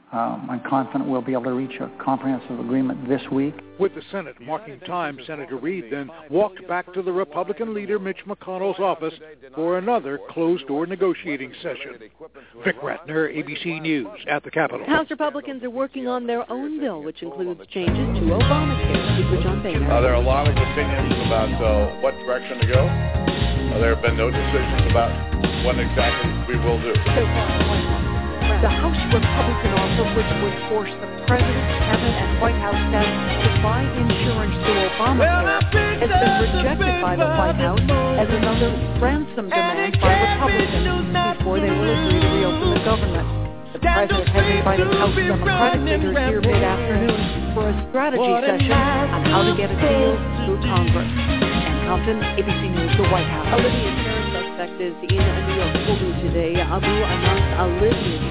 I'm confident we'll be able to reach a comprehensive agreement this week. With the Senate marking time, Senator Reid then walked back to the Republican leader Mitch McConnell's office for another closed-door negotiating session. Vic Ratner, ABC News, at the Capitol. House Republicans are working on their own bill, which includes changes to Obamacare. Speaker John Boehner. There are a lot of opinions about what direction to go. There have been no decisions about what exactly we will do. So far, the House Republican offer, which would force the President, Cabinet, and White House staff to buy insurance through Obamacare, has been rejected by the White House as another ransom demand by Republicans before they will agree to reopen the government. The President has invited House Democratic leaders here mid-afternoon for a strategy session on how to get a deal through Congress. Ann Compton, ABC News, the White House. A Libyan terror suspect is in New York City today. Abu Anas al-Libyan,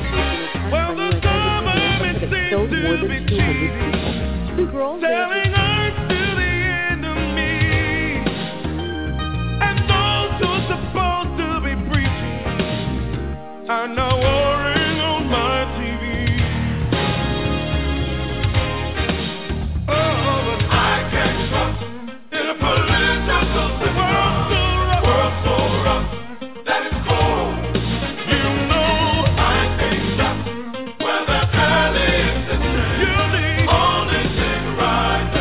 that it killed more than 200 people. Two girls telling us to the enemy, and those who are supposed to be preaching are now warring on my TV. Oh, but I can't trust in a political system. World so rough that it's cold. You know I can't trust where the only thing right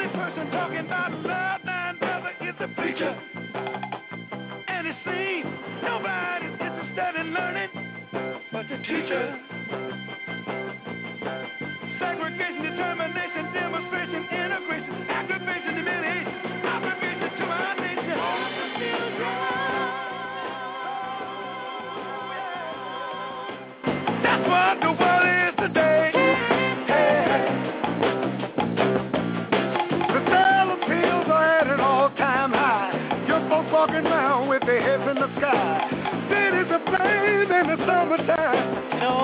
only person talking about love, nine brother, is the preacher. And it seems nobody's interested in learning but the teacher. Segregation, determination, demonstration, integration, aggravation, humiliation, obligation to our nation. That's what the world is today. Hey. The dollar bills are at an all-time high. Young folks walking around with their heads in the sky. Cities are flame in the summertime.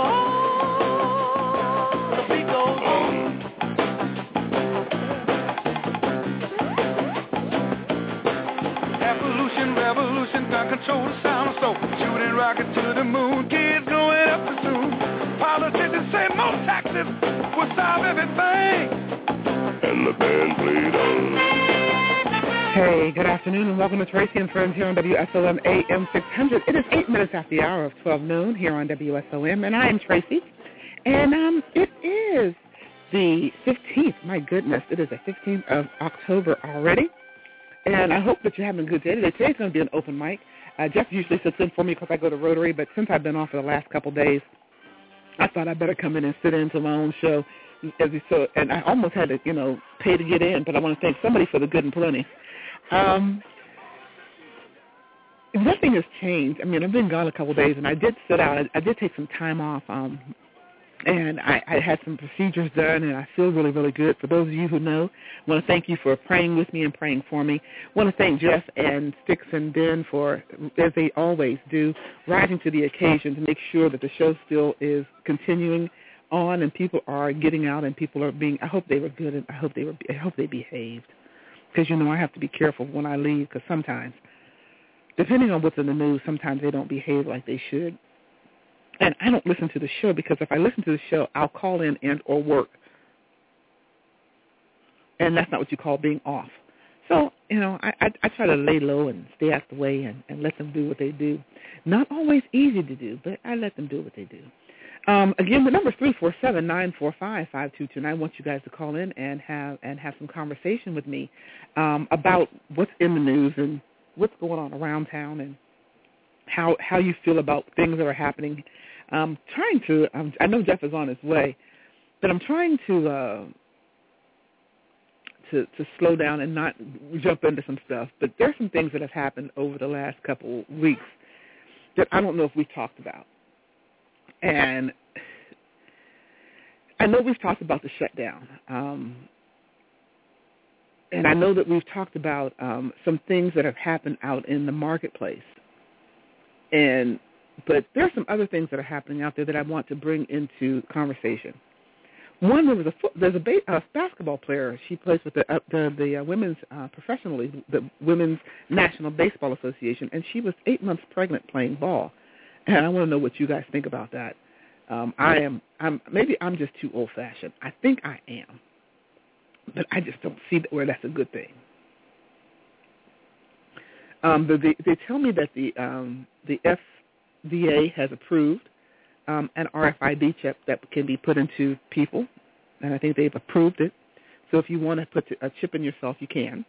The beat goes on. Evolution, revolution, gun control the sound so shooting rocket to the moon, kids growing up too soon. Politicians say more taxes will solve everything. And the band played on. Hey, good afternoon and welcome to Tracy and Friends here on WSOM AM 600. It is 8 minutes after the hour of 12 noon here on WSOM, and I am Tracy. And it is the 15th. My goodness, it is the 15th of October already. And I hope that you're having a good day today. Today's going to be an open mic. Jeff usually sits in for me because I go to Rotary, but since I've been off for the last couple of days, I thought I'd better come in and sit into my own show. And I almost had to, pay to get in, but I want to thank somebody for the good and plenty. Nothing has changed. I mean, I've been gone a couple of days, and I did sit out. I did take some time off, and I had some procedures done, and I feel really, really good. For those of you who know, I want to thank you for praying with me and praying for me. I want to thank Jeff and Sticks and Ben for, as they always do, rising to the occasion to make sure that the show still is continuing on and people are getting out and people are being, I hope they were good and I hope they behaved. Because, I have to be careful when I leave because sometimes, depending on what's in the news, sometimes they don't behave like they should. And I don't listen to the show because if I listen to the show, I'll call in and or work. And that's not what you call being off. So, I try to lay low and stay out the way and let them do what they do. Not always easy to do, but I let them do what they do. Again, the number is 347-945-5229. I want you guys to call in and have some conversation with me about what's in the news and what's going on around town and how you feel about things that are happening. I know Jeff is on his way, but I'm trying to slow down and not jump into some stuff. But there's some things that have happened over the last couple weeks that I don't know if we've talked about. And I know we've talked about the shutdown. And I know that we've talked about some things that have happened out in the marketplace. But there's some other things that are happening out there that I want to bring into conversation. One, there's a basketball player. She plays with the women's professional league, the Women's National Baseball Association, and she was 8 months pregnant playing ball. And I want to know what you guys think about that. Maybe I'm just too old-fashioned. I think I am, but I just don't see where that's a good thing. They tell me that the FDA has approved an RFID chip that can be put into people, and I think they've approved it. So if you want to put a chip in yourself, you can.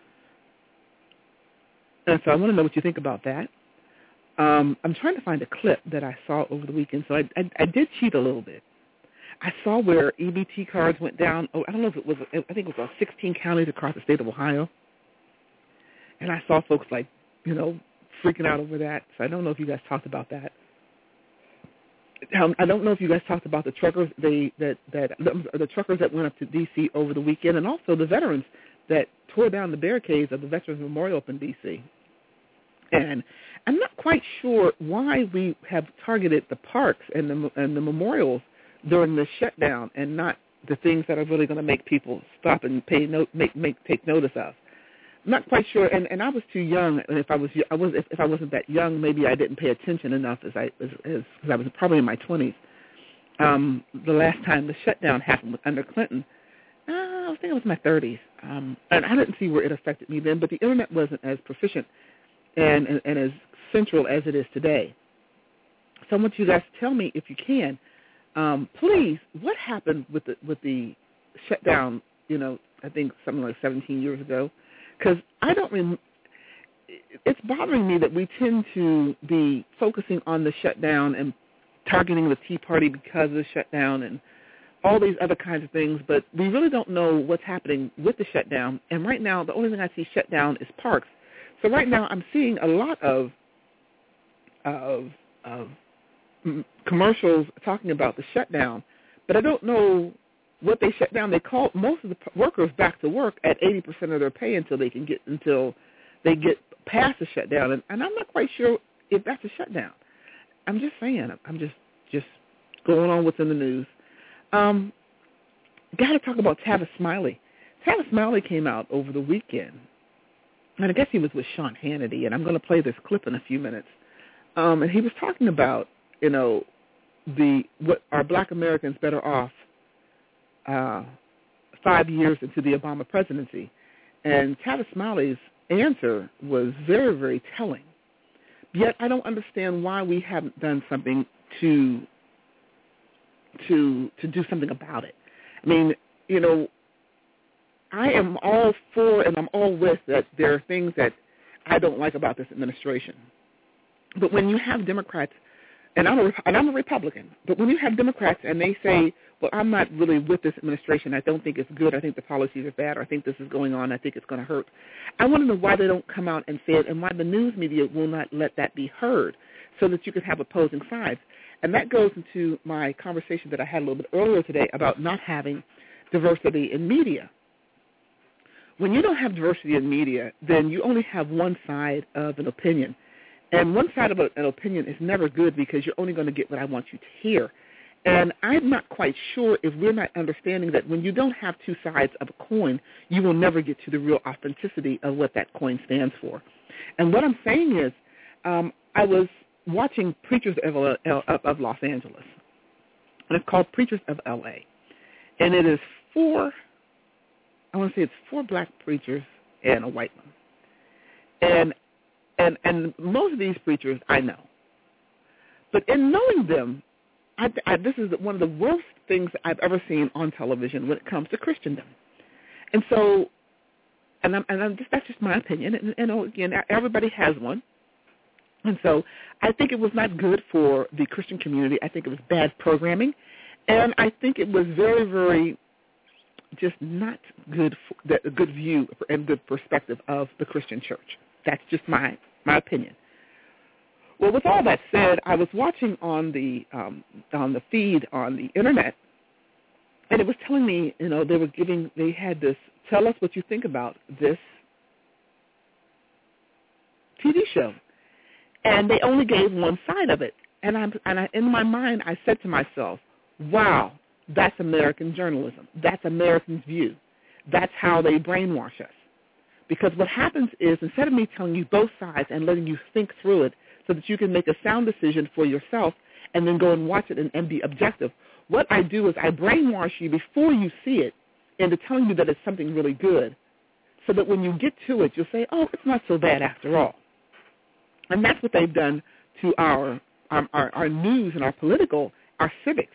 And so I want to know what you think about that. I'm trying to find a clip that I saw over the weekend, so I did cheat a little bit. I saw where EBT cards went down. I don't know if it was, I think it was 16 counties across the state of Ohio. And I saw folks freaking out over that. So I don't know if you guys talked about that. I don't know if you guys talked about the truckers, the truckers that went up to D.C. over the weekend, and also the veterans that tore down the barricades of the Veterans Memorial up in D.C. And I'm not quite sure why we have targeted the parks and the memorials during the shutdown and not the things that are really going to make people stop and take notice of. I'm not quite sure, and I was too young. And if I wasn't that young, maybe I didn't pay attention enough because I was probably in my 20s. The last time the shutdown happened under Clinton, I think it was my 30s, and I didn't see where it affected me then. But the internet wasn't as proficient and as central as it is today. So I want you guys to tell me, if you can, please, what happened with the shutdown, I think something like 17 years ago, because I don't it's bothering me that we tend to be focusing on the shutdown and targeting the Tea Party because of the shutdown and all these other kinds of things, but we really don't know what's happening with the shutdown. And right now, the only thing I see shut down is parks. So right now, I'm seeing a lot of commercials talking about the shutdown, but I don't know what they shut down. They call most of the workers back to work at 80% of their pay until they get past the shutdown, and I'm not quite sure if that's a shutdown. I'm just saying. I'm just going on what's in the news. Got to talk about Tavis Smiley. Tavis Smiley came out over the weekend, and I guess he was with Sean Hannity, and I'm going to play this clip in a few minutes. And he was talking about, what are Black Americans better off 5 years into the Obama presidency. And Tavis Smiley's answer was very, very telling. Yet I don't understand why we haven't done something to do something about it. I mean, I am all for and I'm all with that there are things that I don't like about this administration. But when you have Democrats, and I'm a Republican, but when you have Democrats and they say, well, I'm not really with this administration, I don't think it's good, I think the policies are bad, or I think this is going on, I think it's going to hurt, I want to know why they don't come out and say it and why the news media will not let that be heard so that you can have opposing sides. And that goes into my conversation that I had a little bit earlier today about not having diversity in media. When you don't have diversity in media, then you only have one side of an opinion. And one side of an opinion is never good because you're only going to get what I want you to hear. And I'm not quite sure if we're not understanding that when you don't have two sides of a coin, you will never get to the real authenticity of what that coin stands for. And what I'm saying is I was watching Preachers of Los Angeles, and it's called Preachers of L.A., and it is four black preachers and a white one. And most of these preachers I know. But in knowing them, this is one of the worst things I've ever seen on television when it comes to Christendom. And so, that's just my opinion. And again, everybody has one. And so I think it was not good for the Christian community. I think it was bad programming. And I think it was very, very just not good for a good view and good perspective of the Christian church. That's just my opinion. Well, with all that said, I was watching on the feed on the internet, and it was telling me, they had this, tell us what you think about this TV show, and they only gave one side of it. And I, in my mind, I said to myself, wow, that's American journalism. That's Americans' view. That's how they brainwash us. Because what happens is, instead of me telling you both sides and letting you think through it so that you can make a sound decision for yourself and then go and watch it and be objective, what I do is I brainwash you before you see it into telling you that it's something really good so that when you get to it, you'll say, oh, it's not so bad after all. And that's what they've done to our news and our civics.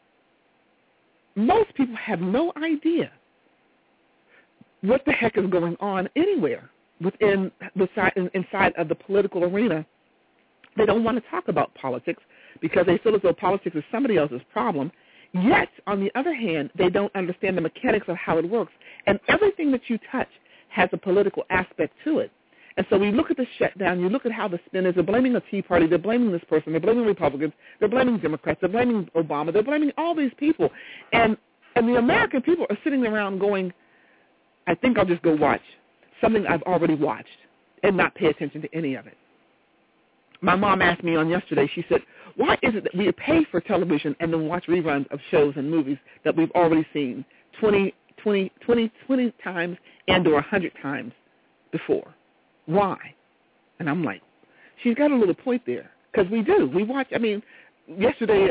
Most people have no idea what the heck is going on anywhere inside of the political arena. They don't want to talk about politics because they feel as though politics is somebody else's problem. Yet, on the other hand, they don't understand the mechanics of how it works. And everything that you touch has a political aspect to it. And so we look at the shutdown, you look at how the spin is, they're blaming the Tea Party, they're blaming this person, they're blaming Republicans, they're blaming Democrats, they're blaming Obama, they're blaming all these people. And the American people are sitting around going, I think I'll just go watch something I've already watched and not pay attention to any of it. My mom asked me on yesterday, she said, why is it that we pay for television and then watch reruns of shows and movies that we've already seen 20 times and or 100 times before? Why? And I'm like, she's got a little point there, because we do. We watch, yesterday,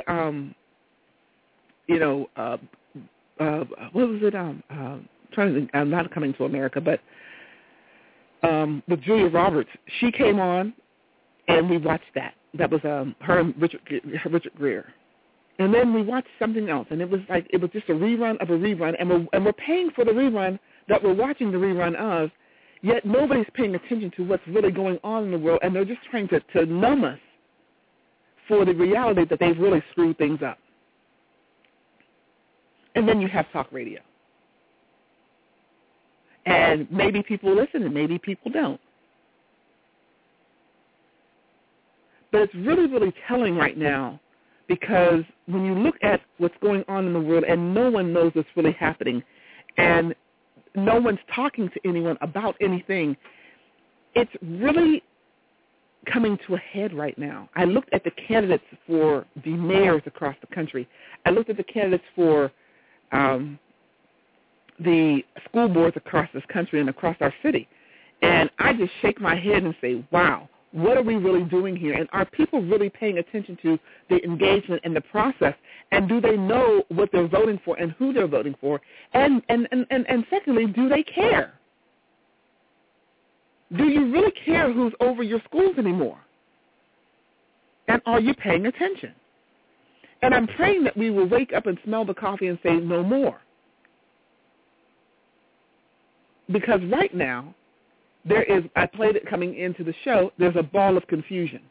what was it? Trying to think, not Coming to America, but with Julia Roberts. She came on, and we watched that. That was her and Richard Gere. And then we watched something else, and it was just a rerun of a rerun, and we're paying for the rerun that we're watching the rerun of, yet nobody's paying attention to what's really going on in the world, and they're just trying to numb us for the reality that they've really screwed things up. And then you have talk radio. And maybe people listen and maybe people don't. But it's really, really telling right now, because when you look at what's going on in the world and no one knows what's really happening and no one's talking to anyone about anything, it's really coming to a head right now. I looked at the candidates for the mayors across the country. I looked at the candidates for the school boards across this country and across our city, and I just shake my head and say, wow, what are we really doing here? And are people really paying attention to the engagement and the process? And do they know what they're voting for and who they're voting for? And secondly, do they care? Do you really care who's over your schools anymore? And are you paying attention? And I'm praying that we will wake up and smell the coffee and say no more. Because right now, I played it coming into the show, there's a ball of confusion.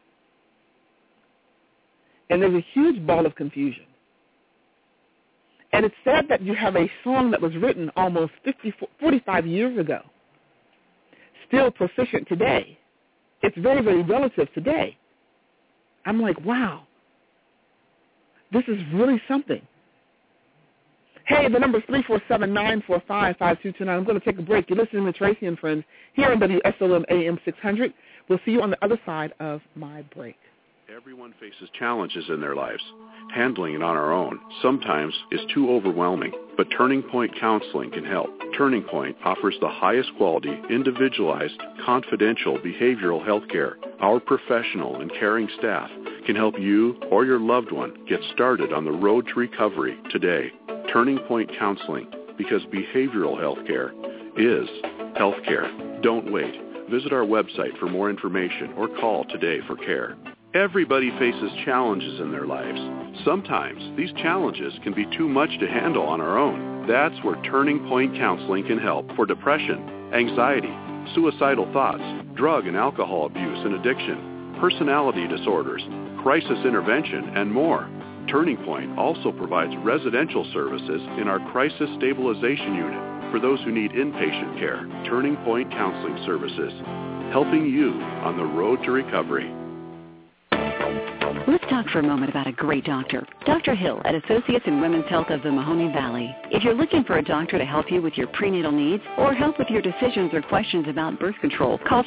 And there's a huge ball of confusion. And it's sad that you have a song that was written almost 45 years ago, still proficient today. It's very, very relative today. I'm like, wow, this is really something. Hey, the number is 347-945-5229. I'm going to take a break. You're listening to Tracy and Friends here on WSOM AM 600. We'll see you on the other side of my break. Everyone faces challenges in their lives. Handling it on our own sometimes is too overwhelming, but Turning Point Counseling can help. Turning Point offers the highest quality, individualized, confidential behavioral health care. Our professional and caring staff can help you or your loved one get started on the road to recovery today. Turning Point Counseling, because behavioral health care is health care. Don't wait. Visit our website for more information or call today for care. Everybody faces challenges in their lives. Sometimes these challenges can be too much to handle on our own. That's where Turning Point Counseling can help for depression, anxiety, suicidal thoughts, drug and alcohol abuse and addiction, personality disorders, crisis intervention, and more. Turning Point also provides residential services in our Crisis Stabilization Unit for those who need inpatient care. Turning Point Counseling Services, helping you on the road to recovery. Let's talk for a moment about a great doctor. Dr. Hill at Associates in Women's Health of the Mahoning Valley. If you're looking for a doctor to help you with your prenatal needs or help with your decisions or questions about birth control, call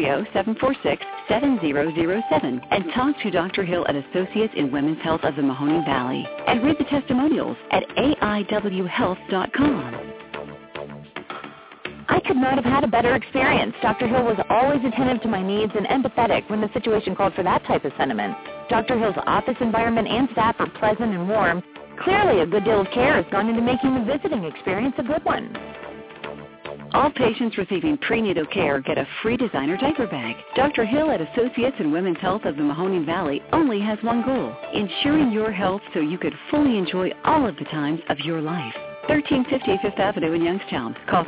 330-746-7007 and talk to Dr. Hill at Associates in Women's Health of the Mahoning Valley. And read the testimonials at aiwhealth.com. I could not have had a better experience. Dr. Hill was always attentive to my needs and empathetic when the situation called for that type of sentiment. Dr. Hill's office environment and staff are pleasant and warm. Clearly, a good deal of care has gone into making the visiting experience a good one. All patients receiving prenatal care get a free designer diaper bag. Dr. Hill at Associates in Women's Health of the Mahoning Valley only has one goal, ensuring your health so you could fully enjoy all of the times of your life. 1350 Fifth Avenue in Youngstown. Call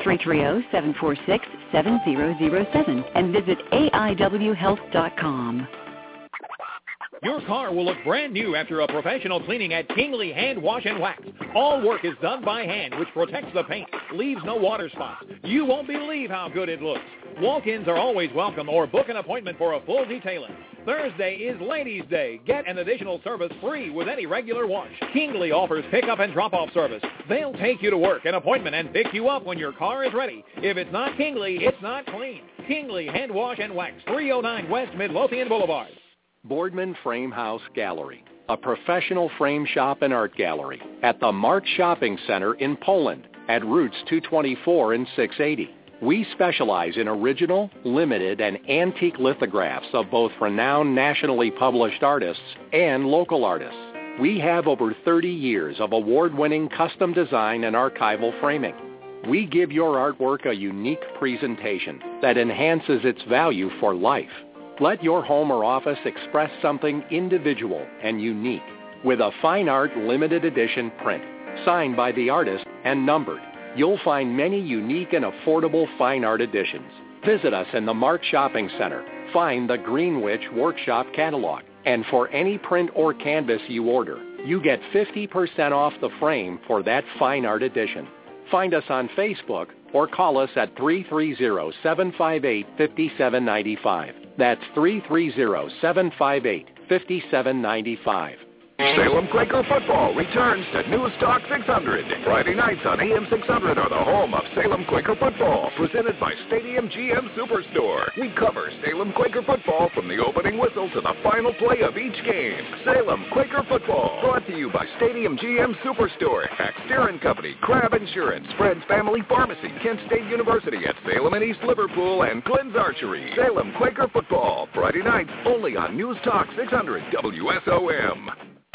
330-746-7007 and visit aiwhealth.com. Your car will look brand new after a professional cleaning at Kingley Hand Wash and Wax. All work is done by hand, which protects the paint, leaves no water spots. You won't believe how good it looks. Walk-ins are always welcome, or book an appointment for a full detailing. Thursday is Ladies' Day. Get an additional service free with any regular wash. Kingley offers pickup and drop-off service. They'll take you to work, an appointment, and pick you up when your car is ready. If it's not Kingley, it's not clean. Kingley Hand Wash and Wax, 309 West Midlothian Boulevard. Boardman Frame House Gallery, a professional frame shop and art gallery at the Mart Shopping Center in Poland at Routes 224 and 680. We specialize in original, limited, and antique lithographs of both renowned nationally published artists and local artists. We have over 30 years of award-winning custom design and archival framing. We give your artwork a unique presentation that enhances its value for life. Let your home or office express something individual and unique. with a fine art limited edition print, signed by the artist and numbered. You'll find many unique and affordable fine art editions. Visit us in the Mart Shopping Center. Find the Greenwich Workshop catalog. And for any print or canvas you order, you get 50% off the frame for that fine art edition. Find us on Facebook or call us at 330-758-5795. That's 330-758-5795. Salem Quaker football returns to News Talk 600. Friday nights on AM 600 are the home of Salem Quaker football, presented by Stadium GM Superstore. We cover Salem Quaker football from the opening whistle to the final play of each game. Salem Quaker football, brought to you by Stadium GM Superstore, Hack Steering Company, Crab Insurance, Fred's Family Pharmacy, Kent State University at Salem and East Liverpool, and Glenn's Archery. Salem Quaker football, Friday nights only on News Talk 600 WSOM.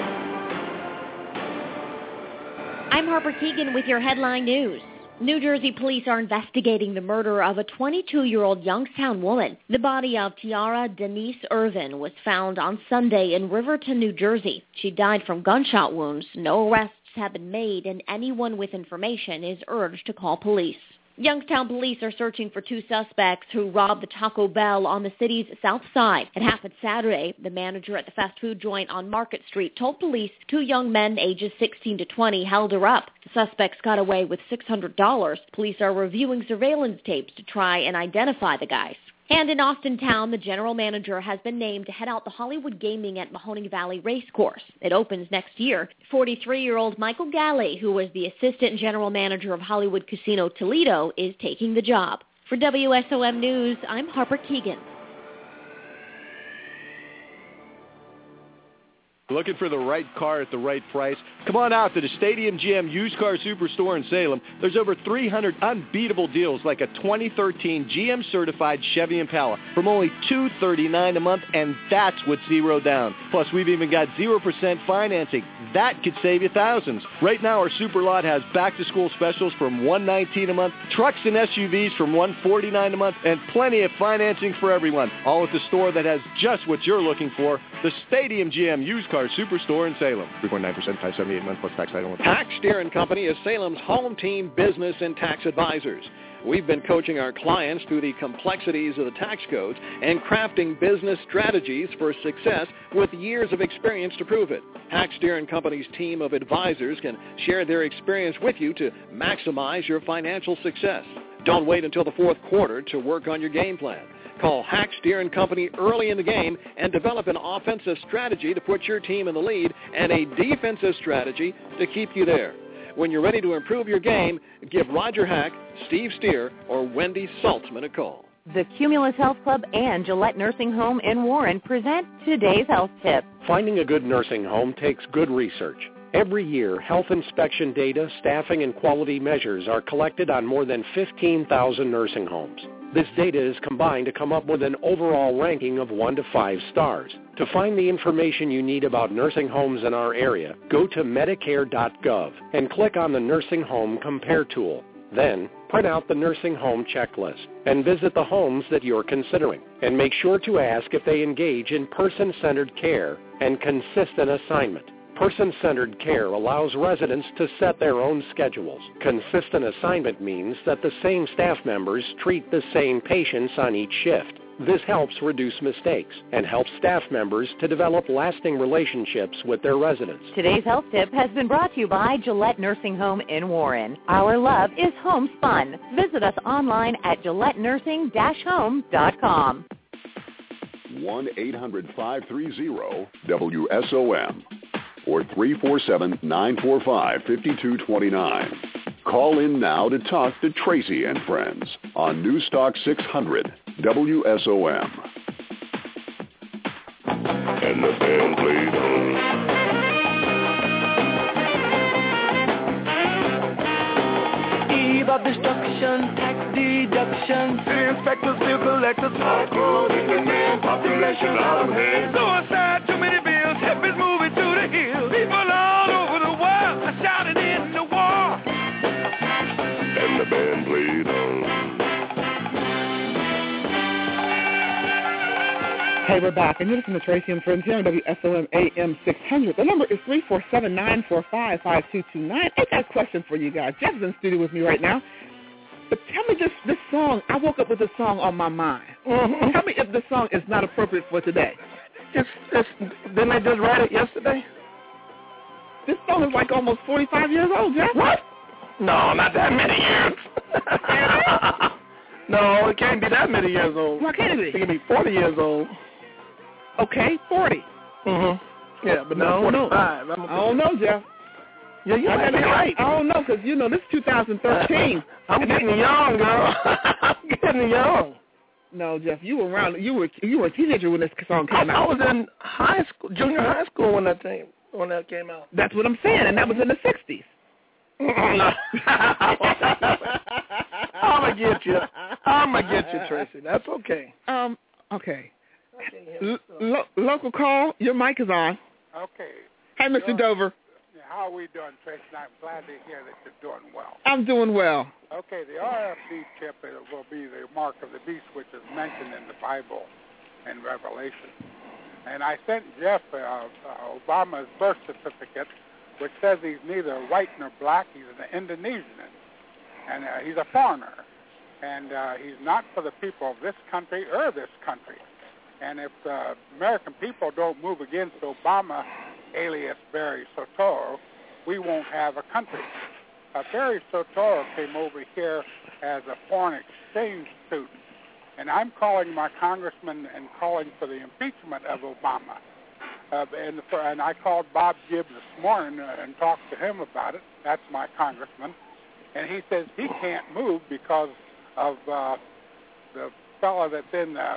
I'm Harper Keegan with your headline news. New Jersey police are investigating the murder of a 22-year-old Youngstown woman. The body of Tiara Denise Irvin was found on Sunday in Riverton, New Jersey. She died from gunshot wounds. No arrests have been made, and anyone with information is urged to call police. Youngstown police are searching for two suspects who robbed the Taco Bell on the city's south side. It happened Saturday. The manager at the fast food joint on Market Street told police two young men ages 16 to 20 held her up. The suspects got away with $600. Police are reviewing surveillance tapes to try and identify the guys. And in Austintown, the general manager has been named to head out the Hollywood Gaming at Mahoning Valley Racecourse. It opens next year. 43-year-old Michael Galley, who was the assistant general manager of Hollywood Casino Toledo, is taking the job. For WSOM News, I'm Harper Keegan. Looking for the right car at the right price? Come on out to the Stadium GM Used Car Superstore in Salem. There's over 300 unbeatable deals like a 2013 GM certified Chevy Impala from only $239 a month, and that's with zero down. Plus, we've even got 0% financing. That could save you thousands. Right now, our super lot has back-to-school specials from $119 a month, trucks and SUVs from $149 a month, and plenty of financing for everyone. All at the store that has just what you're looking for, the Stadium GM Used Car Superstore in Salem. 3.9%, 578 months plus tax title. Hack Steering Company is Salem's home team business and tax advisors. We've been coaching our clients through the complexities of the tax codes and crafting business strategies for success with years of experience to prove it. Hack Steering Company's team of advisors can share their experience with you to maximize your financial success. Don't wait until the fourth quarter to work on your game plan. Call Hack Steering Company early in the game and develop an offensive strategy to put your team in the lead and a defensive strategy to keep you there. When you're ready to improve your game, give Roger Hack, Steve Steer, or Wendy Saltzman a call. The Cumulus Health Club and Gillette Nursing Home in Warren present today's health tip. Finding a good nursing home takes good research. Every year, health inspection data, staffing, and quality measures are collected on more than 15,000 nursing homes. This data is combined to come up with an overall ranking of 1 to 5 stars. To find the information you need about nursing homes in our area, go to Medicare.gov and click on the Nursing Home Compare tool. Then, print out the nursing home checklist and visit the homes that you're considering. And make sure to ask if they engage in person-centered care and consistent assignment. Person-centered care allows residents to set their own schedules. Consistent assignment means that the same staff members treat the same patients on each shift. This helps reduce mistakes and helps staff members to develop lasting relationships with their residents. Today's health tip has been brought to you by Gillette Nursing Home in Warren. Our love is homespun. Visit us online at GilletteNursing-Home.com. 1-800-530-WSOM. or 347-945-5229. Call in now to talk to Tracy and Friends on News Talk 600 WSOM. And the band played on. Eve of destruction, tax deduction. Inspectors, bill collectors, hard growing demand, population out of hand. Suicide, too many bills, hippies moving to the hills. People all over the world are shouting in the war. And the band played on. Hey, we're back, and you're listening to Tracy and Friends here on WSOM AM 600. The number is 347-945-5229. I got a question for you guys. Jeff's in the studio with me right now. But tell me this song, I woke up with this song on my mind. Mm-hmm. Tell me if this song is not appropriate for today. Didn't they just write it yesterday? This song is like almost 45 years old, Jeff. What? No, not that many years. No, it can't be that many years old. Why can't it be? It can be 40 years old. Okay, 40. Mm-hmm. Yeah, but no, 45. I don't know, Jeff. Yeah, you might be right. I don't know, because, this is 2013. I'm getting young, girl. I'm getting young. No, Jeff, you were around. You were a teenager when this song came out. I was in high school, junior high school when that came out. That's what I'm saying, and that was in the 60s. No. I'm gonna get you, Tracy. That's okay. Okay. Local call. Your mic is on. Okay. Hey, Mr. Dover. How are we doing, Tracy? I'm glad to hear that you're doing well. I'm doing well. Okay, the RFD chip will be the mark of the beast, which is mentioned in the Bible and Revelation. And I sent Jeff Obama's birth certificate, which says he's neither white nor black. He's an Indonesian, and he's a foreigner. And he's not for the people of this country or this country. And if the American people don't move against Obama, alias Barry Soetoro, we won't have a country. Barry Soetoro came over here as a foreign exchange student, and I'm calling my congressman and calling for the impeachment of Obama. And I called Bob Gibbs this morning and talked to him about it. That's my congressman. And he says he can't move because of the fellow that's in the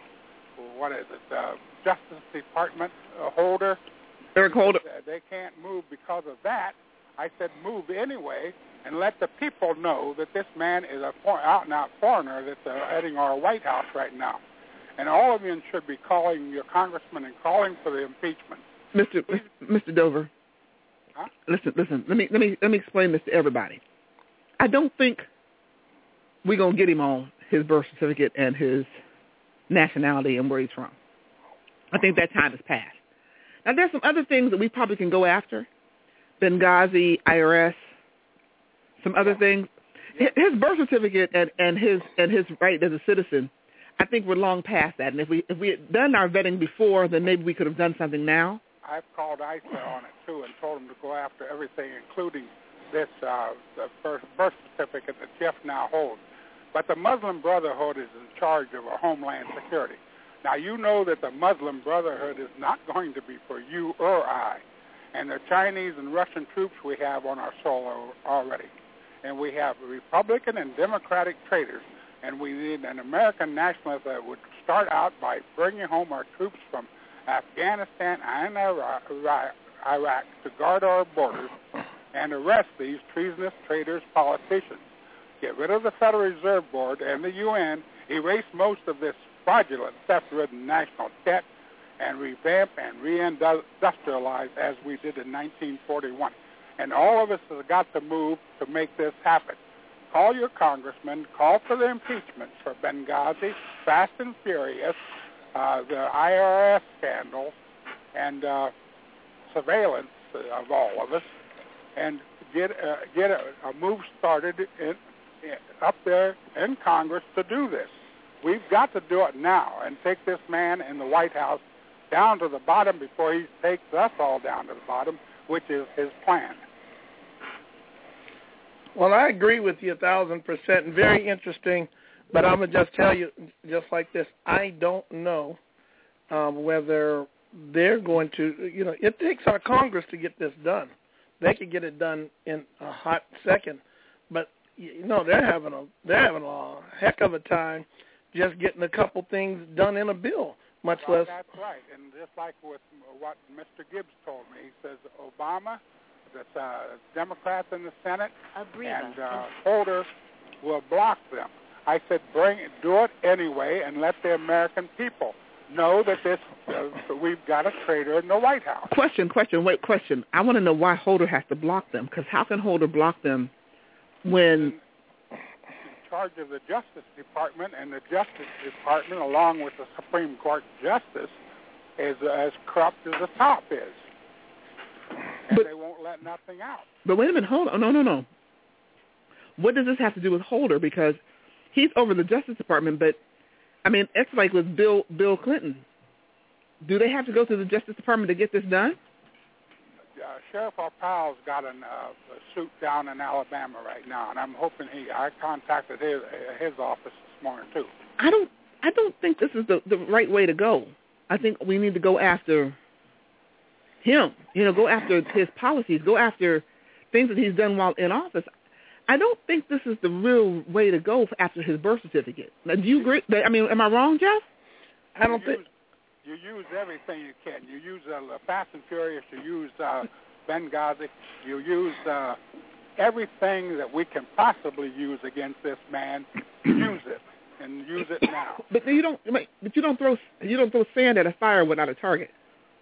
Justice Department, Holder. Eric Holder. They can't move because of that. I said move anyway and let the people know that this man is a out-and-out foreigner that's heading our White House right now. And all of you should be calling your congressman and calling for the impeachment. Mr. Dover. Huh? Listen. Let me explain this to everybody. I don't think we're gonna get him on his birth certificate and his nationality and where he's from. I think that time has passed. Now, there's some other things that we probably can go after. Benghazi, IRS, some other things. His birth certificate and his right as a citizen, I think we're long past that. And if we had done our vetting before, then maybe we could have done something now. I've called ISA on it, too, and told them to go after everything, including this the birth certificate that Jeff now holds. But the Muslim Brotherhood is in charge of our homeland security. Now, you know that the Muslim Brotherhood is not going to be for you or I. And the Chinese and Russian troops we have on our soil already. And we have Republican and Democratic traitors. And we need an American nationalist that would start out by bringing home our troops from Afghanistan and Iraq to guard our borders and arrest these treasonous traitors politicians. Get rid of the Federal Reserve Board and the UN, erase most of this fraudulent, theft-ridden national debt, and revamp and reindustrialize as we did in 1941. And all of us have got to move to make this happen. Call your congressman, call for the impeachment for Benghazi, Fast and Furious, the IRS scandal, and surveillance of all of us, and get a move started up there in Congress to do this. We've got to do it now and take this man in the White House down to the bottom before he takes us all down to the bottom, which is his plan. Well, I agree with you 1,000%, and very interesting, but I'm going to just tell you just like this. I don't know whether they're going to, it takes our Congress to get this done. They could get it done in a hot second, but, they're having a heck of a time just getting a couple things done in a bill, much less. That's right, and just like with what Mr. Gibbs told me, he says Obama, the Democrats in the Senate, and Holder will block them. I said, do it anyway, and let the American people know that we've got a traitor in the White House. Question. I want to know why Holder has to block them, because how can Holder block them when charge of the Justice Department, and the Justice Department, along with the Supreme Court Justice, is as corrupt as the top is. And they won't let nothing out. But wait a minute, hold on. No. What does this have to do with Holder? Because he's over the Justice Department, but, I mean, it's like with Bill Clinton. Do they have to go to the Justice Department to get this done? Sheriff Powell's got a suit down in Alabama right now, and I'm hoping I contacted his office this morning, too. I don't think this is the right way to go. I think we need to go after him, go after his policies, go after things that he's done while in office. I don't think this is the real way to go after his birth certificate. Now, do you agree? I mean, am I wrong, Jeff? I don't think... You use everything you can. You use Fast and Furious. You use Benghazi. You use everything that we can possibly use against this man. Use it, and use it now. But you don't. But you don't throw sand at a fire without a target.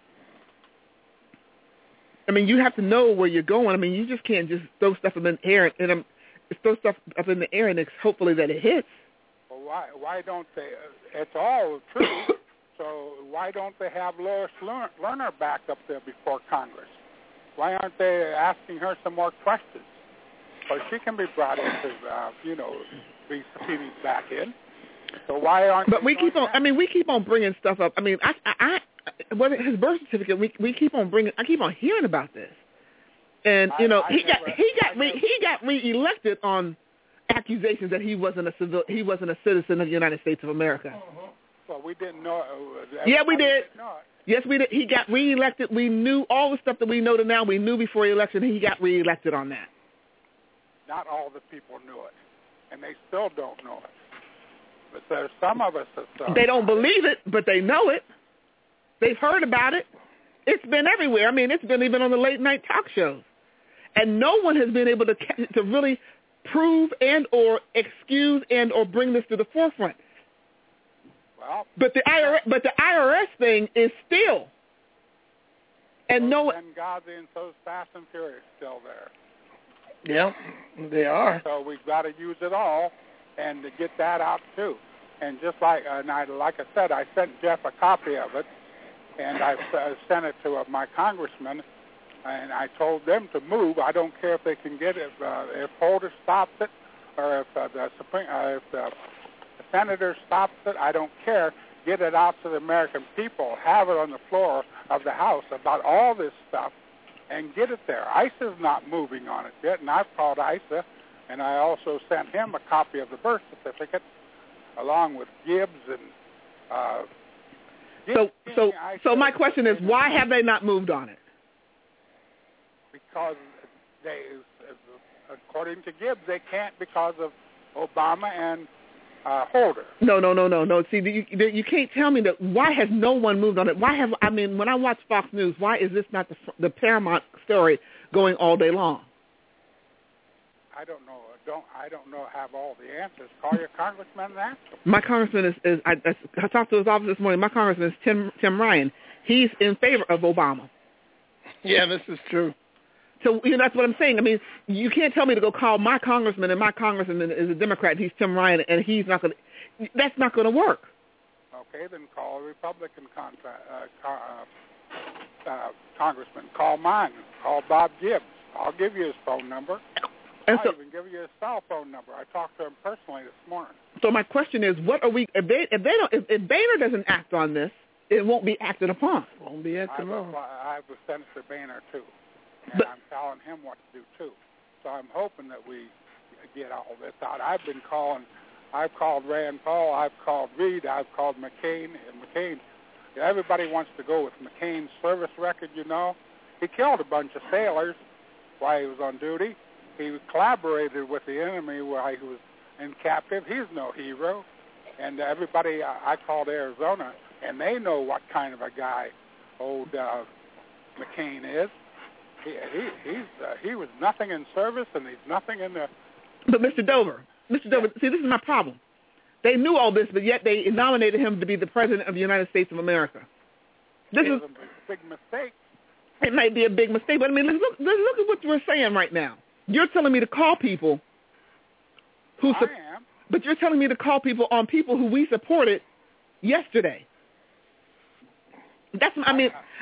I mean, you have to know where you're going. I mean, you just can't just throw stuff up in the air and throw stuff up in the air and hopefully that it hits. Well, why don't they? It's all true. So why don't they have Lois Lerner back up there before Congress? Why aren't they asking her some more questions? Well, she can be brought in to, be subpoenaed back in. So why aren't? But we keep on. I mean, we keep on bringing stuff up. I mean, whether his birth certificate, we keep on bringing. I keep on hearing about this, and he got reelected on accusations that he wasn't a citizen of the United States of America. Well, we didn't know. Yeah, we did. Yes, we did. He got reelected. We knew all the stuff that we know now. We knew before the election he got reelected on that. Not all the people knew it, and they still don't know it. But there's some of us that they don't believe it, but they know it. They've heard about it. It's been everywhere. I mean, it's been even on the late night talk shows, and no one has been able to really prove and or excuse and or bring this to the forefront. Well, but the IRS thing is still, and no. Benghazi and so Fast and Furious still there. Yeah, they are. So we've got to use it all, and to get that out too. And just like I said, I sent Jeff a copy of it, and I sent it to my congressman, and I told them to move. I don't care if they can get it if Holder stops it, or if the senator stops it. I don't care. Get it out to the American people. Have it on the floor of the House about all this stuff, and get it there. ICE's not moving on it yet, and I've called ICE, and I also sent him a copy of the birth certificate, along with Gibbs and. So my question is, why have they not moved on it? Because they, according to Gibbs, they can't because of Obama and Holder. No. See, you can't tell me that. Why has no one moved on it? When I watch Fox News, why is this not the paramount story going all day long? I don't know. I don't know. Have all the answers. Call your congressman and ask him. My congressman is I talked to his office this morning. My congressman is Tim Ryan. He's in favor of Obama. Yeah, this is true. So that's what I'm saying. I mean, you can't tell me to go call my congressman, and my congressman is a Democrat. He's Tim Ryan, and he's not going to. That's not going to work. Okay, then call a Republican congressman. Call mine. Call Bob Gibbs. I'll give you his phone number. I'll even give you his cell phone number. I talked to him personally this morning. So my question is, what are we? If Boehner doesn't act on this, it won't be acted upon. Won't be acted upon. I was Senator Boehner too. And I'm telling him what to do, too. So I'm hoping that we get all this out. I've called Rand Paul, I've called Reid, I've called McCain. And McCain, everybody wants to go with McCain's service record, He killed a bunch of sailors while he was on duty. He collaborated with the enemy while he was in captive. He's no hero. And everybody, I called Arizona, and they know what kind of a guy old McCain is. He was nothing in service, and he's nothing in the. But Mr. Dover, see, this is my problem. They knew all this, but yet they nominated him to be the president of the United States of America. This is a big mistake. It might be a big mistake, but I mean, let's look at what we're saying right now. You're telling me to call people who But you're telling me to call people on people who we supported yesterday. That's I'm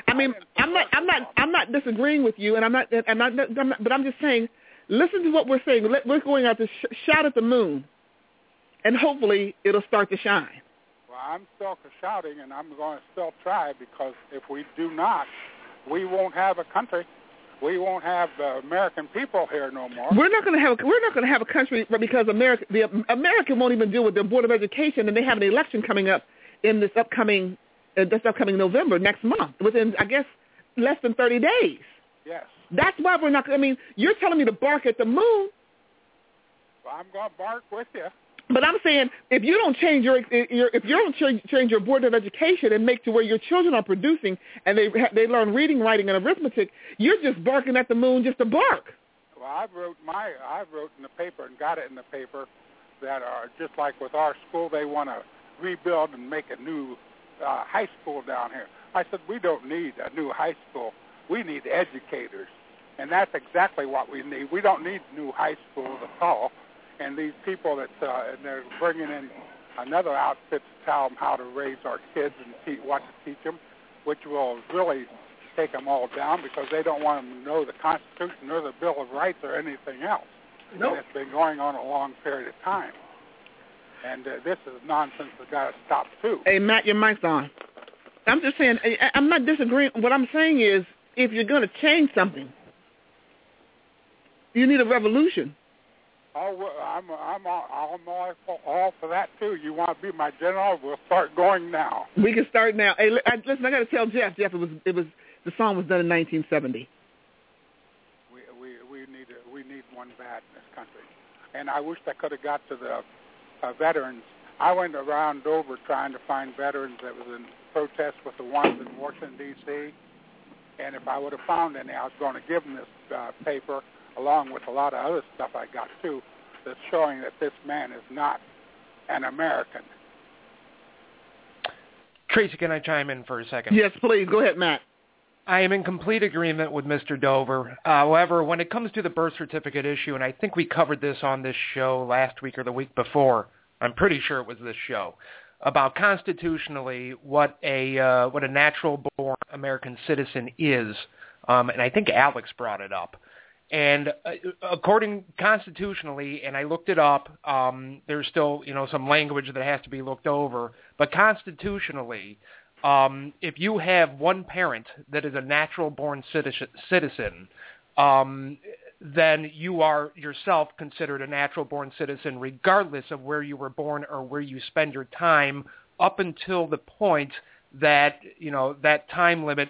not disagreeing with you, and I'm not, but I'm just saying, listen to what we're saying. We're going out to shout at the moon, and hopefully it'll start to shine. Well, I'm still shouting, and I'm going to still try, because if we do not, we won't have a country. We won't have the American people here no more. We're not going to have a country because America won't even deal with their Board of Education, and they have an election coming up in this upcoming November, next month, within, I guess, less than 30 days. Yes. That's why we're not. I mean, you're telling me to bark at the moon. Well, I'm going to bark with you. But I'm saying, if you don't change change your Board of Education and make to where your children are producing and they learn reading, writing, and arithmetic, you're just barking at the moon just to bark. Well, I wrote in the paper and got it in the paper that just like with our school, they want to rebuild and make a new high school down here. I said, we don't need a new high school. We need educators, and that's exactly what we need. We don't need new high schools at all. And these people and they're bringing in another outfit to tell them how to raise our kids and what to teach them, which will really take them all down, because they don't want them to know the Constitution or the Bill of Rights or anything else. Nope. And it's been going on a long period of time. And this is nonsense that's got to stop, too. Hey, Matt, your mic's on. I'm just saying, I'm not disagreeing. What I'm saying is, if you're going to change something, you need a revolution. Oh, I'm all for that, too. You want to be my general? We'll start going now. We can start now. Hey, listen, I got to tell Jeff, it was the song was done in 1970. We need one bad in this country. And I wish I could have got to the veterans. I went around over trying to find veterans that was in protest with the ones in Washington, D.C., and if I would have found any, I was going to give them this paper, along with a lot of other stuff I got, too, that's showing that this man is not an American. Tracy, can I chime in for a second? Yes, please. Go ahead, Matt. I am in complete agreement with Mr. Dover. However, when it comes to the birth certificate issue, and I think we covered this on this show last week or the week before, I'm pretty sure it was this show, about constitutionally what a natural-born American citizen is, and I think Alex brought it up. And according constitutionally, and I looked it up, there's still some language that has to be looked over, but constitutionally, if you have one parent that is a natural-born citizen, then you are yourself considered a natural-born citizen regardless of where you were born or where you spend your time up until the point that that time limit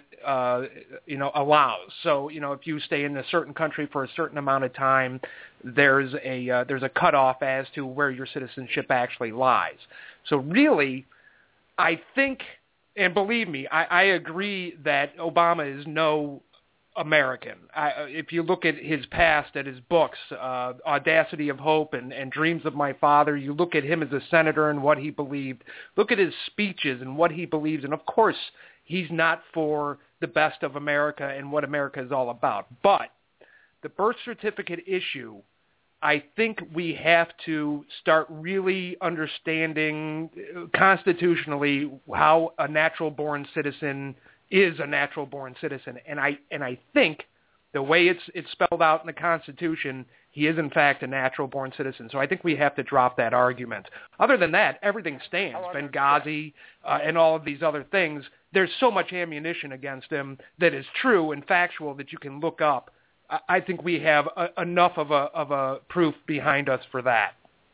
allows. So if you stay in a certain country for a certain amount of time, there's a cutoff as to where your citizenship actually lies. So really, I think, and believe me, I agree that Obama is no American. If you look at his past, at his books, Audacity of Hope and Dreams of My Father, you look at him as a senator and what he believed. Look at his speeches and what he believes. And, of course, he's not for the best of America and what America is all about. But the birth certificate issue, I think we have to start really understanding constitutionally how a natural-born citizen is a natural-born citizen, and I think the way it's spelled out in the Constitution, he is in fact a natural-born citizen. So I think we have to drop that argument. Other than that, everything stands. Benghazi and all of these other things. There's so much ammunition against him that is true and factual that you can look up. I think we have enough of a proof behind us for that.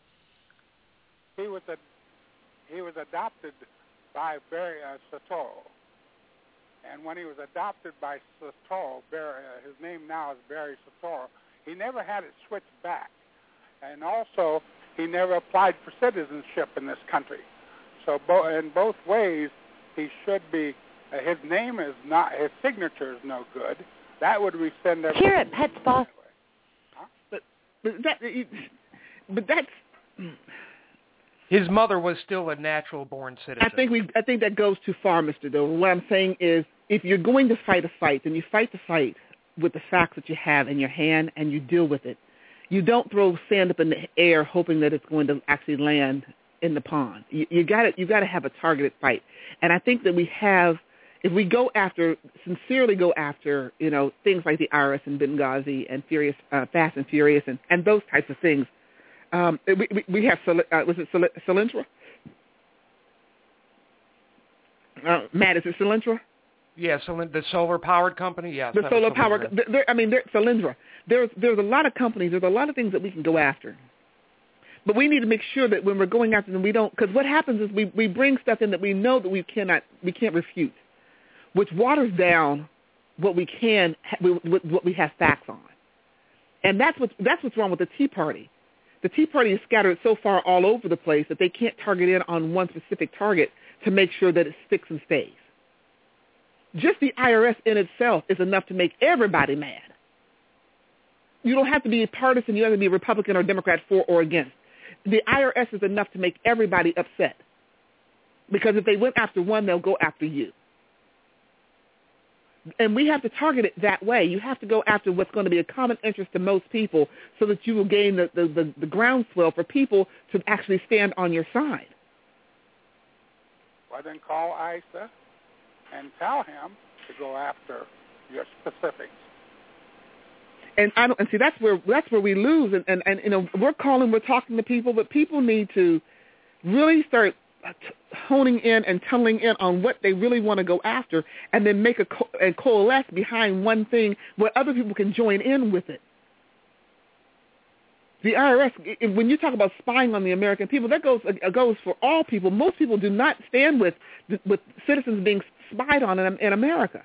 He was adopted by Barry Soetoro. And when he was adopted by Soetoro, his name now is Barry Soetoro, he never had it switched back. And also, he never applied for citizenship in this country. So in both ways, he should be, his name is not, his signature is no good. That would rescind everything. Here at Pets Boss. Huh? But that's... His mother was still a natural-born citizen. I think that goes too far, Mr. Dover. What I'm saying is, if you're going to fight a fight, then you fight the fight with the facts that you have in your hand, and you deal with it. You don't throw sand up in the air hoping that it's going to actually land in the pond. You got to have a targeted fight. And I think that we have, if we sincerely go after, things like the IRS and Benghazi and Fast and Furious and those types of things. We have, was it Solyndra? Matt, is it Solyndra? Yeah, the solar-powered company, yes. The solar-powered, Solyndra. There's a lot of companies, there's a lot of things that we can go after. But we need to make sure that when we're going after them, we don't, because what happens is we bring stuff in that we know that we can't refute, which waters down what we what we have facts on. And that's what's wrong with the Tea Party. The Tea Party is scattered so far all over the place that they can't target in on one specific target to make sure that it sticks and stays. Just the IRS in itself is enough to make everybody mad. You don't have to be partisan. You don't have to be Republican or Democrat for or against. The IRS is enough to make everybody upset. Because if they went after one, they'll go after you. And we have to target it that way. You have to go after what's going to be a common interest to most people so that you will gain the groundswell for people to actually stand on your side. Well, then call ISA and tell him to go after your specifics. And see that's where we lose. And we're talking to people, but people need to really start honing in and tunneling in on what they really want to go after, and then make and coalesce behind one thing where other people can join in with it. The IRS, when you talk about spying on the American people, that goes for all people. Most people do not stand with citizens being spied on in America.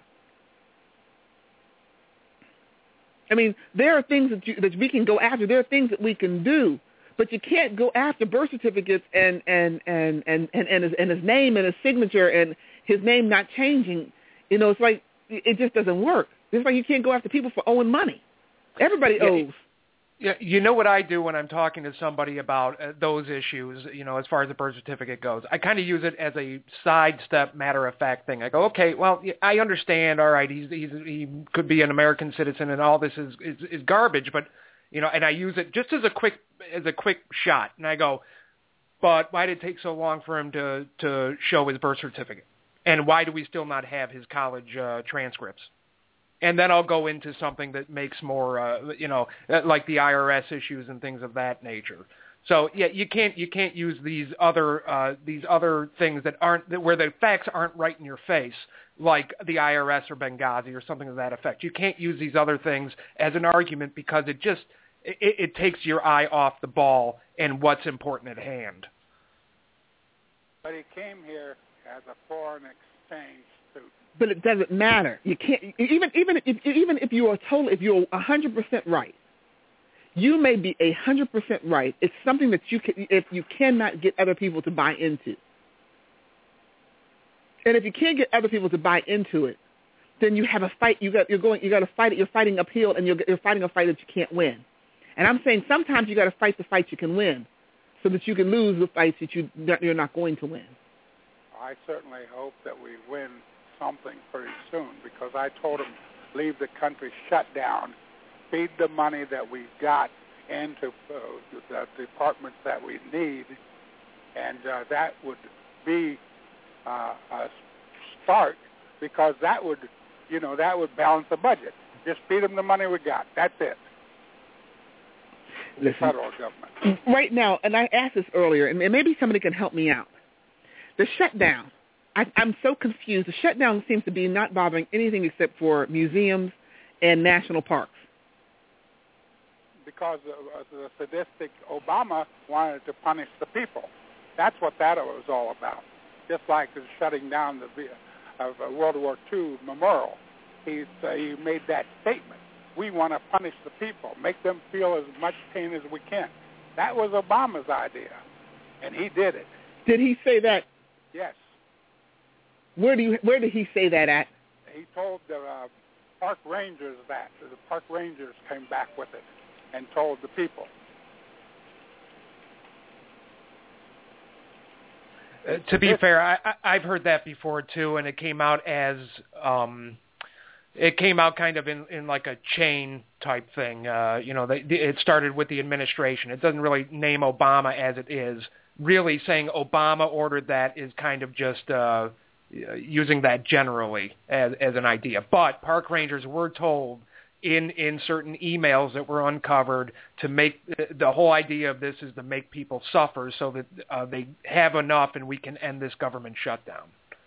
I mean, there are things that we can go after. There are things that we can do, but you can't go after birth certificates and his name and his signature and his name not changing. It's like it just doesn't work. It's like you can't go after people for owing money. Everybody owes. Yeah, you know what I do when I'm talking to somebody about those issues, as far as the birth certificate goes? I kind of use it as a sidestep, matter-of-fact thing. I go, okay, well, I understand, all right, he could be an American citizen and all this is garbage, but, and I use it just as a quick shot. And I go, but why did it take so long for him to show his birth certificate? And why do we still not have his college transcripts? And then I'll go into something that makes more, like the IRS issues and things of that nature. So yeah, you can't use these other things that aren't where the facts aren't right in your face, like the IRS or Benghazi or something of that effect. You can't use these other things as an argument because it takes your eye off the ball and what's important at hand. But he came here as a foreign exchange student. But it doesn't matter. You can't even if you are 100% right. You may be 100% right. It's something that you cannot get other people to buy into. And if you can't get other people to buy into it, then you have a fight. You got to fight it. You're fighting uphill, and you're fighting a fight that you can't win. And I'm saying sometimes you got to fight the fight you can win, so that you can lose the fights that you're not going to win. I certainly hope that we win something pretty soon, because I told him leave the country shut down, feed the money that we got into the departments that we need, and that would be a start, because that would balance the budget. Just feed them the money we got. That's it. The federal government. Right now, and I asked this earlier, and maybe somebody can help me out. The shutdown. I'm so confused. The shutdown seems to be not bothering anything except for museums and national parks. Because the sadistic Obama wanted to punish the people. That's what that was all about. Just like the shutting down of World War II memorial. He made that statement. We want to punish the people, make them feel as much pain as we can. That was Obama's idea, and he did it. Did he say that? Yes. Where did he say that at? He told the park rangers that. The park rangers came back with it and told the people. To be fair, I've heard that before too, and it came out as it came out kind of in like a chain type thing. It started with the administration. It doesn't really name Obama as it is. Really saying Obama ordered that is kind of just using that generally as an idea. But park rangers were told in certain emails that were uncovered to make the whole idea of this is to make people suffer so that they have enough and we can end this government shutdown.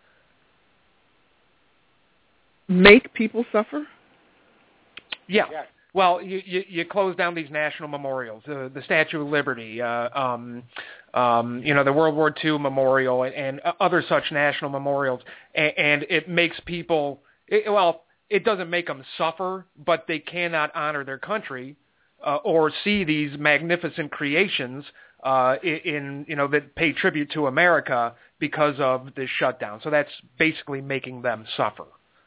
Make people suffer? Yeah. Well, you close down these national memorials, the Statue of Liberty, the World War II memorial, and other such national memorials, and it makes people. It doesn't make them suffer, but they cannot honor their country or see these magnificent creations that pay tribute to America because of this shutdown. So that's basically making them suffer.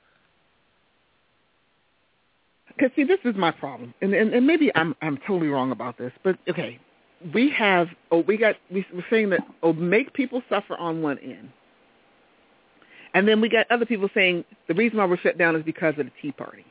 Because see, this is my problem, and maybe I'm totally wrong about this, but okay, we're saying that make people suffer on one end, and then we got other people saying the reason why we're shut down is because of the Tea Party,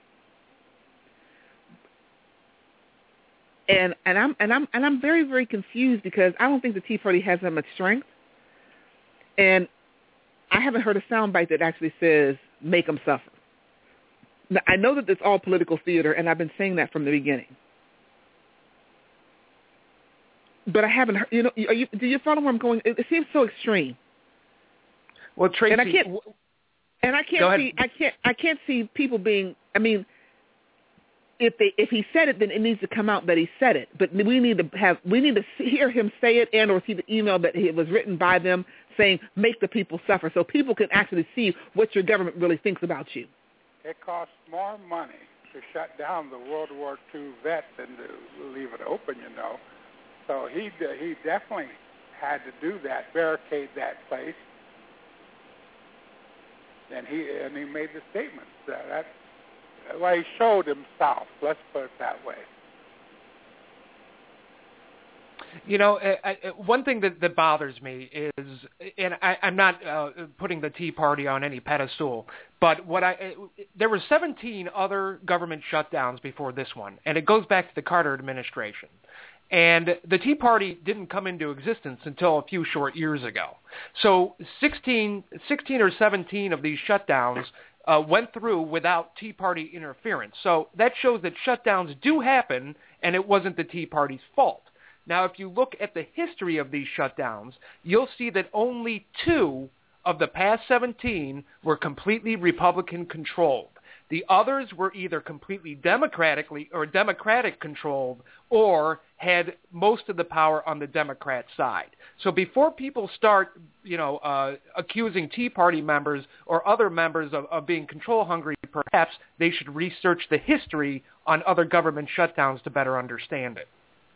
and I'm very, very confused because I don't think the Tea Party has that much strength, and I haven't heard a soundbite that actually says make them suffer. Now, I know that it's all political theater, and I've been saying that from the beginning. But I haven't heard. Do you follow where I'm going? It seems so extreme. Well, Tracy, I can't see people being. I mean, if he said it, then it needs to come out that he said it. But we need to hear him say it, and or see the email that it was written by them saying make the people suffer, so people can actually see what your government really thinks about you. It costs more money to shut down the World War II vet than to leave it open, So he definitely had to do that, barricade that place. And he made the statements. He showed himself. Let's put it that way. One thing that bothers me is, and I'm not putting the Tea Party on any pedestal, but there were 17 other government shutdowns before this one, and it goes back to the Carter administration. And the Tea Party didn't come into existence until a few short years ago. So 16 or 17 of these shutdowns went through without Tea Party interference. So that shows that shutdowns do happen, and it wasn't the Tea Party's fault. Now, if you look at the history of these shutdowns, you'll see that only 2 of the past 17 were completely Republican-controlled. The others were either completely Democratic controlled or had most of the power on the Democrat side. So before people start, accusing Tea Party members or other members of being control hungry, perhaps they should research the history on other government shutdowns to better understand it.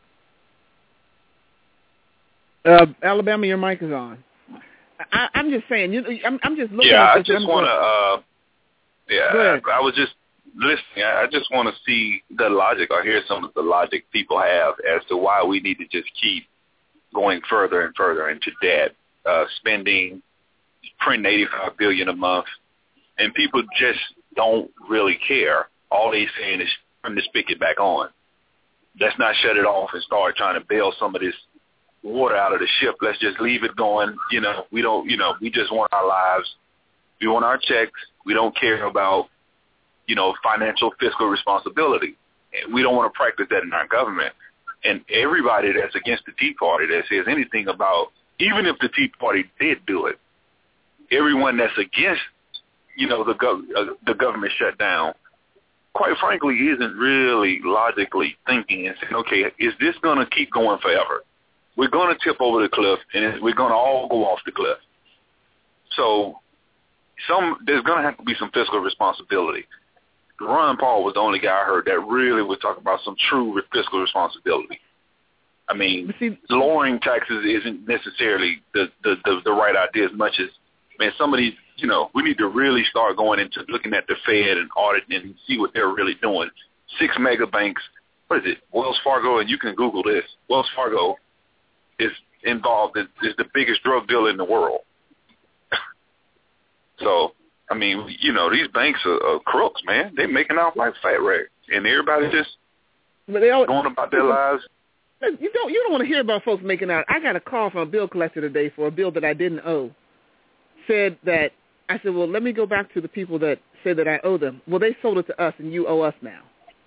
Alabama, your mic is on. I'm just saying. I'm just looking. Yeah, at I just want to. I was just listening. I just want to see the logic or hear some of the logic people have as to why we need to just keep going further and further into debt, spending, printing $85 billion a month, and people just don't really care. All they saying is turn the spigot back on. Let's not shut it off and start trying to bail some of this water out of the ship. Let's just leave it going. We don't, we just want our lives. We want our checks. We don't care about, financial fiscal responsibility. And we don't want to practice that in our government. And everybody that's against the Tea Party that says anything about, even if the Tea Party did do it, everyone that's against, the government shutdown, quite frankly, isn't really logically thinking and saying, okay, is this going to keep going forever? We're going to tip over the cliff, and we're going to all go off the cliff. So there's going to have to be some fiscal responsibility. Ron Paul was the only guy I heard that really was talking about some true fiscal responsibility. I mean, lowering taxes isn't necessarily the right idea as much as, some of these, we need to really start going into looking at the Fed and auditing and see what they're really doing. 6 mega banks, what is it, Wells Fargo, and you can Google this. Wells Fargo is involved, is the biggest drug dealer in the world. So I mean, you know, these banks are crooks, man. They're making out like fat rag, and everybody just going about their lives. You don't want to hear about folks making out. I got a call from a bill collector today for a bill that I didn't owe. I said, well, let me go back to the people that said that I owe them. Well, they sold it to us, and you owe us now.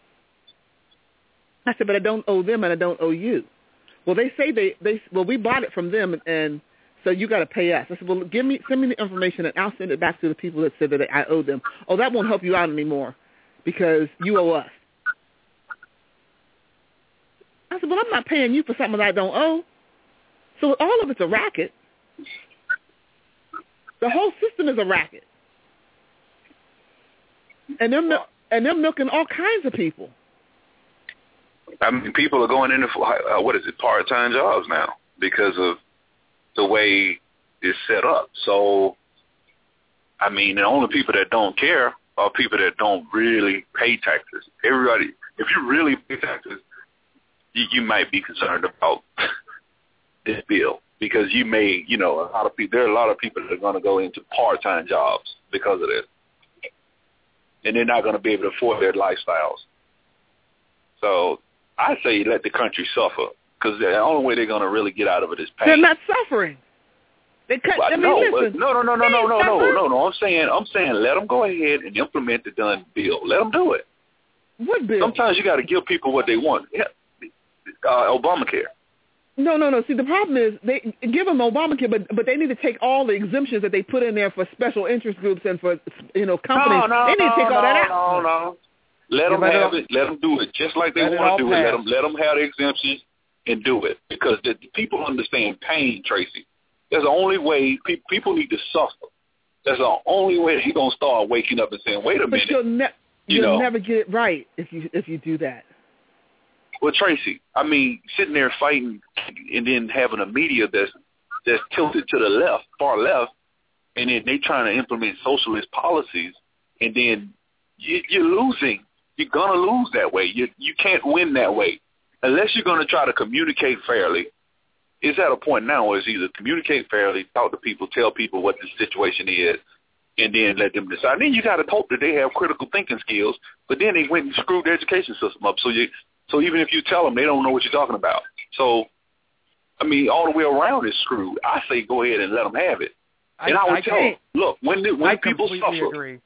I said, but I don't owe them, and I don't owe you. Well, they say we bought it from them, and so you got to pay us. I said, well, send me the information, and I'll send it back to the people that said that I owe them. Oh, that won't help you out anymore because you owe us. I said, well, I'm not paying you for something that I don't owe. So all of it's a racket. The whole system is a racket. And they're milking all kinds of people. I mean, people are going into, part-time jobs now because of the way it's set up. So, I mean, the only people that don't care are people that don't really pay taxes. Everybody, if you really pay taxes, you might be concerned about this bill because you may, you know, there are a lot of people that are going to go into part-time jobs because of this. And they're not going to be able to afford their lifestyles. So I say let the country suffer because the only way they're going to really get out of it is pain. They're not suffering. Listen. No. I'm saying let them go ahead and implement the done bill. Let them do it. What bill? Sometimes you got to give people what they want. Yeah. Obamacare. No. See, the problem is they give them Obamacare, but they need to take all the exemptions that they put in there for special interest groups and for companies. They need to take all that out. No. Let them have it. Let them do it just like they want to do it. Let them have the exemptions and do it because the people understand pain, Tracy. That's the only way people need to suffer. That's the only way they're gonna start waking up and saying, "Wait a minute." You'll never get it right if you do that. Well, Tracy, I mean, sitting there fighting and then having a media that's tilted to the left, far left, and then they trying to implement socialist policies, and then you're losing. You're going to lose that way. You can't win that way. Unless you're going to try to communicate fairly. It's at a point now where it's either communicate fairly, talk to people, tell people what the situation is, and then let them decide. Then you got to hope that they have critical thinking skills, but then they went and screwed the education system up. So even if you tell them, they don't know what you're talking about. So, I mean, all the way around is screwed. I say go ahead and let them have it. And I would tell them, look, when people suffer,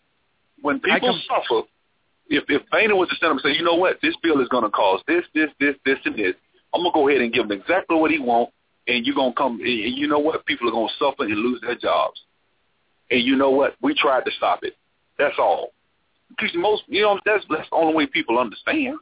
if Boehner was to stand up and say, you know what, this bill is going to cause this, and this, I'm going to go ahead and give him exactly what he wants, and you're going to come, and you know what, people are going to suffer and lose their jobs. And you know what, we tried to stop it. That's all. Because that's the only way people understand.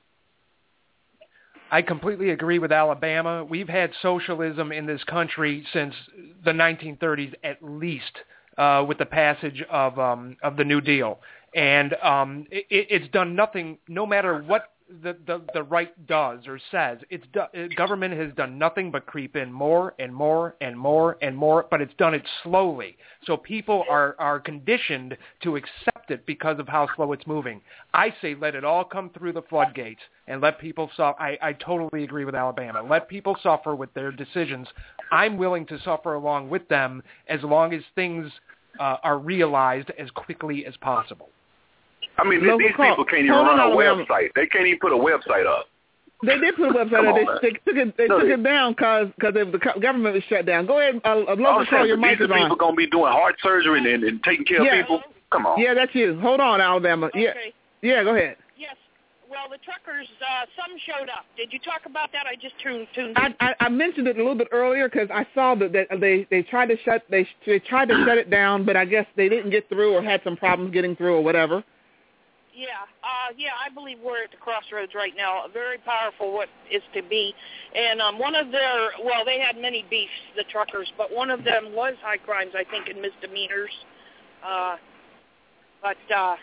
I completely agree with Alabama. We've had socialism in this country since the 1930s at least, with the passage of the New Deal. And it's done nothing, no matter what the right does or says. Government has done nothing but creep in more and more and more and more, but it's done it slowly. So people are conditioned to accept it because of how slow it's moving. I say let it all come through the floodgates and let people suffer. I totally agree with Alabama. Let people suffer with their decisions. I'm willing to suffer along with them as long as things are realized as quickly as possible. I mean, these people can't even run a website. They can't even put a website up. They did put a website up. They took it down because the government was shut down. Go ahead. I'd love to call your mic on. These people going to be doing heart surgery and taking care of people? Come on. Yeah, that's you. Hold on, Alabama. Okay. Yeah, go ahead. Yes. Well, the truckers, some showed up. Did you talk about that? I just tuned in. I mentioned it a little bit earlier because I saw that they tried to shut shut it down, but I guess they didn't get through or had some problems getting through or whatever. Yeah, I believe we're at the crossroads right now. Very powerful what is to be. And one of they had many beefs, the truckers, but one of them was high crimes, I think, and misdemeanors. But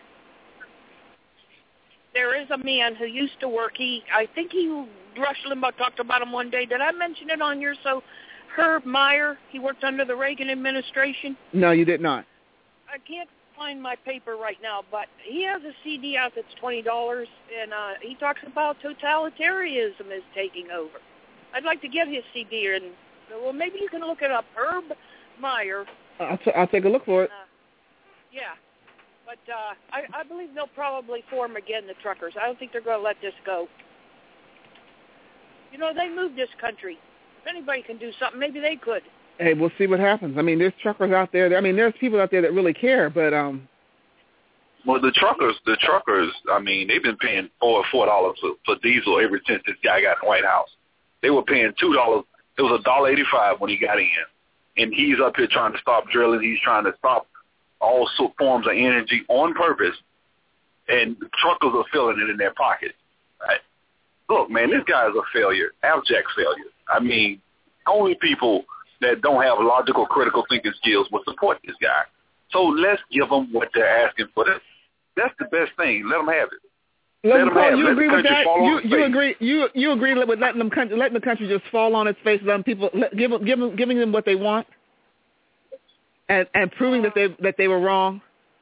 there is a man who used to work. I think Rush Limbaugh talked about him one day. Did I mention it on your show? Herb Meyer, he worked under the Reagan administration. No, you did not. I can't find my paper right now, but he has a CD out that's $20, and he talks about totalitarianism is taking over. I'd like to get his CD, and well, maybe you can look it up. Herb Meyer. I'll take a look for it. Yeah. But I believe they'll probably form again, the truckers. I don't think they're going to let this go. You know, they moved this country. If anybody can do something, maybe they could. Hey, we'll see what happens. I mean, there's truckers out there. I mean, there's people out there that really care, but Well, the truckers. I mean, they've been paying $4 for diesel ever since this guy got in the White House. They were paying $2. It was $1.85 when he got in, and he's up here trying to stop drilling. He's trying to stop all forms of energy on purpose, and the truckers are feeling it in their pockets. Right? Look, man, this guy is a failure, abject failure. I mean, only people that don't have logical, critical thinking skills will support this guy. So let's give them what they're asking for. That's the best thing. Let them have it. Let them have it. You agree with that? You agree with letting the country just fall on its face, letting people giving them what they want, and proving that they were wrong.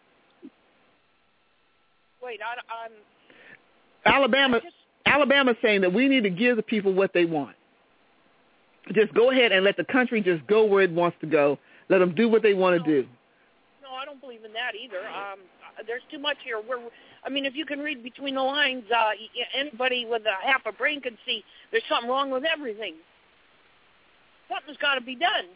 Wait, Alabama's saying that we need to give the people what they want. Just go ahead and let the country just go where it wants to go. Let them do what they want to do. No, I don't believe in that either. There's too much here. If you can read between the lines, anybody with half a brain can see there's something wrong with everything. Something's got to be done.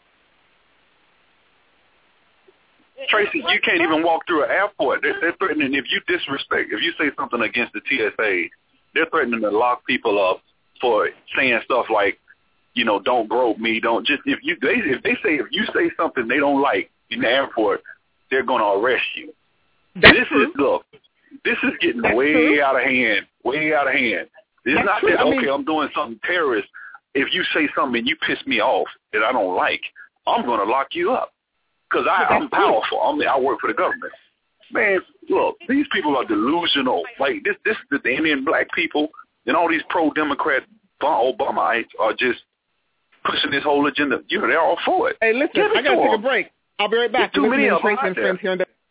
Tracy, you can't even walk through an airport. They're threatening, if you say something against the TSA, they're threatening to lock people up for saying stuff like, you know, don't grope me, don't just if you say something they don't like in the airport, they're going to arrest you. This is getting way out of hand. Way out of hand. It's not that I'm doing something terrorist. If you say something and you piss me off that I don't like, I'm going to lock you up because I'm powerful. I work for the government. Man, look, these people are delusional. Like this the Indian black people and all these pro-Democrat Obamaites are just pushing this whole agenda. You know, they're all for it. Hey, listen, I got to take a break. I'll be right back. Too many of them out there.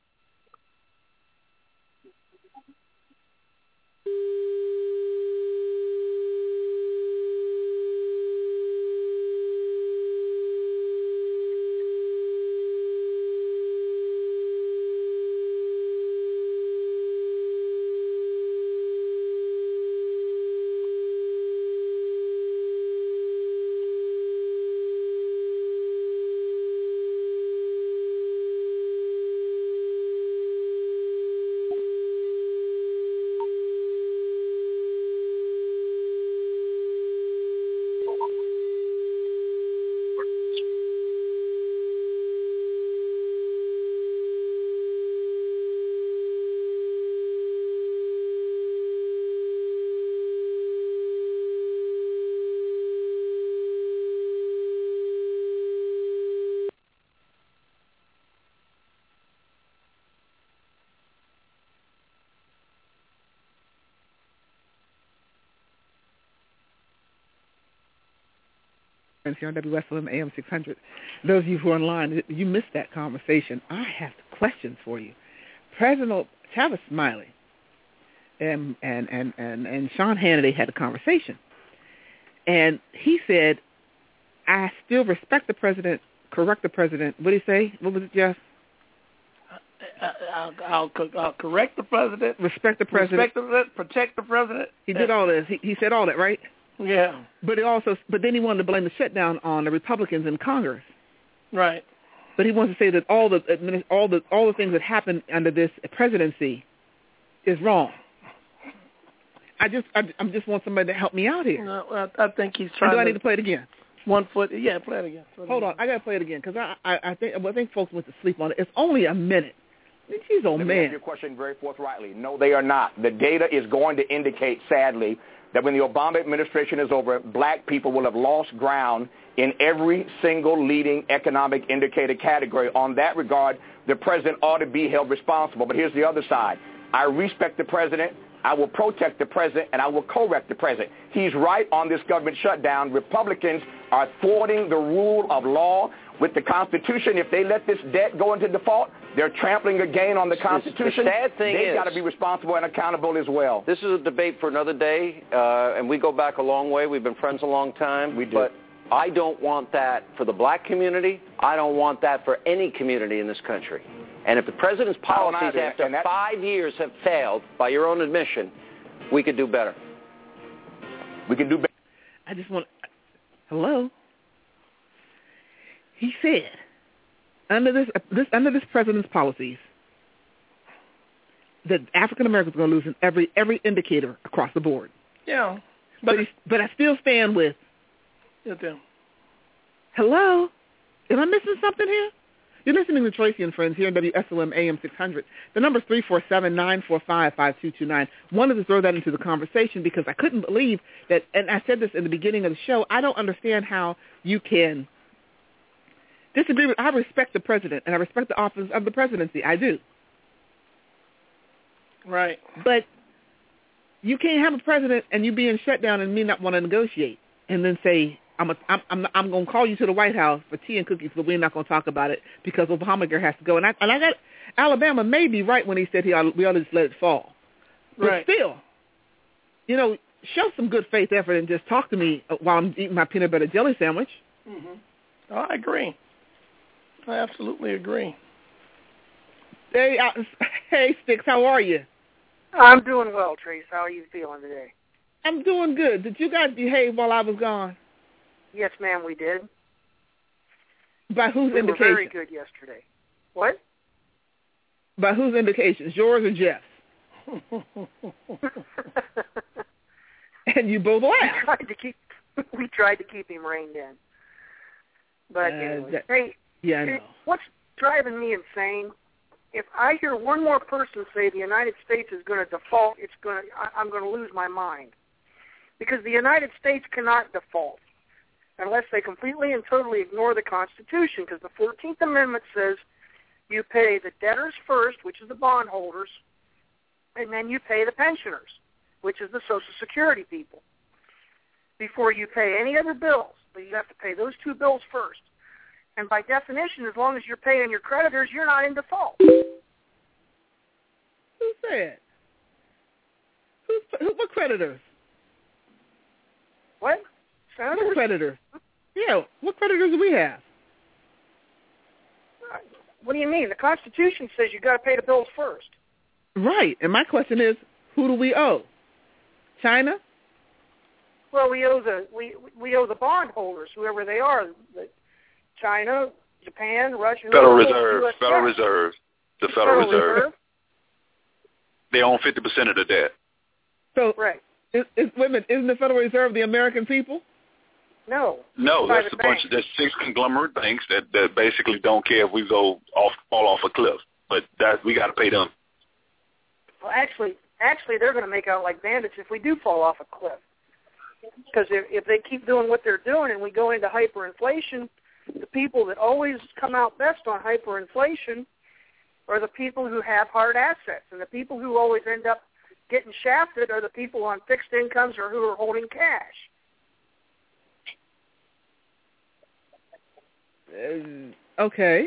Here on WSLM AM 600. Those of you who are online, you missed that conversation. I have questions for you. President Travis Smiley and Sean Hannity had a conversation, and he said, "I still respect the president, correct the president." What did he say? What was it, Jeff? I'll correct the president, respect the president, protect the president. He did all this. He said all that, right? Yeah. But then he wanted to blame the shutdown on the Republicans in Congress. Right. But he wants to say that all the things that happened under this presidency is wrong. I just want somebody to help me out here. No, I think he's trying. Do I need to play it again? 1 foot. Yeah, play it again. Hold on, I got to play it again because I think folks went to sleep on it. It's only a minute. Jeez, Let me answer your question very forthrightly. No, they are not. The data is going to indicate, sadly, that when the Obama administration is over, black people will have lost ground in every single leading economic indicator category. On that regard, the president ought to be held responsible. But here's the other side. I respect the president. I will protect the president, and I will correct the president. He's right on this government shutdown. Republicans are thwarting the rule of law with the Constitution. If they let this debt go into default, they're trampling again on the Constitution. The sad thing They've got to be responsible and accountable as well. This is a debate for another day, and we go back a long way. We've been friends a long time. We do. But I don't want that for the black community. I don't want that for any community in this country. And if the president's policies after 5 years have failed, by your own admission, we could do better. We can do better. I just want. Hello. He said, under this president's policies, that African Americans are going to lose in every indicator across the board. Yeah. But I still stand with. Hello? Am I missing something here? You're listening to Tracy and Friends here on WSOM AM 600. The number is 347-945-5229. Wanted to throw that into the conversation because I couldn't believe that, and I said this in the beginning of the show, I don't understand how you can disagree with. I respect the president, and I respect the office of the presidency. I do. Right. But you can't have a president and you being shut down and me not want to negotiate and then say, I'm going to call you to the White House for tea and cookies, but we're not going to talk about it because Obamacare has to go. And I got Alabama may be right when he said we ought to just let it fall. But still, show some good faith effort and just talk to me while I'm eating my peanut butter jelly sandwich. Mm-hmm. Oh, I agree. I absolutely agree. Hey, Sticks, how are you? I'm doing well, Trace. How are you feeling today? I'm doing good. Did you guys behave while I was gone? Yes, ma'am, we did. By whose indication? We were very good yesterday. What? By whose indications, yours or Jeff's? And you both laughed. We tried to keep him reined in. But anyway, I know. What's driving me insane? If I hear one more person say the United States is going to default, I'm going to lose my mind. Because the United States cannot default unless they completely and totally ignore the Constitution, because the 14th Amendment says you pay the debtors first, which is the bondholders, and then you pay the pensioners, which is the Social Security people, before you pay any other bills. But you have to pay those two bills first. And by definition, as long as you're paying your creditors, you're not in default. Who said? What creditors? What? Senators? What creditors? Yeah, what creditors do we have? What do you mean? The Constitution says you got to pay the bills first. Right, and my question is, who do we owe? China? Well, we owe the bondholders, whoever they are. China, Japan, Russia. Federal Reserve. The Federal Reserve. They own 50% of the debt. So, right. Wait a minute, isn't the Federal Reserve the American people? No. No, that's a bunch of, there's 6 conglomerate banks that basically don't care if we fall off a cliff. But we got to pay them. Well, actually, they're going to make out like bandits if we do fall off a cliff. Because if they keep doing what they're doing and we go into hyperinflation, the people that always come out best on hyperinflation are the people who have hard assets. And the people who always end up getting shafted are the people on fixed incomes or who are holding cash. Okay.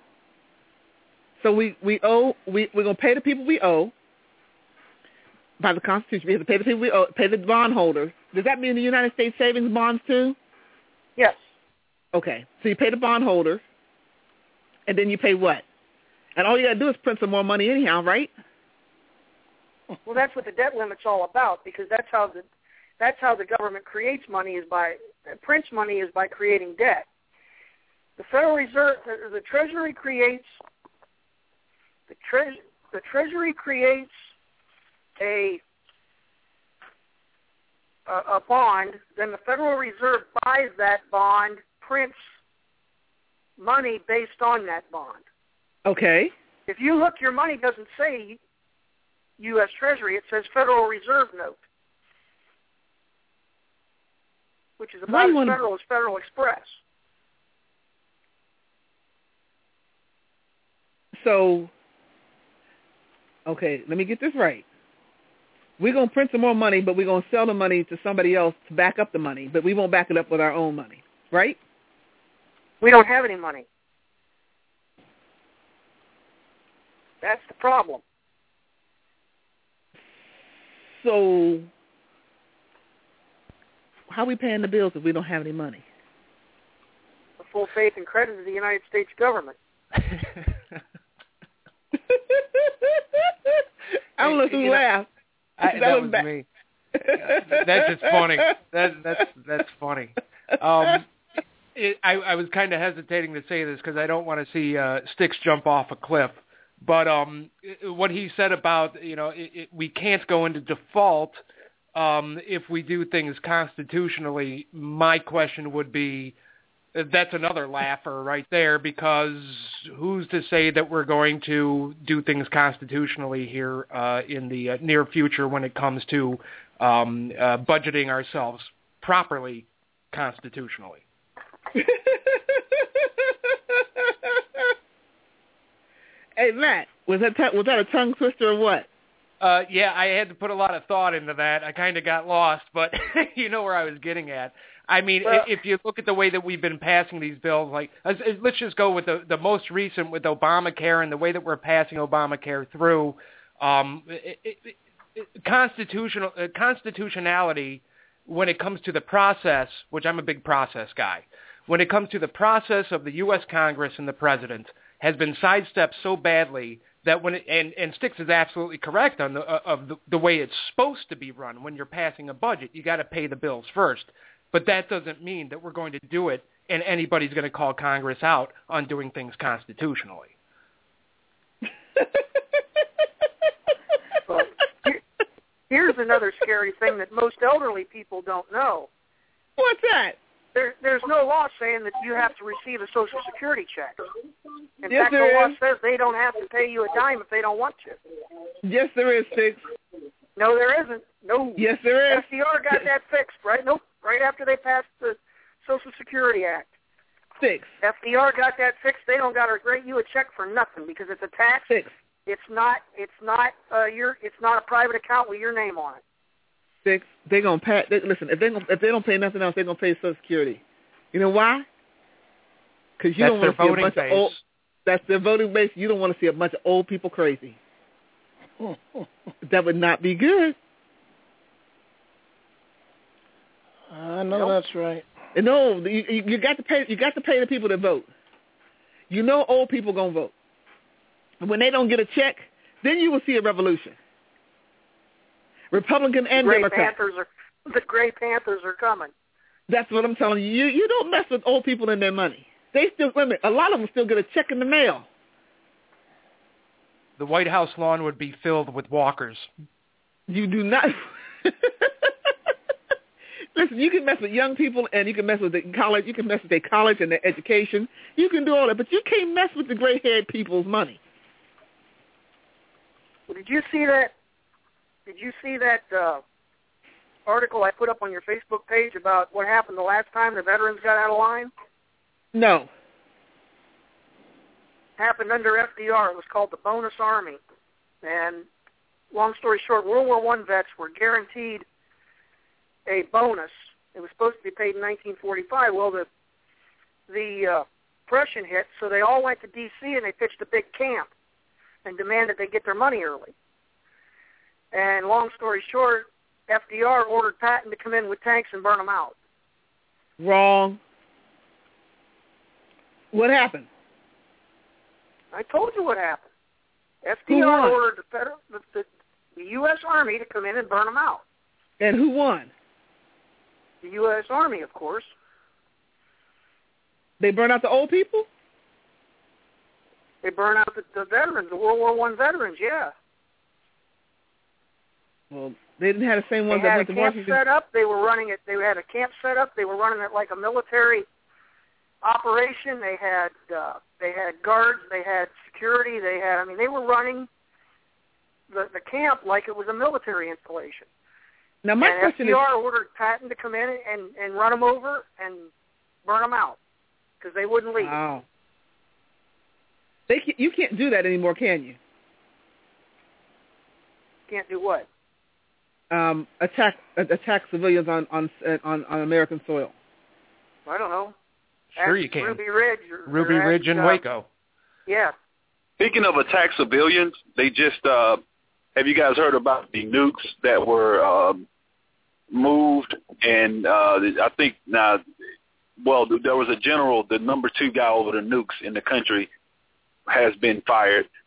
So we're gonna pay the people we owe by the Constitution. We have to pay the people we owe, pay the bondholders. Does that mean the United States savings bonds too? Yes. Okay. So you pay the bondholders, and then you pay what? And all you gotta do is print some more money anyhow, right? Well, that's what the debt limit's all about, because that's how the government creates money prints money is by creating debt. The Federal Reserve, the Treasury creates a bond. Then the Federal Reserve buys that bond, prints money based on that bond. Okay. If you look, your money doesn't say U.S. Treasury. It says Federal Reserve Note, which is about as federal as Federal Express. So, okay, let me get this right. We're going to print some more money, but we're going to sell the money to somebody else to back up the money, but we won't back it up with our own money, right? We don't have any money. That's the problem. So, how are we paying the bills if we don't have any money? The full faith and credit of the United States government. I don't know who laughed. That was me. That's just funny. That's funny. I was kind of hesitating to say this because I don't want to see Sticks jump off a cliff. But what he said about, we can't go into default if we do things constitutionally, my question would be, that's another laugher right there, because who's to say that we're going to do things constitutionally here in the near future when it comes to budgeting ourselves properly constitutionally? Hey, Matt, was that a tongue twister or what? Yeah, I had to put a lot of thought into that. I kind of got lost, but you know where I was getting at. I mean, if you look at the way that we've been passing these bills, like let's just go with the most recent with Obamacare and the way that we're passing Obamacare through. Constitutionality, when it comes to the process, which I'm a big process guy, when it comes to the process of the U.S. Congress and the President, has been sidestepped so badly that when and Sticks is absolutely correct on the way it's supposed to be run. When you're passing a budget, you got to pay the bills first. But that doesn't mean that we're going to do it and anybody's going to call Congress out on doing things constitutionally. Well, here's another scary thing that most elderly people don't know. What's that? There's no law saying that you have to receive a Social Security check. In yes, fact, the law says they don't have to pay you a dime if they don't want to. Yes, there is, Sticks. No, there isn't. No. Yes, there is. FDR got that fixed, right? Nope. Right after they passed the Social Security Act. Sticks. FDR got that fixed. They don't got to write you a check for nothing because it's a tax. Sticks. It's not a private account with your name on it. Sticks. They're gonna pay. Listen, if they don't pay nothing else, they're gonna pay Social Security. You know why? Because you don't want to see a bunch of old. That's their voting base. You don't want to see a bunch of old people crazy. That would not be good. I know that's right. No, you got to pay. You got to pay the people that vote. You know, old people gonna vote. And when they don't get a check, then you will see a revolution. Republican and Democrat. The Gray Panthers are coming. That's what I'm telling you. You don't mess with old people and their money. They still, a lot of them still get a check in the mail. The White House lawn would be filled with walkers. You do not. Listen, you can mess with young people and you can mess with the college. You can mess with their college and their education. You can do all that, but you can't mess with the gray-haired people's money. Well, did you see that? Did you see that article I put up on your Facebook page about what happened the last time the veterans got out of line? No. Happened under FDR. It was called the Bonus Army. And long story short, World War I vets were guaranteed a bonus. It was supposed to be paid in 1945. Well, the Depression hit, so they all went to D.C. and they pitched a big camp and demanded they get their money early. And long story short, FDR ordered Patton to come in with tanks and burn them out. Wrong. What happened? I told you what happened. FDR ordered the U.S. Army to come in and burn them out. And who won? The U.S. Army, of course. They burn out the old people? They burn out the veterans, the World War I veterans, yeah. Well, they didn't have the same ones that went to Washington. They had a camp set up. They were running it. They had a camp set up. They were running it like a military operation. They had guards. They had security. They were running the camp like it was a military installation. Now my question FDR ordered Patton to come in and run them over and burn them out because they wouldn't leave. Wow. You can't do that anymore, can you? Can't do what? Attack civilians on American soil. I don't know. Sure, you can. Ruby Ridge and Waco. Yeah. Speaking of attack civilians, they just have you guys heard about the nukes that were moved? And I think now, well, there was a general, the number 2 guy over the nukes in the country has been fired.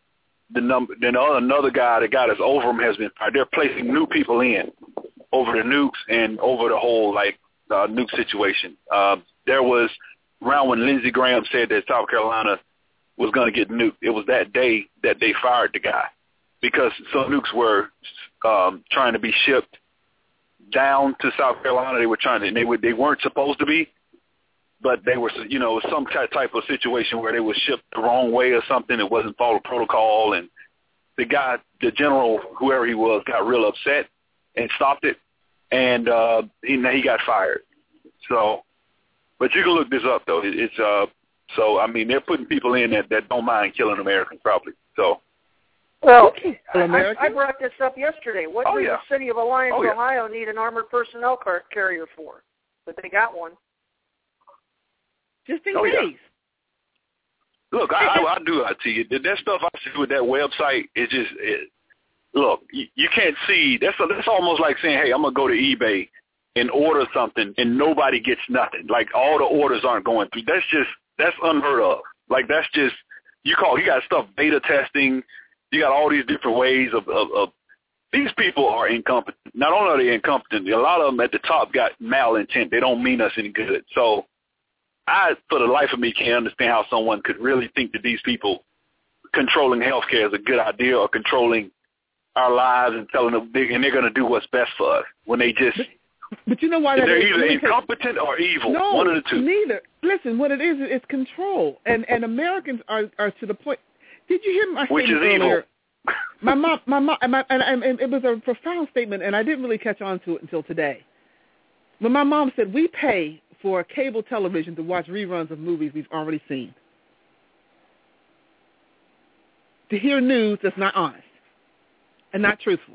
another guy, the guy that's over him, has been fired. They're placing new people in over the nukes and over the whole nuke situation. There was around when Lindsey Graham said that South Carolina was going to get nuked. It was that day that they fired the guy because some nukes were trying to be shipped down to South Carolina. They were they weren't supposed to be, but they were, some type of situation where they were shipped the wrong way or something. It wasn't followed protocol, and the guy, the general, whoever he was, got real upset and stopped it, and he got fired. So, but you can look this up though. It's they're putting people in that don't mind killing Americans probably. So. Well, I brought this up yesterday. What does the city of Alliance, Ohio, need an armored personnel carrier for? But they got one. Just in case. Yeah. Look, I do. I tell you, that stuff I see with that website is just. Look, you can't see. That's almost like saying, "Hey, I'm gonna go to eBay and order something, and nobody gets nothing. Like all the orders aren't going through. That's unheard of. Like that's just you got stuff beta testing. You got all these different ways of these people are incompetent. Not only are they incompetent, a lot of them at the top got malintent. They don't mean us any good. So I, for the life of me, can't understand how someone could really think that these people controlling healthcare is a good idea or controlling our lives and telling them they're going to do what's best for us when they just. But you know why they're either incompetent or evil. No, one of the two. Neither. Listen, what it is, it's control, and Americans are to the point. Did you hear my Which statement is earlier? Evil. My mom, and it was a profound statement, and I didn't really catch on to it until today. When my mom said, we pay for cable television to watch reruns of movies we've already seen, to hear news that's not honest and not truthful.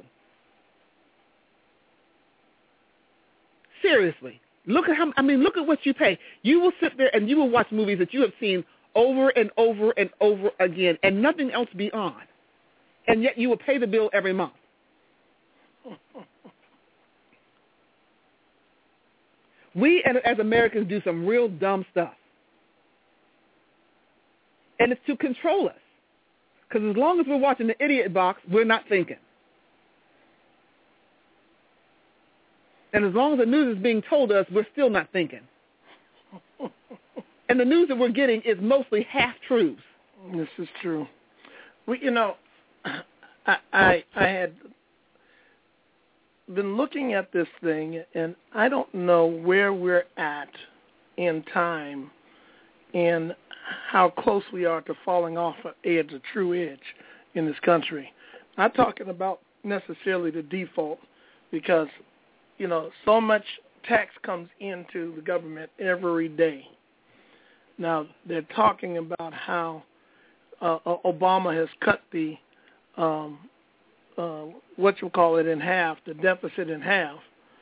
Seriously, look at what you pay. You will sit there and you will watch movies that you have seen over and over and over again, and nothing else be on. And yet you will pay the bill every month. We, as Americans, do some real dumb stuff. And it's to control us. Because as long as we're watching the idiot box, we're not thinking. And as long as the news is being told us, we're still not thinking. And the news that we're getting is mostly half-truths. This is true. I had been looking at this thing, and I don't know where we're at in time and how close we are to falling off an edge, a true edge in this country. Not talking about necessarily the default because, so much tax comes into the government every day. Now, they're talking about how Obama has cut the in half, the deficit in half.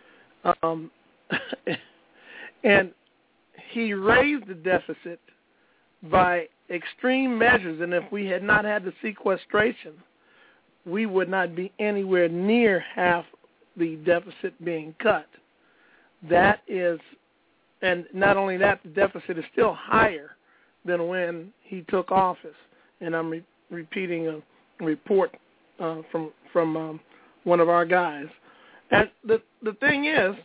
And he raised the deficit by extreme measures, and if we had not had the sequestration, we would not be anywhere near half the deficit being cut. That is, and not only that, the deficit is still higher than when he took office. And I'm repeating a report from one of our guys. And the thing is,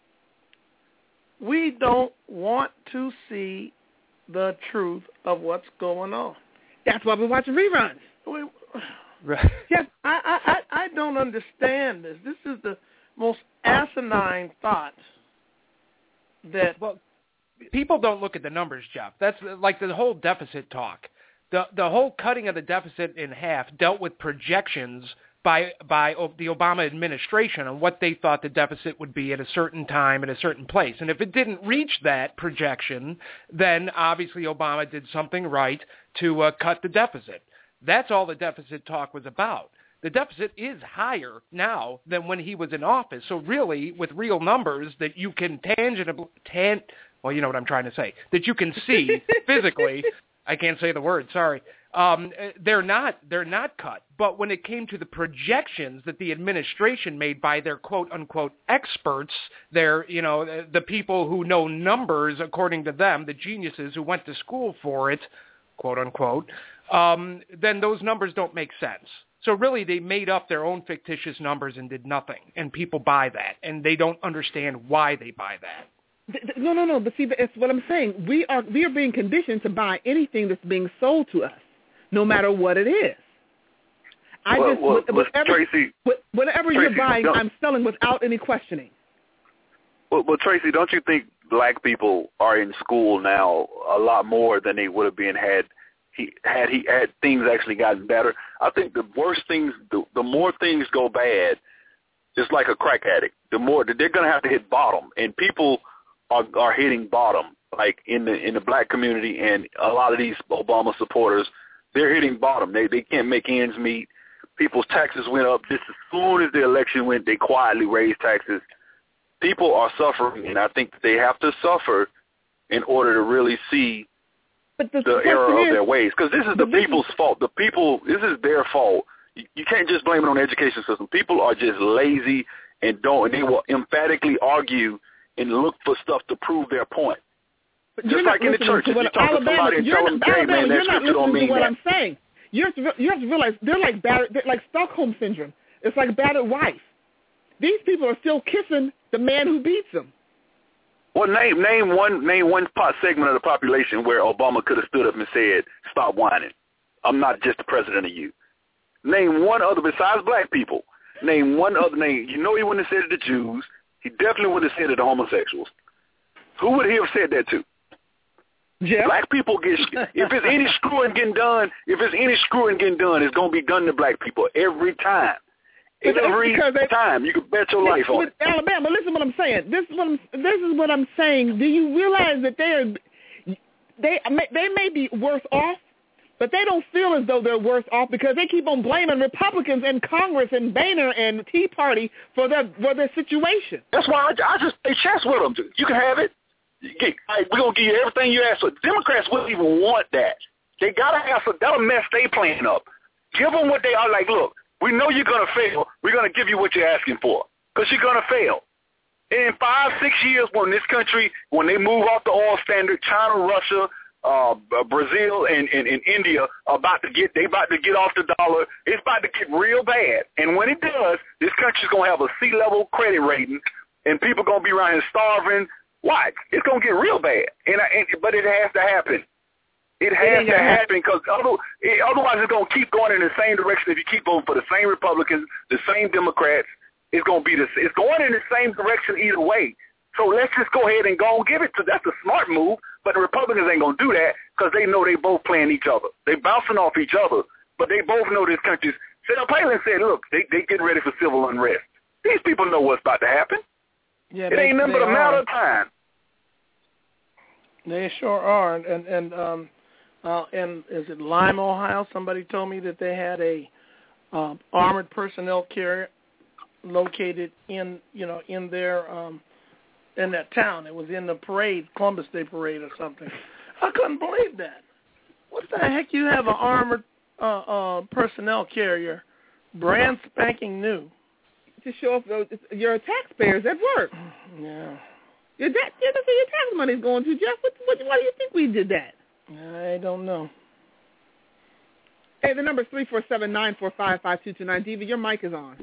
we don't want to see the truth of what's going on. That's why we're watching reruns. Right. Yes, I don't understand this. This is the most asinine thought that... Well, people don't look at the numbers, Jeff. That's like the whole deficit talk. The whole cutting of the deficit in half dealt with projections by the Obama administration on what they thought the deficit would be at a certain time at a certain place. And if it didn't reach that projection, then obviously Obama did something right to cut the deficit. That's all the deficit talk was about. The deficit is higher now than when he was in office. So really, with real numbers that you can well, you know what I'm trying to say, that you can see physically, I can't say the word, sorry. They're not cut. But when it came to the projections that the administration made by their quote unquote experts, the people who know numbers according to them, the geniuses who went to school for it, quote unquote, then those numbers don't make sense. So really, they made up their own fictitious numbers and did nothing, and people buy that, and they don't understand why they buy that. No. But see, that's what I'm saying. We are being conditioned to buy anything that's being sold to us, no matter what it is. Whatever you're buying, I'm selling without any questioning. Well, Tracy, don't you think black people are in school now a lot more than they would have been had things actually gotten better? I think the worst things, the more things go bad, it's like a crack addict. The more they're going to have to hit bottom, and people are hitting bottom. Like in the black community and a lot of these Obama supporters, they're hitting bottom. They can't make ends meet. People's taxes went up just as soon as the election went. They quietly raised taxes. People are suffering, and I think they have to suffer in order to really see the error of their ways. Because this is the people's fault. The people, this is their fault. You can't just blame it on the education system. People are just lazy and they will emphatically argue and look for stuff to prove their point. Just like in the church, if you talk to somebody and tell them, hey, man, that scripture don't mean that. I'm saying. You have to realize they're like Stockholm syndrome. It's like battered wife. These people are still kissing the man who beats them. Well, name one segment of the population where Obama could have stood up and said, "Stop whining. I'm not just the president of you." Name one other besides black people. Name one other name. You know he wouldn't have said it to Jews. He definitely wouldn't have said it to homosexuals. Who would he have said that to? Jeff? Black people get if there's any screwing getting done, it's going to be done to black people every time. Every time. You can bet your life on it. Alabama, listen to what I'm saying. This is what I'm saying. Do you realize that they may be worse off, but they don't feel as though they're worse off because they keep on blaming Republicans in Congress and Boehner and Tea Party for their situation. That's why I just play chess with them. You can have it. We're going to give you everything you ask for. Democrats wouldn't even want that. They got to have that'll mess they plan up. Give them what they are like, look, we know you're going to fail. We're going to give you what you're asking for because you're going to fail. And in 5-6 years when this country, when they move off the oil standard, China, Russia, Brazil, and India are about to get off the dollar. It's about to get real bad. And when it does, this country's going to have a sea-level credit rating, and people are going to be around here starving. Why? It's going to get real bad. But it has to happen. It has to happen because otherwise it's going to keep going in the same direction. If you keep voting for the same Republicans, the same Democrats, it's going to be it's going in the same direction either way. So let's just go ahead and go and give it to. That's a smart move, but the Republicans ain't going to do that because they know they both playing each other. They bouncing off each other, but they both know this country's. Sarah Palin said, look, they getting ready for civil unrest. These people know what's about to happen. Yeah, it ain't nothing but a matter of time. They sure are, and is it Lima, Ohio? Somebody told me that they had a armored personnel carrier located in their in that town. It was in the parade, Columbus Day parade or something. I couldn't believe that. What the heck? You have an armored personnel carrier, brand spanking new, to show off your taxpayers at work. Yeah. That's where your tax money's going to, Jeff. Why do you think we did that? I don't know. Hey, the number is 347-945-5229. Diva, your mic is on.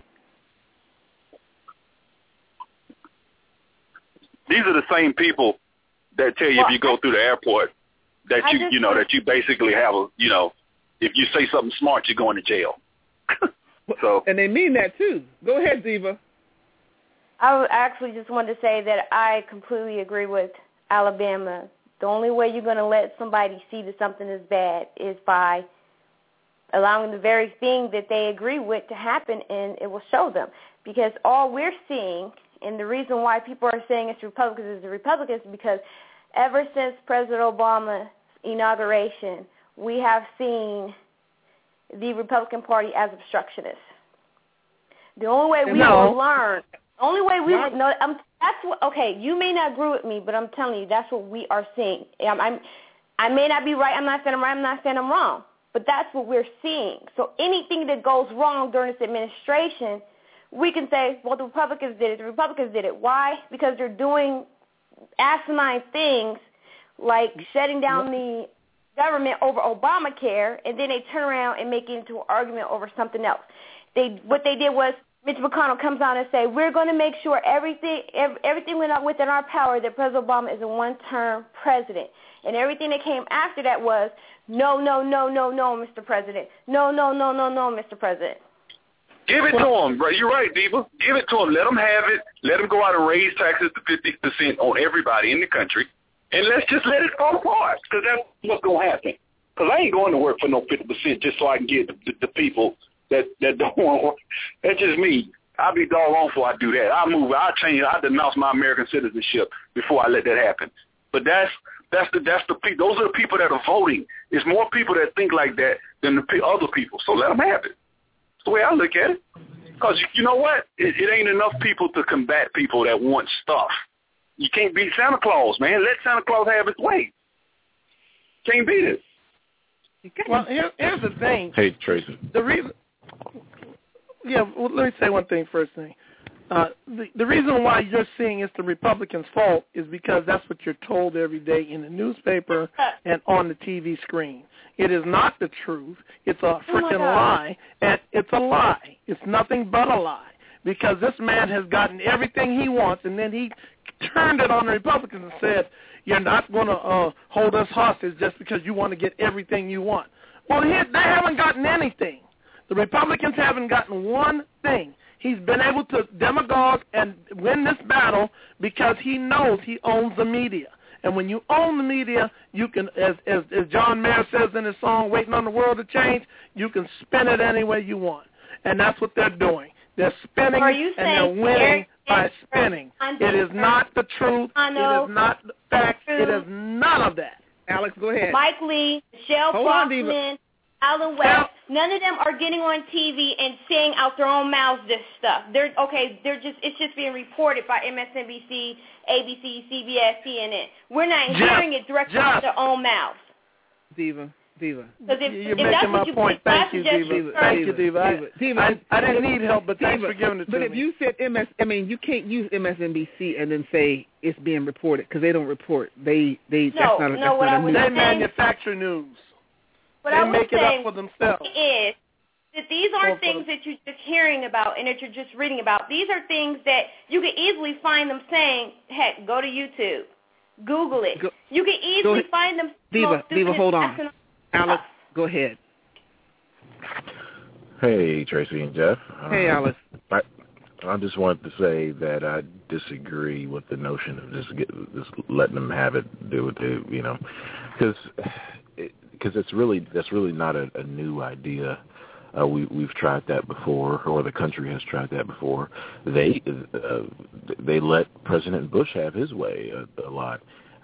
These are the same people that tell you if you go through the airport that you basically have if you say something smart, you're going to jail. So. And they mean that too. Go ahead, Diva. I actually just wanted to say that I completely agree with Alabama. The only way you're going to let somebody see that something is bad is by allowing the very thing that they agree with to happen, and it will show them. Because all we're seeing, and the reason why people are saying it's Republicans is the Republicans, because ever since President Obama's inauguration, we have seen the Republican Party as obstructionists. The only way we will learn... The only way we know, that's what. Okay, you may not agree with me, but I'm telling you, that's what we are seeing. I may not be right. I'm not saying I'm right. I'm not saying I'm wrong, but that's what we're seeing. So anything that goes wrong during this administration, we can say, well, the Republicans did it. The Republicans did it. Why? Because they're doing asinine things like shutting down the government over Obamacare, and then they turn around and make it into an argument over something else. What they did was Mitch McConnell comes on and say, we're going to make sure everything within our power that President Obama is a one-term president. And everything that came after that was, no, Mr. President. No, Mr. President. Give it to them, bro. You're right, Diva. Give it to them. Let them have it. Let them go out and raise taxes to 50% on everybody in the country. And let's just let it fall apart, because that's what's going to happen. Because I ain't going to work for no 50% just so I can get the people that don't want to work. That's just me. I'll be doggone before I do that. I'll move. I'll change. I'll denounce my American citizenship before I let that happen. But that's the people. Those are the people that are voting. There's more people that think like that than the other people. So let them have it. That's the way I look at it. Because you know what? It ain't enough people to combat people that want stuff. You can't beat Santa Claus, man. Let Santa Claus have his way. Can't beat it. Well, here's the thing. Hey, Tracy. The reason. Yeah, well, let me say one thing first. The reason why you're seeing it's the Republicans' fault is because that's what you're told every day in the newspaper and on the TV screen. It is not the truth. It's a freaking lie, and it's a lie. It's nothing but a lie, because this man has gotten everything he wants, and then he turned it on the Republicans and said, you're not going to hold us hostage just because you want to get everything you want. Well, they haven't gotten anything. The Republicans haven't gotten one thing. He's been able to demagogue and win this battle because he knows he owns the media. And when you own the media, you can, as John Mayer says in his song, Waiting on the World to Change, you can spin it any way you want. And that's what they're doing. They're spinning and they're winning by spinning. It is not the truth. It is not the facts. It is none of that. Alex, go ahead. Mike Lee, Michelle Bachmann, Alan West, none of them are getting on TV and saying out their own mouths this stuff. It's just being reported by MSNBC, ABC, CBS, CNN. We're not hearing it directly out their own mouths. Diva. You're making my point. Thank you, Diva. Thank you, Diva. I didn't need help, but thanks for giving it to me. But if you said you can't use MSNBC and then say it's being reported, because they don't report. They manufacture news. What I make it up for themselves. Is that these aren't things that you're just hearing about and that you're just reading about. These are things that you can easily find them saying, heck, go to YouTube, Google it. You can easily find them. Diva, hold on. Alex, go ahead. Hey, Tracy and Jeff. Hey, Alex. I just wanted to say that I disagree with the notion of just letting them have it, do what they, because that's really not a new idea. We've tried that before, or the country has tried that before. They let President Bush have his way a lot.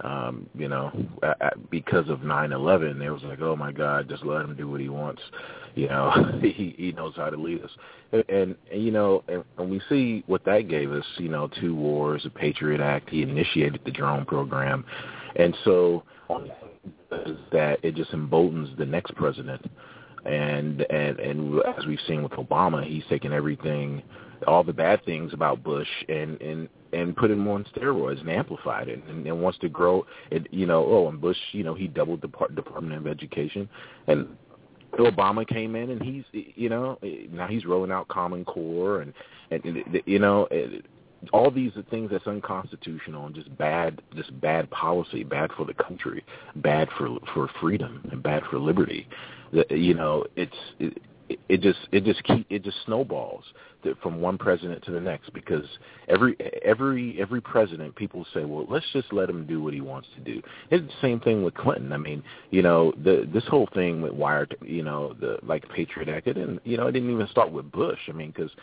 Because of 9/11, they was like, oh my God, just let him do what he wants. He knows how to lead us. And we see what that gave us, 2 wars, a Patriot Act. He initiated the drone program. And so that it just emboldens the next president. And as we've seen with Obama, he's taken everything, all the bad things about Bush and put him on steroids and amplified it and wants to grow it, and Bush, he doubled the Department of Education, and Obama came in and he's, now he's rolling out Common Core and all these are things that's unconstitutional and just bad policy, bad for the country, bad for freedom and bad for liberty. It just snowballs from one president to the next, because every president, people say, well, let's just let him do what he wants to do. It's the same thing with Clinton. I mean, this whole thing with the Patriot Act, it didn't even start with Bush. I mean, because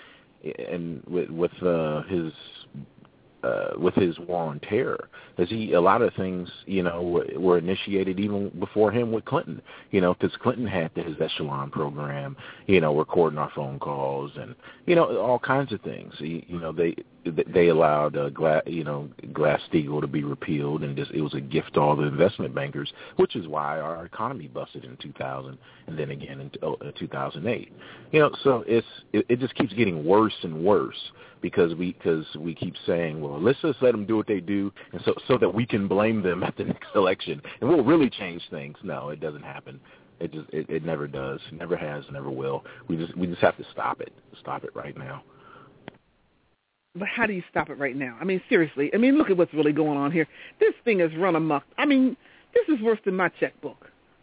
with his war on terror, a lot of things, were initiated even before him with Clinton, because Clinton had his Echelon program, recording our phone calls and, all kinds of things. they allowed Glass-Steagall to be repealed, and it was a gift to all the investment bankers, which is why our economy busted in 2000 and then again in 2008. So it just keeps getting worse and worse because we keep saying, well, let's just let them do what they do, and so that we can blame them at the next election, and we'll really change things. No, it doesn't happen. It never does. It never has. Never will. We just have to stop it. Stop it right now. But how do you stop it right now? I mean, seriously. I mean, look at what's really going on here. This thing is run amok. I mean, this is worse than my checkbook.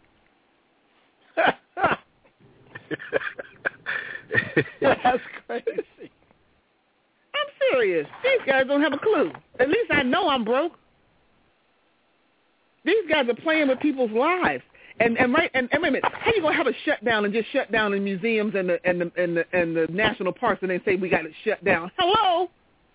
That's crazy. I'm serious. These guys don't have a clue. At least I know I'm broke. These guys are playing with people's lives. And wait a minute, how you gonna have a shutdown and just shut down the museums and the national parks and then say we got it shut down? Hello.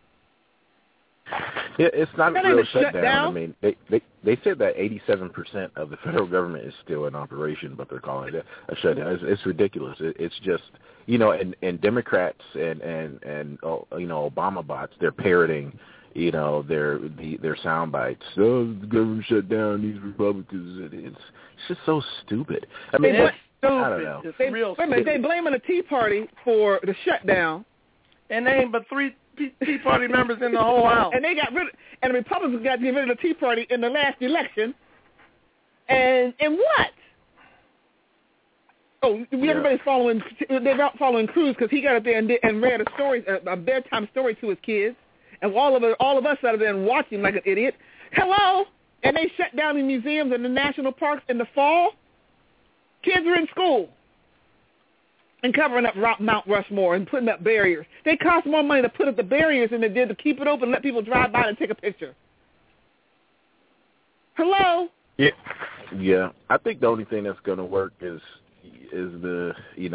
Yeah, it's not that a real shutdown. shutdown. I mean, they said that 87% of the federal government is still in operation, but they're calling it a shutdown. It's ridiculous. It's just and Democrats and Obama bots, they're parroting their sound bites. Oh, the government shut down. These Republicans. It's just so stupid. I mean, it's stupid. I don't know. It's real stupid. They blaming the Tea Party for the shutdown, and they ain't but 3 Tea Party members in the whole House. And the Republicans got to get rid of the Tea Party in the last election. And what? Oh, everybody's following. They're not following Cruz because he got up there and read a story, a bedtime story to his kids, and all of us sat there and watched him like an idiot. Hello, and they shut down the museums and the national parks in the fall. Kids are in school and covering up Mount Rushmore and putting up barriers. They cost more money to put up the barriers than they did to keep it open and let people drive by and take a picture. Hello. Yeah. I think the only thing that's going to work is the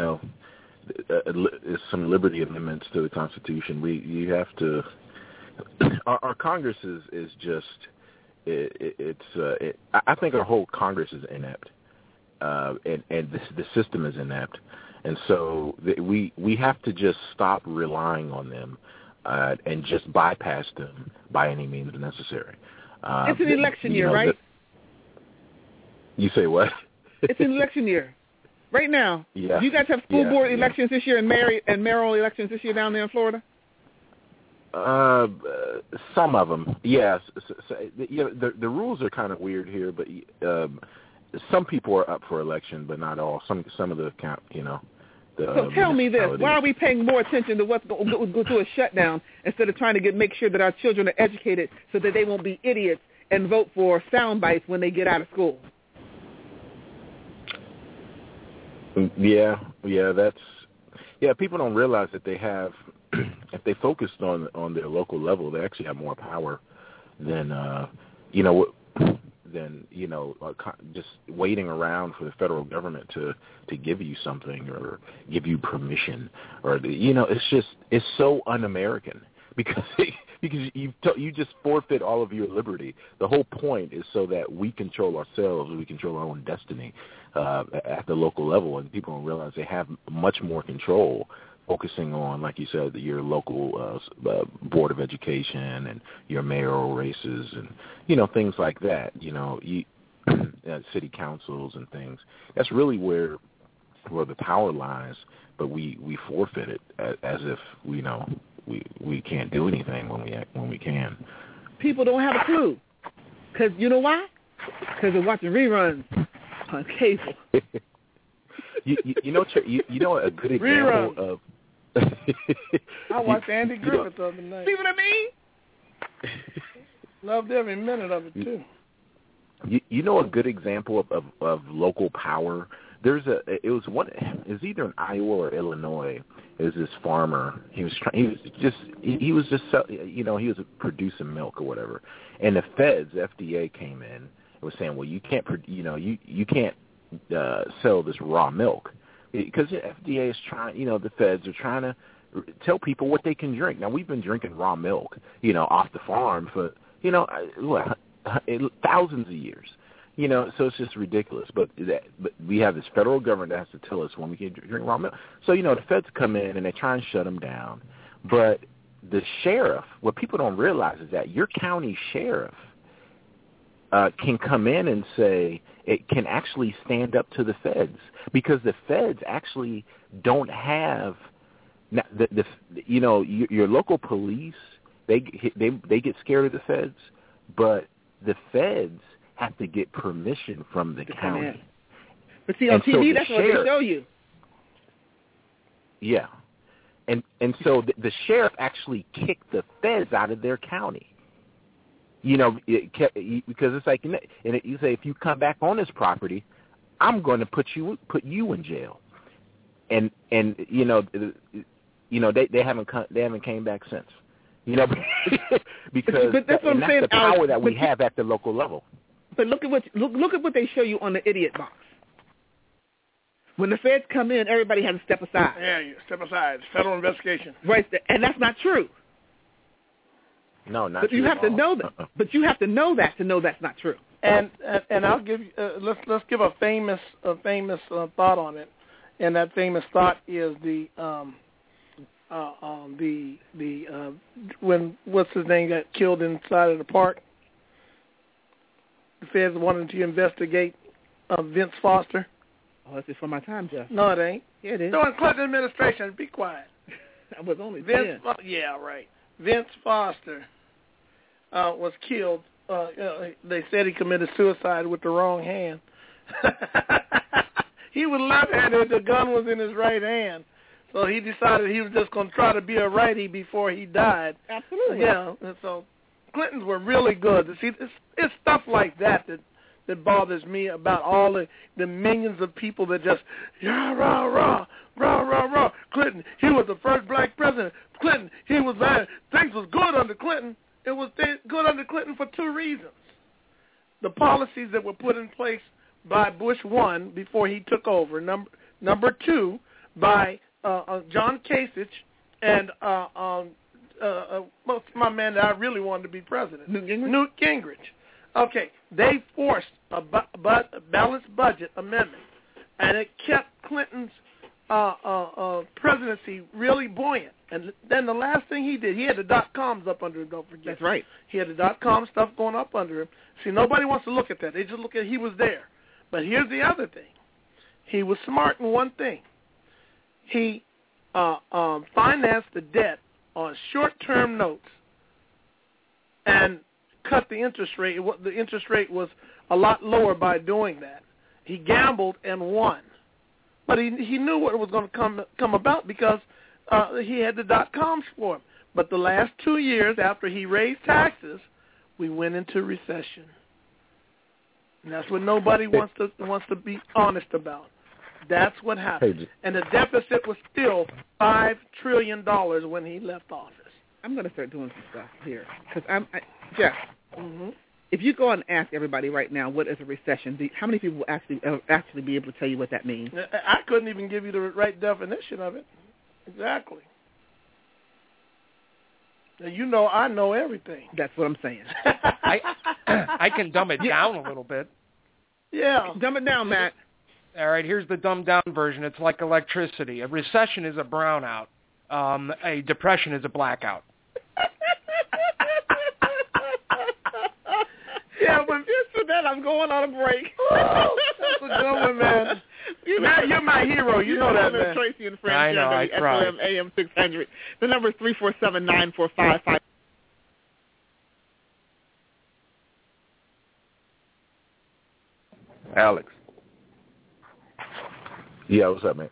is some liberty amendments to the Constitution. You have to. Our Congress is just. I think our whole Congress is inept, and the system is inept, and so we have to just stop relying on them, and just bypass them by any means necessary. It's an election year, right? You say what? It's an election year. Right now. Yeah. Do you guys have school board elections this year and mayoral elections this year down there in Florida? Some of them, yes. The rules are kind of weird here, but some people are up for election, but not all. Some of the count, So tell me this: why are we paying more attention to what's going to go to a shutdown instead of trying to make sure that our children are educated so that they won't be idiots and vote for sound bites when they get out of school? Yeah. People don't realize that they have, if they focused on their local level, they actually have more power than just waiting around for the federal government to give you something or give you permission, or it's so un-American because you just forfeit all of your liberty. The whole point is so that we control ourselves, we control our own destiny at the local level, and people don't realize they have much more control focusing on, like you said, your local board of education and your mayoral races and things like that. City councils and things. That's really where the power lies. But we forfeit it as if we can't do anything when we can. People don't have a clue, because you know why? Because they're watching reruns on cable. you know a good example reruns. of. I watched Andy Griffith the other night. See what I mean? Loved every minute of it too. A good example of local power. It was either in Iowa or Illinois. It was this farmer. He was producing milk or whatever, and the FDA came in and was saying, well, you can't sell this raw milk because the FDA is trying. The feds are trying to tell people what they can drink. Now we've been drinking raw milk, off the farm for thousands of years. So it's just ridiculous. But we have this federal government that has to tell us when we can drink raw milk. So, the feds come in and they try and shut them down. But the sheriff, what people don't realize is that your county sheriff can come in and say, it can actually stand up to the feds, because the feds actually don't have your local police. They get scared of the feds, but the feds have to get permission from the county. But see, on TV, that's what they show you. Yeah, and so the sheriff actually kicked the feds out of their county. Because it's like, and you say, if you come back on this property, I'm going to put you in jail. And they haven't came back since. Because but that's what I'm saying, the power Alex, that we have at the local level. But look at what they show you on the idiot box. When the feds come in, everybody has to step aside. Yeah, you step aside. It's federal investigation. Right, and that's not true. No, not but true. You have to know that. But you have to know that to know that's not true. And I'll give you let's give a famous thought on it, and that famous thought is when what's his name got killed inside of the park. The feds wanted to investigate Vince Foster. Oh, that's before my time, Jeff. No, it ain't. Yeah, it is. No, in Clinton administration. Be quiet. I was only Vince. Yeah, right. Vince Foster was killed. They said he committed suicide with the wrong hand. He was left-handed. The gun was in his right hand. So he decided he was just going to try to be a righty before he died. Absolutely. Yeah. And so Clintons were really good. See, it's stuff like that bothers me about all the millions of people that just, rah, rah, rah, rah, rah, rah. Clinton, he was the first black president. Clinton, he was there. Things was good under Clinton. It was good under Clinton for two reasons. The policies that were put in place by Bush 1 before he took over. Number 2, by John Kasich and what's my man that I really wanted to be president? Newt Gingrich. Okay, they forced a balanced budget amendment, and it kept Clinton's presidency really buoyant. And then the last thing he did, he had the dot-coms up under him, don't forget. That's right. He had the dot-com stuff going up under him. See, nobody wants to look at that. They just look at he was there. But here's the other thing. He was smart in one thing. He financed the debt on short-term notes and cut the interest rate. The interest rate was a lot lower by doing that. He gambled and won. But he knew what was going to come about because he had the dot-coms for him. But the last 2 years after he raised taxes, we went into recession. And that's what nobody wants to be honest about. That's what happened. And the deficit was still $5 trillion when he left office. I'm going to start doing some stuff here. Because Jeff, if you go and ask everybody right now what is a recession, how many people will actually be able to tell you what that means? I couldn't even give you the right definition of it. Exactly. Now, I know everything. That's what I'm saying. I can dumb it down a little bit. Yeah. Dumb it down, Matt. All right, here's the dumbed down version. It's like electricity. A recession is a brownout. A depression is a blackout. Yeah, but just for that, I'm going on a break. Oh, that's a good one, man. You're my hero. You know that, man. Tracy and Friends. I know. I tried. AM 600. The number is 347-9455. Alex. Yeah, what's up, man?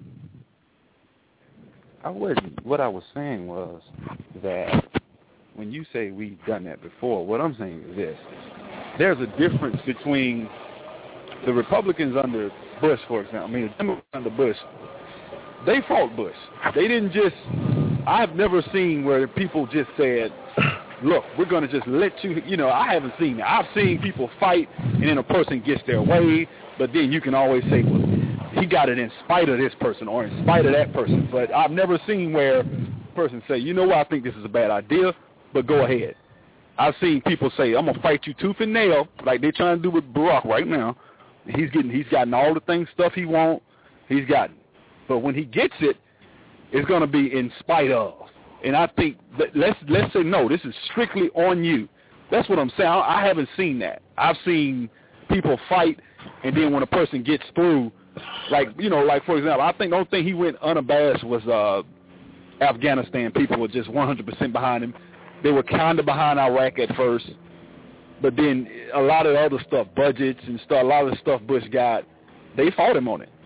What I was saying was that when you say we've done that before, what I'm saying is this. There's a difference between the Republicans under Bush, for example. I mean, the Democrats under Bush, they fought Bush. They didn't just, I've never seen where people just said, look, we're going to just let you, I haven't seen that. I've seen people fight and then a person gets their way, but then you can always say, well, he got it in spite of this person or in spite of that person. But I've never seen where a person say, you know what, I think this is a bad idea, but go ahead. I've seen people say, I'm going to fight you tooth and nail, like they're trying to do with Barack right now. He's gotten all the stuff he wants, he's gotten. But when he gets it, it's going to be in spite of. And I think let's say no, this is strictly on you. That's what I'm saying. I haven't seen that. I've seen people fight, and then when a person gets through, like for example, I think the only thing he went unabashed was Afghanistan. People were just 100% behind him. They were kind of behind Iraq at first, but then a lot of the other stuff, budgets and stuff, a lot of the stuff Bush got, they fought him on it.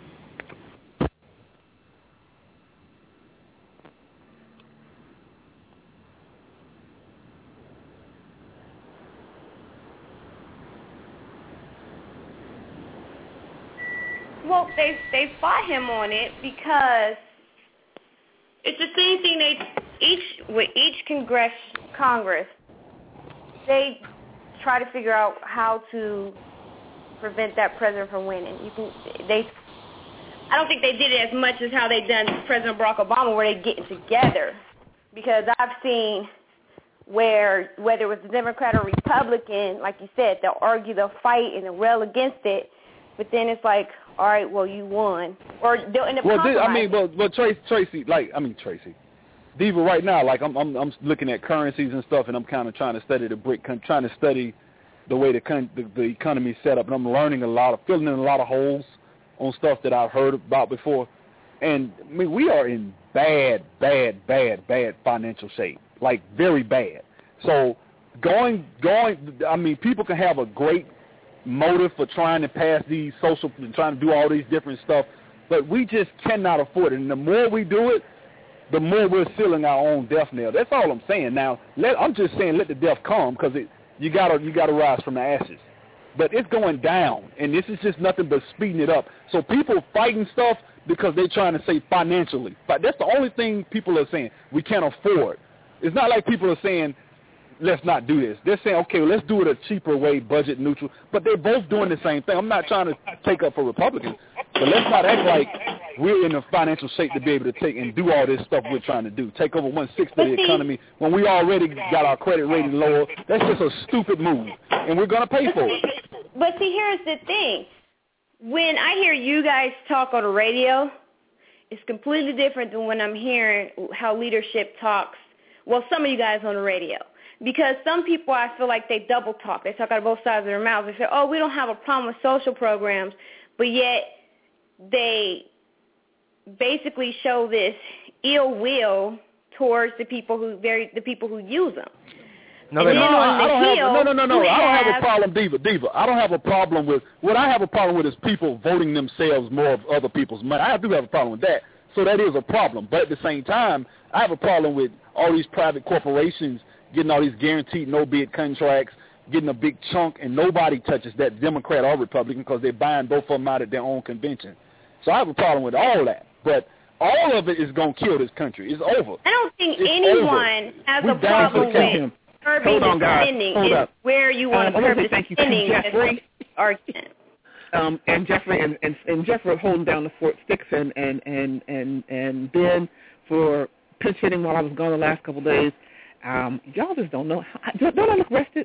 Well, they fought him on it because it's the same thing. With each Congress, they try to figure out how to prevent that president from winning. I don't think they did it as much as how they done President Barack Obama, where they getting together. Because I've seen where whether it was a Democrat or Republican, like you said, they'll argue, they'll fight, and they'll rail against it. But then it's like, all right, well, you won, or they'll end up compromising. But Tracy, Diva, right now, like I'm looking at currencies and stuff, and I'm kind of trying to study the BRIC, trying to study the way the economy is set up, and I'm learning filling in a lot of holes on stuff that I've heard about before. And I mean, we are in bad financial shape, like very bad. So going. I mean, people can have a great motive for trying to pass these social and trying to do all these different stuff, but we just cannot afford it. And the more we do it, the more we're sealing our own death knell. That's all I'm saying. Now, I'm just saying let the death come, because you gotta rise from the ashes. But it's going down, and this is just nothing but speeding it up. So people fighting stuff because they're trying to say financially. But that's the only thing people are saying. We can't afford. It's not like people are saying, let's not do this. They're saying, okay, let's do it a cheaper way, budget neutral. But they're both doing the same thing. I'm not trying to take up for Republicans, but let's not act like we're in a financial shape to be able to take and do all this stuff we're trying to do. Take over 1/6 of the economy when we already got our credit rating lower. That's just a stupid move, and we're going to pay for it. But see, here's the thing. When I hear you guys talk on the radio, it's completely different than when I'm hearing how leadership talks, well, some of you guys on the radio. Because some people, I feel like they double talk. They talk out of both sides of their mouths. They say, oh, we don't have a problem with social programs, but yet they basically show this ill will towards the people who use them. No, I don't have a problem, Diva. I don't have a problem with what I have a problem with is people voting themselves more of other people's money. I do have a problem with that. So that is a problem. But at the same time, I have a problem with all these private corporations getting all these guaranteed no-bid contracts, getting a big chunk, and nobody touches that, Democrat or Republican, because they're buying both of them out at their own convention. So I have a problem with all that. But all of it is going to kill this country. It's over. I don't think anyone has a problem with curbing the spending. It's where you want to curb the spending argument. And Jeffrey and Jeffrey holding down the Fort Sticks and Ben for pinch hitting while I was gone the last couple of days. Y'all just don't know. Don't I look rested?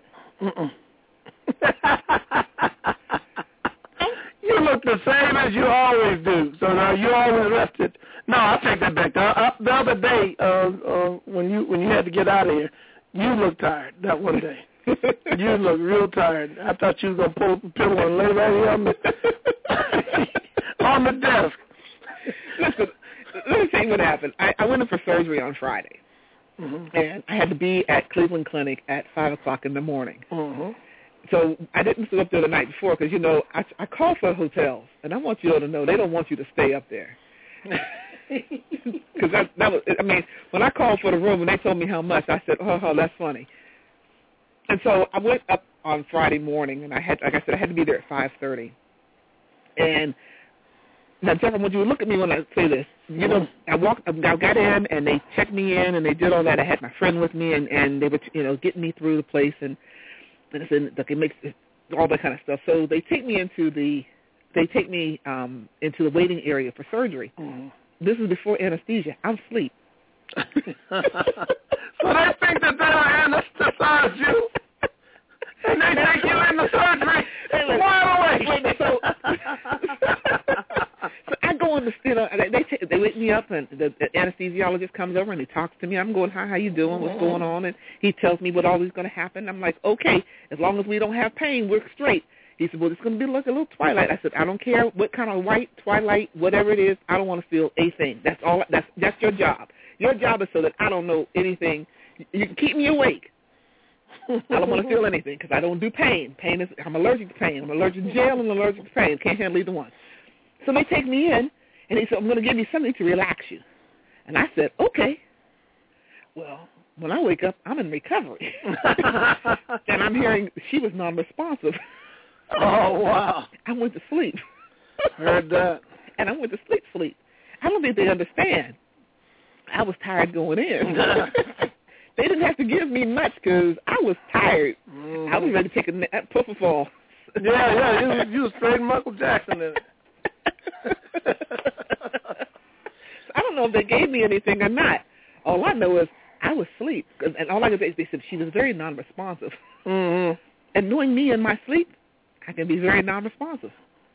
You look the same as you always do. So now you're always rested. No, I'll take that back. The other day, when you had to get out of here, you looked tired that one day. You look real tired. I thought you was going to pull up a pillow and lay right here on the desk. Listen, let me tell you what happened. I went in for surgery on Friday. Mm-hmm. And I had to be at Cleveland Clinic at 5 o'clock in the morning. Mm-hmm. So I didn't sit up there the night before because, I called for hotels. And I want you all to know they don't want you to stay up there. Because that was, when I called for the room and they told me how much, I said, oh, that's funny. And so I went up on Friday morning, and I had to be there at 5:30. And now, Jeff, I want you to look at me when I say this. I got in, and they checked me in, and they did all that. I had my friend with me, and they were, getting me through the place, and I said, it makes all that kind of stuff. So they take me into the waiting area for surgery. Mm-hmm. This is before anesthesia. I'm asleep. So they think that they'll anesthetize you, and they take you in the surgery wide awake. So I go in the You know, they wake me up, and the anesthesiologist comes over and he talks to me. I'm going, hi, how you doing? What's going on? And he tells me what all is going to happen. I'm like, okay, as long as we don't have pain, we're straight. He said, well, it's going to be like a little twilight. I said, I don't care what kind of white, twilight, whatever it is. I don't want to feel a thing. That's all. That's your job. Your job is so that I don't know anything. You can keep me awake. I don't want to feel anything because I don't do pain. I'm allergic to pain. I'm allergic to jail and I'm allergic to pain. Can't handle either one. So they take me in, and he said, I'm going to give you something to relax you. And I said, okay. Well, when I wake up, I'm in recovery. And I'm hearing she was non-responsive. Oh, wow. I went to sleep. Heard that. And I went to sleep. I don't think they understand. I was tired going in. They didn't have to give me much because I was tired. I was ready to take a propofol. Yeah, you was straight Michael Jackson in it. I don't know if they gave me anything or not. All I know is I was asleep. And all I could say is they said she was very non-responsive. Mm-hmm. And knowing me in my sleep, I can be very non-responsive.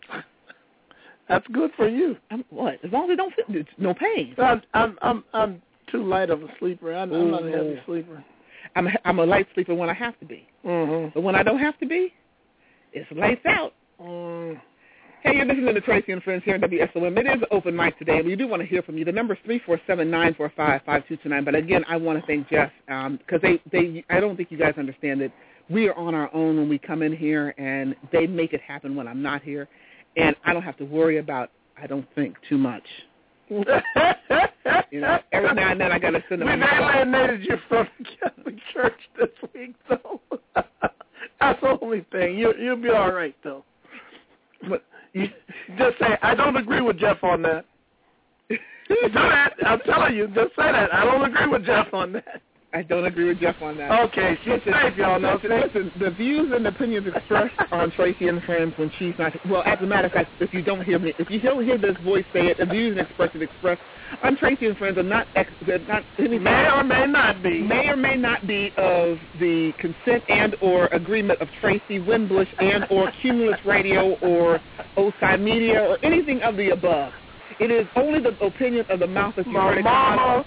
That's good for you. What? As long as it don't feel no pain. I'm too light of a sleeper. I'm not a heavy sleeper. I'm a light sleeper when I have to be. Mm-hmm. But when I don't have to be, it's lights out. Hey, you're listening to Tracy and Friends here at WSOM. It is open mic today, and we do want to hear from you. The number is 347-945-5229. But again, I want to thank Jeff because I don't think you guys understand that we are on our own when we come in here, and they make it happen when I'm not here. And I don't have to worry about, I don't think, too much. You know, every now and then I got to send them. We alienated you from the Catholic Church this week, though. That's the only thing. You'll be all right, though. But you just say, I don't agree with Jeff on that. Do that. I'm telling you, just say that. I don't agree with Jeff on that. I don't agree with Jeff on that. Okay, she's safe, y'all know. Listen, the views and opinions expressed on Tracy and Friends when she's not, well, as a matter of fact, if you don't hear this voice say it, the views and expressions expressed on Tracy and Friends are not anything. May or may not be of the consent and or agreement of Tracy Winbush and or Cumulus Radio or OSI Media or anything of the above. It is only the opinion of the mouth that you heard it come out.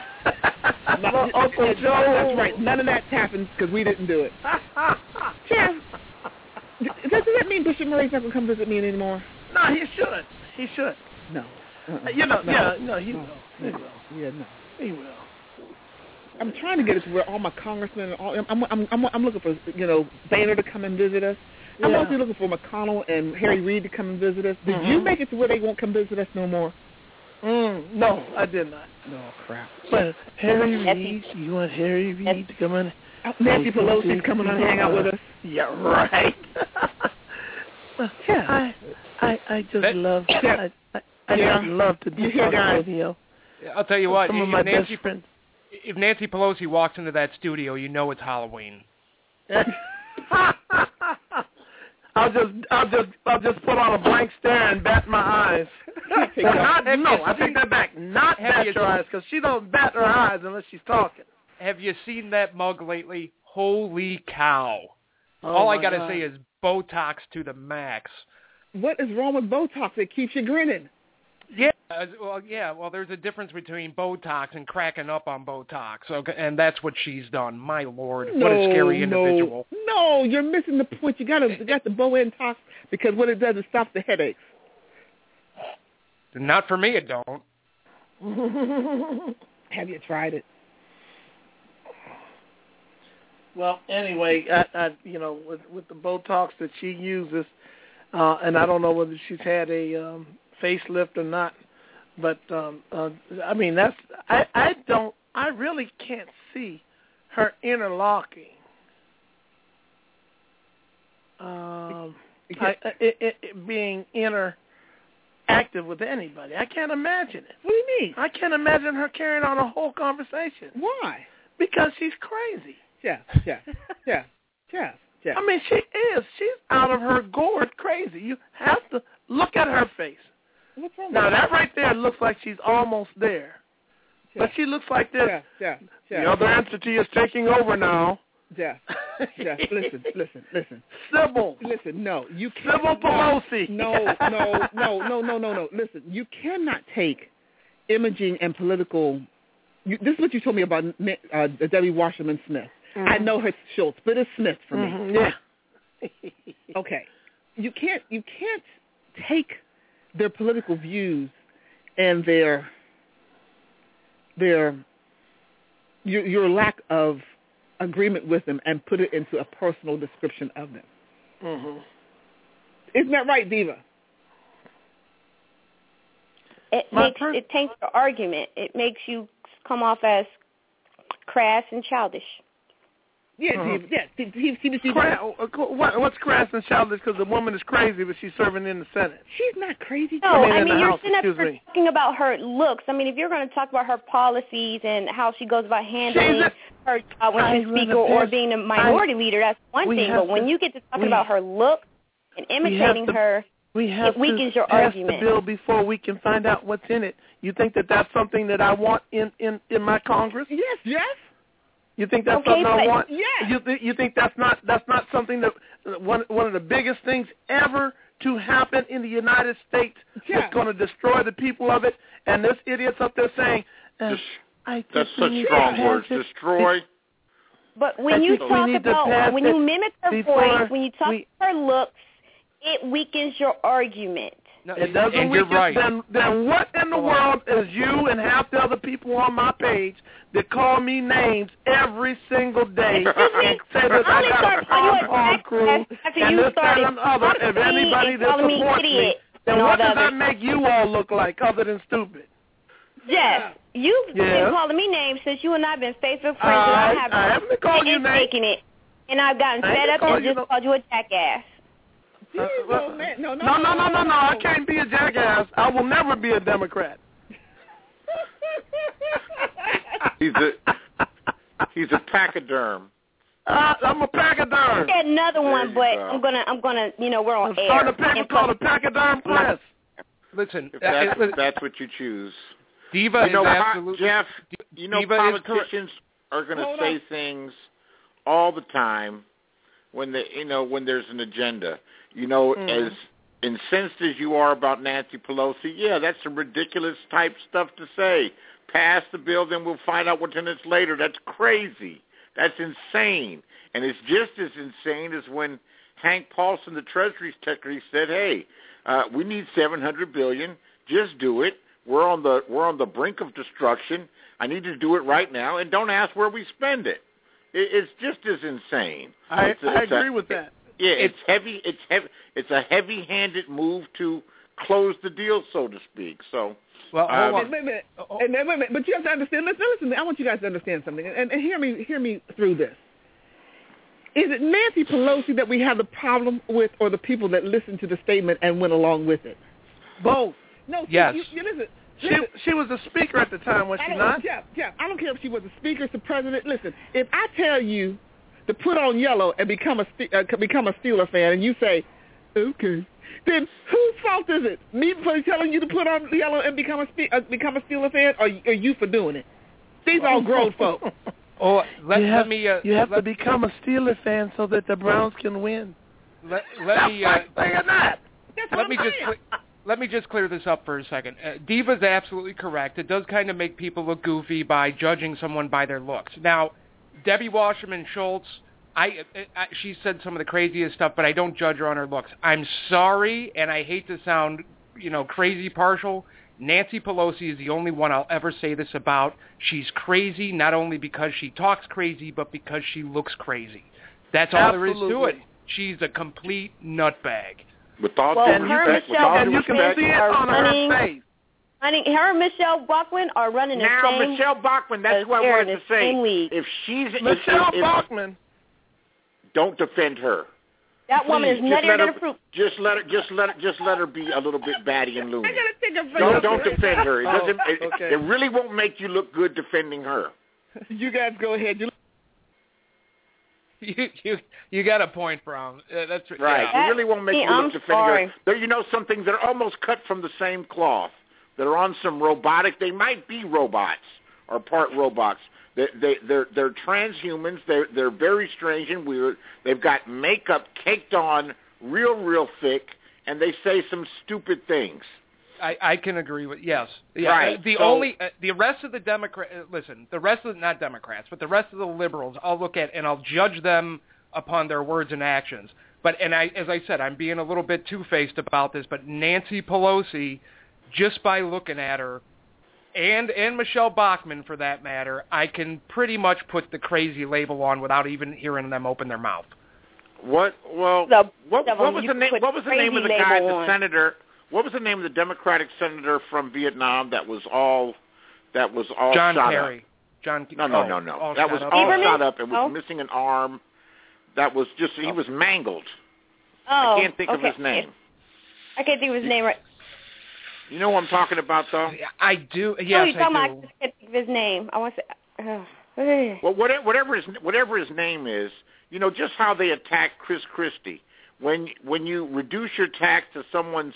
Uncle Joe. That's right. None of that happens because we didn't do it. Jeff, does that mean Bishop Murray's not going to come visit me anymore? No, he should. He should. No. He will. Yeah, no. He will. I'm trying to get it to where all my congressmen, I'm looking for, Boehner to come and visit us. I'm also looking for McConnell and Harry Reid to come and visit us. Did you make it to where they won't come visit us no more? No, I did not. No, crap. But Harry Reid, you want Harry Reid to come in? Nancy Pelosi's coming on and hang out with us. Yeah, right. Yeah. I just love I love to do radio. I'll tell you what, Some of my best friends. If Nancy Pelosi walks into that studio, you know it's Halloween. I'll just put on a blank stare and bat my eyes. I take that back. Not bat your eyes, because she don't bat her eyes unless she's talking. Have you seen that mug lately? Holy cow! Oh, all I gotta say is Botox to the max. What is wrong with Botox? It keeps you grinning. Yeah. Well, there's a difference between Botox and cracking up on Botox. Okay, and that's what she's done. My Lord, what a scary individual. No, you're missing the point. You got the Botox because what it does is stop the headaches. Not for me, it don't. Have you tried it? Well, anyway, with the Botox that she uses, and I don't know whether she's had a facelift or not, but I mean I really can't see her interlocking. It being interactive with anybody. I can't imagine it. What do you mean? I can't imagine her carrying on a whole conversation. Why? Because she's crazy. Yeah. I mean, she is. She's out of her gourd crazy. You have to look at her face. What's wrong now, with that right there looks like she's almost there. Yeah. But she looks like this. Yeah. The other entity is taking over now. Jeff, listen. Sybil. Listen, no, you can't. Sybil Pelosi. No. Listen, you cannot take imaging and political. This is what you told me about Debbie Wasserman Smith. Mm-hmm. I know her Schultz, but it's Smith for me. Mm-hmm. Yeah. Okay. You can't take their political views and your lack of agreement with them and put it into a personal description of them. Mm-hmm. Isn't that right, Diva? It taints your argument. It makes you come off as crass and childish. Yeah, what's crass and childish? Because the woman is crazy, but she's serving in the Senate. She's not crazy. No, you're sitting up here talking about her looks. I mean, if you're going to talk about her policies and how she goes about handling her when she's speaker or being a minority leader, that's one thing. But when you get to talking about her look and imitating her, it weakens your argument. The bill before we can find out what's in it. You think that that's something that I want in my Congress? Yes. You think that's something I want? Yes. You think that's not something that one of the biggest things ever to happen in the United States that's going to destroy the people of it? And this idiot's up there saying, that's such strong words. Destroy. But when you talk about, when you mimic her voice, when you talk about her looks, it weakens your argument. No, it doesn't weaken. Right. Then what in the world is you and half the other people on my page that call me names every single day and say that I got a pom-pom crew and this, that, and other, if anybody that supports me, then what does that make you all look like other than stupid? Jeff, you've been calling me names since you and I have been Facebook friends, and I haven't been taking it, and I've gotten fed up and just called you a jackass. No, I can't be a jackass. I will never be a Democrat. He's a pachyderm. I'm a pachyderm. Get another one, but I'm gonna, we're on air. Start a paper called a pachyderm press. Listen, if that's what you choose. Diva is absolutely. Jeff, politicians are going to say things all the time when when there's an agenda. As incensed as you are about Nancy Pelosi, that's some ridiculous type stuff to say. Pass the bill, then we'll find out what's in it later. That's crazy. That's insane. And it's just as insane as when Hank Paulson, the Treasury Secretary, said, "Hey, we need $700 billion. Just do it. We're on the brink of destruction. I need to do it right now, and don't ask where we spend it." It's just as insane. I agree with that. Yeah, it's heavy. It's a heavy-handed move to close the deal, so to speak. So, hold on. Wait a minute. But you have to understand. Listen. I want you guys to understand something, and hear me through this. Is it Nancy Pelosi that we have the problem with, or the people that listened to the statement and went along with it? Both. No. Yes. You listen. She was a speaker at the time, was she not? Yeah. I don't care if she was a speaker, the president. Listen, if I tell you to put on yellow and become a Steeler fan, and you say, okay, then whose fault is it? Me for telling you to put on yellow and become a Steeler fan, or you for doing it? These are all grown folk. You have to become a Steeler fan so that the Browns can win. Let me just clear this up for a second. Diva's absolutely correct. It does kind of make people look goofy by judging someone by their looks. Now, Debbie Wasserman Schultz, she said some of the craziest stuff, but I don't judge her on her looks. I'm sorry, and I hate to sound, crazy partial. Nancy Pelosi is the only one I'll ever say this about. She's crazy not only because she talks crazy, but because she looks crazy. That's all there is to it. She's a complete nutbag. With all due respect, and you can see it on her face. Her and Michelle Bachmann are running the same. Now, Michelle Bachmann, that's what I wanted to say. If she's Michelle Bachmann, don't defend her. That woman is nuttier than a fruit. Just let her be a little bit batty and loony. I gotta take a Don't defend her. It really won't make you look good defending her. You guys go ahead. You got a point, Brown. That's right. Yeah. It really won't make you look defending her. Some things that are almost cut from the same cloth. That are on some robotic. They might be robots or part robots, They're transhumans. They're very strange and weird. They've got makeup caked on real thick, and they say some stupid things. I can agree with yes. Yeah. Right. The rest of the not Democrats, but the rest of the liberals, I'll look at and I'll judge them upon their words and actions. But as I said, I'm being a little bit two-faced about this. But Nancy Pelosi, just by looking at her, and Michelle Bachmann for that matter, I can pretty much put the crazy label on without even hearing them open their mouth. What? Well, what was the name? What was the name of the guy, the senator? What was the name of the Democratic senator from Vietnam that was all John shot Kerry. up? John. No. That was all shot up and was missing an arm. That was just he was mangled. Oh, I can't think of his name. I can't think of his name right. You know what I'm talking about, though? I do. Yes, I can't think of his name. I want to say. Well, whatever his name is, just how they attack Chris Christie. When you reduce your attack to someone's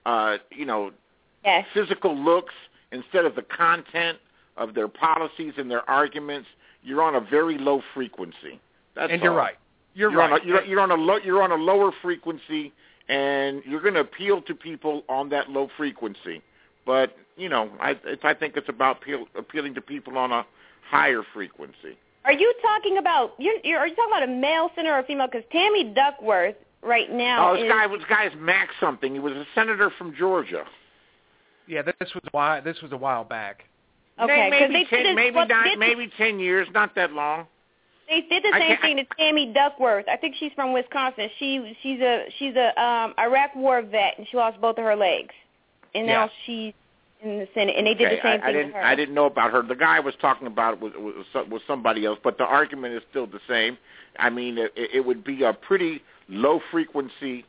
physical looks instead of the content of their policies and their arguments, you're on a very low frequency. That's and all. You're right. You're right. You're on a lower frequency, and you're going to appeal to people on that low frequency. But I think it's about appealing to people on a higher frequency. Are you talking about are you talking about a male senator or a female? Because Tammy Duckworth right now. This guy is Max something. He was a senator from Georgia. Yeah, this was a while back. Okay, maybe 10 years, not that long. They did the same thing to Tammy Duckworth. I think she's from Wisconsin. She's a Iraq War vet, and she lost both of her legs, and now she's in the Senate. And they did the same thing to her. I didn't know about her. The guy I was talking about was somebody else, but the argument is still the same. I mean, it would be a pretty low frequency,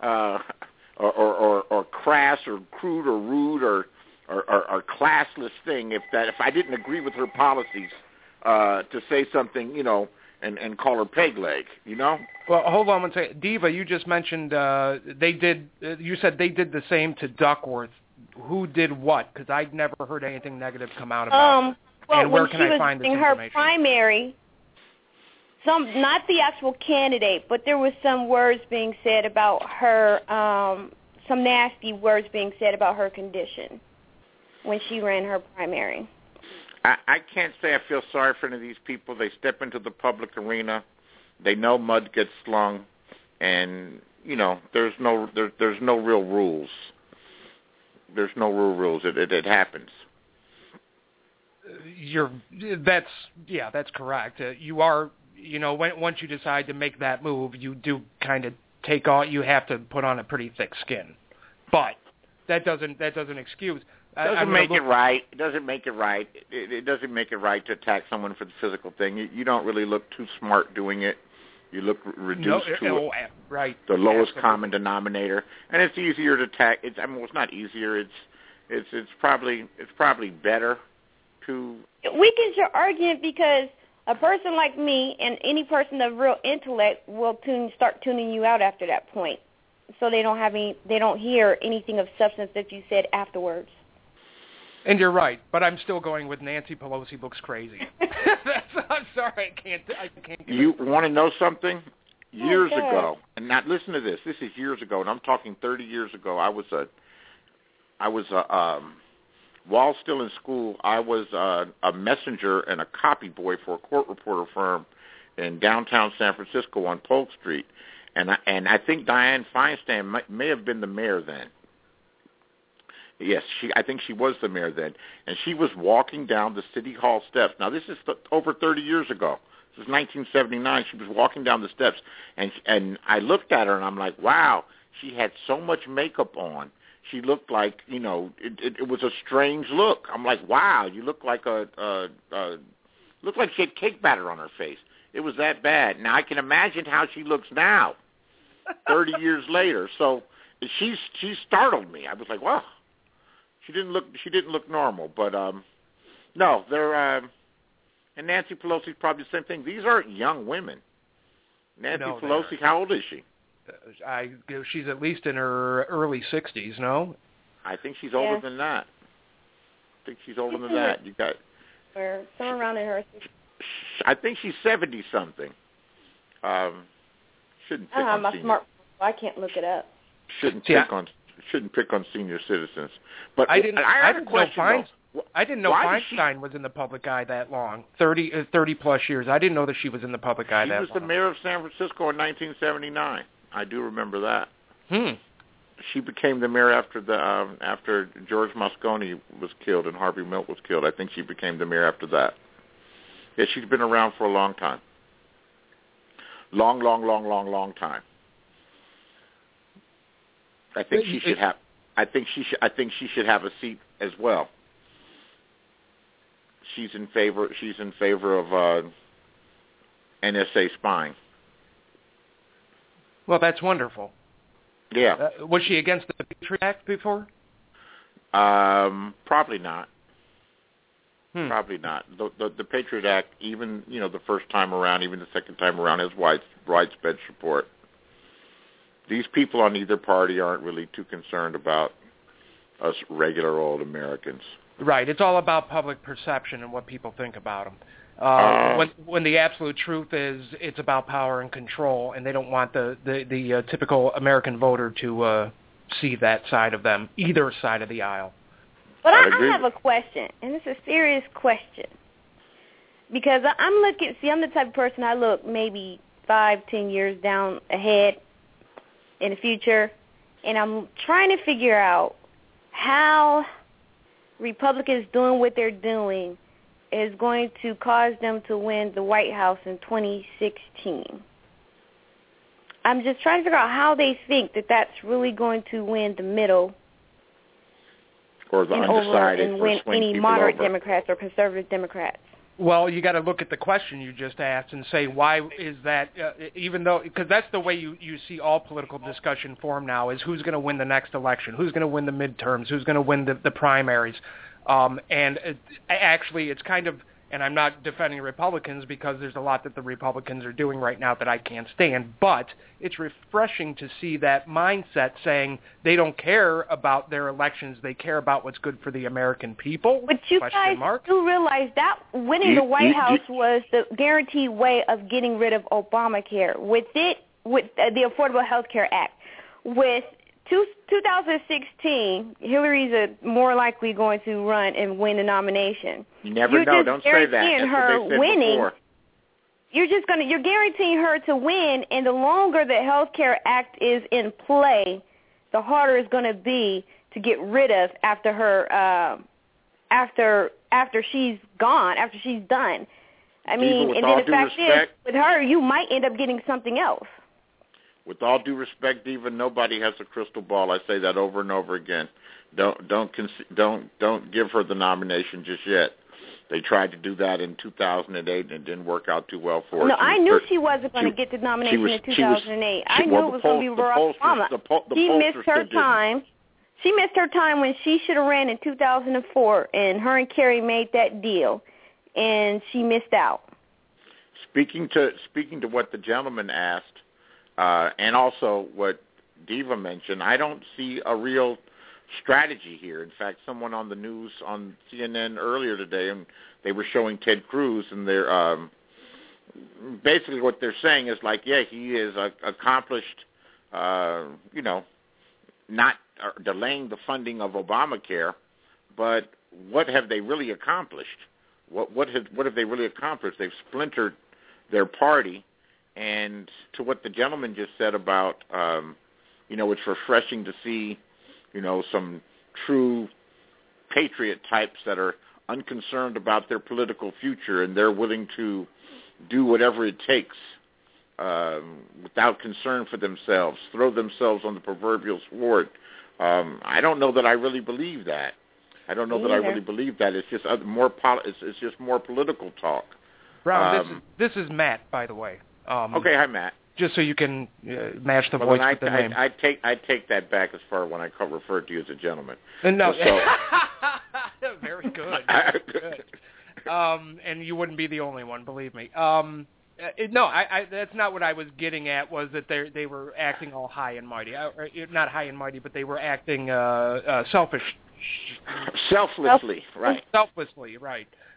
or crass, or crude, or rude, or classless thing if I didn't agree with her policies. To say something, and call her peg leg, Well, hold on one second. Diva, you just mentioned you said they did the same to Duckworth. Who did what? Because I'd never heard anything negative come out about it. Well, and where when can she I was find this in her information? primary, not the actual candidate, but there was some words being said about her, some nasty words being said about her condition when she ran her primary. I can't say I feel sorry for any of these people. They step into the public arena. They know mud gets slung, and there's no real rules. There's no real rules. It happens. That's correct. You are, once you decide to make that move, you do kind of you have to put on a pretty thick skin, but that doesn't excuse. It doesn't make it right. It doesn't make it right. It doesn't make it right to attack someone for the physical thing. You don't really look too smart doing it. You look reduced to the lowest common denominator, and it's easier to attack. It's not easier. It's probably better to. It weakens your argument because a person like me and any person of real intellect will start tuning you out after that point, so they don't hear anything of substance that you said afterwards. And you're right, but I'm still going with Nancy Pelosi looks crazy. I'm sorry, I can't. You want to know something? Years ago, and now listen to this. This is years ago, and I'm talking 30 years ago. I was while still in school, I was a messenger and a copy boy for a court reporter firm in downtown San Francisco on Polk Street, and I think Dianne Feinstein may have been the mayor then. Yes, I think she was the mayor then, and she was walking down the City Hall steps. Now, this is over 30 years ago. This is 1979. She was walking down the steps, and I looked at her, and I'm like, wow, she had so much makeup on. She looked like, it was a strange look. I'm like, wow, you look like looked like she had cake batter on her face. It was that bad. Now, I can imagine how she looks now, 30 years later. So she startled me. I was like, wow. She didn't look normal, but no, they're and Nancy Pelosi's probably the same thing. These aren't young women. Nancy Pelosi, how old is she? She's at least in her early 60s. No, I think she's older than that. You got somewhere around in her I think she's 70-something. Shouldn't pick on my seniors. smart. I can't look it up. Shouldn't pick on senior citizens. But I didn't know Feinstein was in the public eye that long, 30 plus years. I didn't know that she was in the public eye that long. She was the mayor of San Francisco in 1979. I do remember that. She became the mayor after George Moscone was killed and Harvey Milk was killed. I think she became the mayor after that. Yeah, she's been around for a long time. Long time. I think she should have. I think she should have a seat as well. She's in favor of NSA spying. Well, that's wonderful. Yeah. Was she against the Patriot Act before? Probably not. Probably not. The Patriot Act, even the first time around, even the second time around, has widespread support. These people on either party aren't really too concerned about us regular old Americans. Right. It's all about public perception and what people think about them. When the absolute truth is it's about power and control, and they don't want the typical American voter to see that side of them, either side of the aisle. But I have a question, and it's a serious question. Because I'm the type of person, I look maybe 5-10 years down ahead in the future, and I'm trying to figure out how Republicans doing what they're doing is going to cause them to win the White House in 2016. I'm just trying to figure out how they think that that's really going to win the middle or the undecided, and win any moderate Democrats or conservative Democrats. Well, you got to look at the question you just asked and say, why is that, because that's the way you see all political discussion form now, is who's going to win the next election, who's going to win the midterms, who's going to win the primaries. Actually, it's kind of, and I'm not defending Republicans because there's a lot that the Republicans are doing right now that I can't stand, but it's refreshing to see that mindset saying they don't care about their elections, they care about what's good for the American people. But you guys do realize that winning the White House was the guaranteed way of getting rid of Obamacare. With the Affordable Health Care Act. With 2016, Hillary's more likely going to run and win the nomination. You never know. Don't say that. That's her what they said winning. Before. You're guaranteeing her to win, and the longer the Health Care Act is in play, the harder it's going to be to get rid of after her after she's gone, after she's done. I mean, and then the fact is, with her, you might end up getting something else. With all due respect, Diva, nobody has a crystal ball. I say that over and over again. Don't give her the nomination just yet. They tried to do that in 2008 and it didn't work out too well for her. No, I knew she wasn't going to get the nomination in 2008. I knew it was going to be Barack Obama. She missed her time. She missed her time when she should have ran in 2004, and her and Kerry made that deal, and she missed out. Speaking to what the gentleman asked, and also what Diva mentioned, I don't see a real strategy here. In fact, someone on the news on CNN earlier today, and they were showing Ted Cruz, and they're basically what they're saying is like, yeah, he is accomplished, not delaying the funding of Obamacare, but what have they really accomplished? What have they really accomplished? They've splintered their party. And to what the gentleman just said about, it's refreshing to see, some true patriot types that are unconcerned about their political future and they're willing to do whatever it takes without concern for themselves, throw themselves on the proverbial sword. I don't know that I really believe that. I really believe that. It's just it's just more political talk. Brown, this is Matt, by the way. Okay, hi, Matt. Just so you can match the voice with the name. I take that back as far when I referred to you as a gentleman. No. Very good. Good. And you wouldn't be the only one, believe me. That's not what I was getting at, was that they were acting all high and mighty. Not high and mighty, but they were acting selfish. Selflessly, right. Selflessly, right.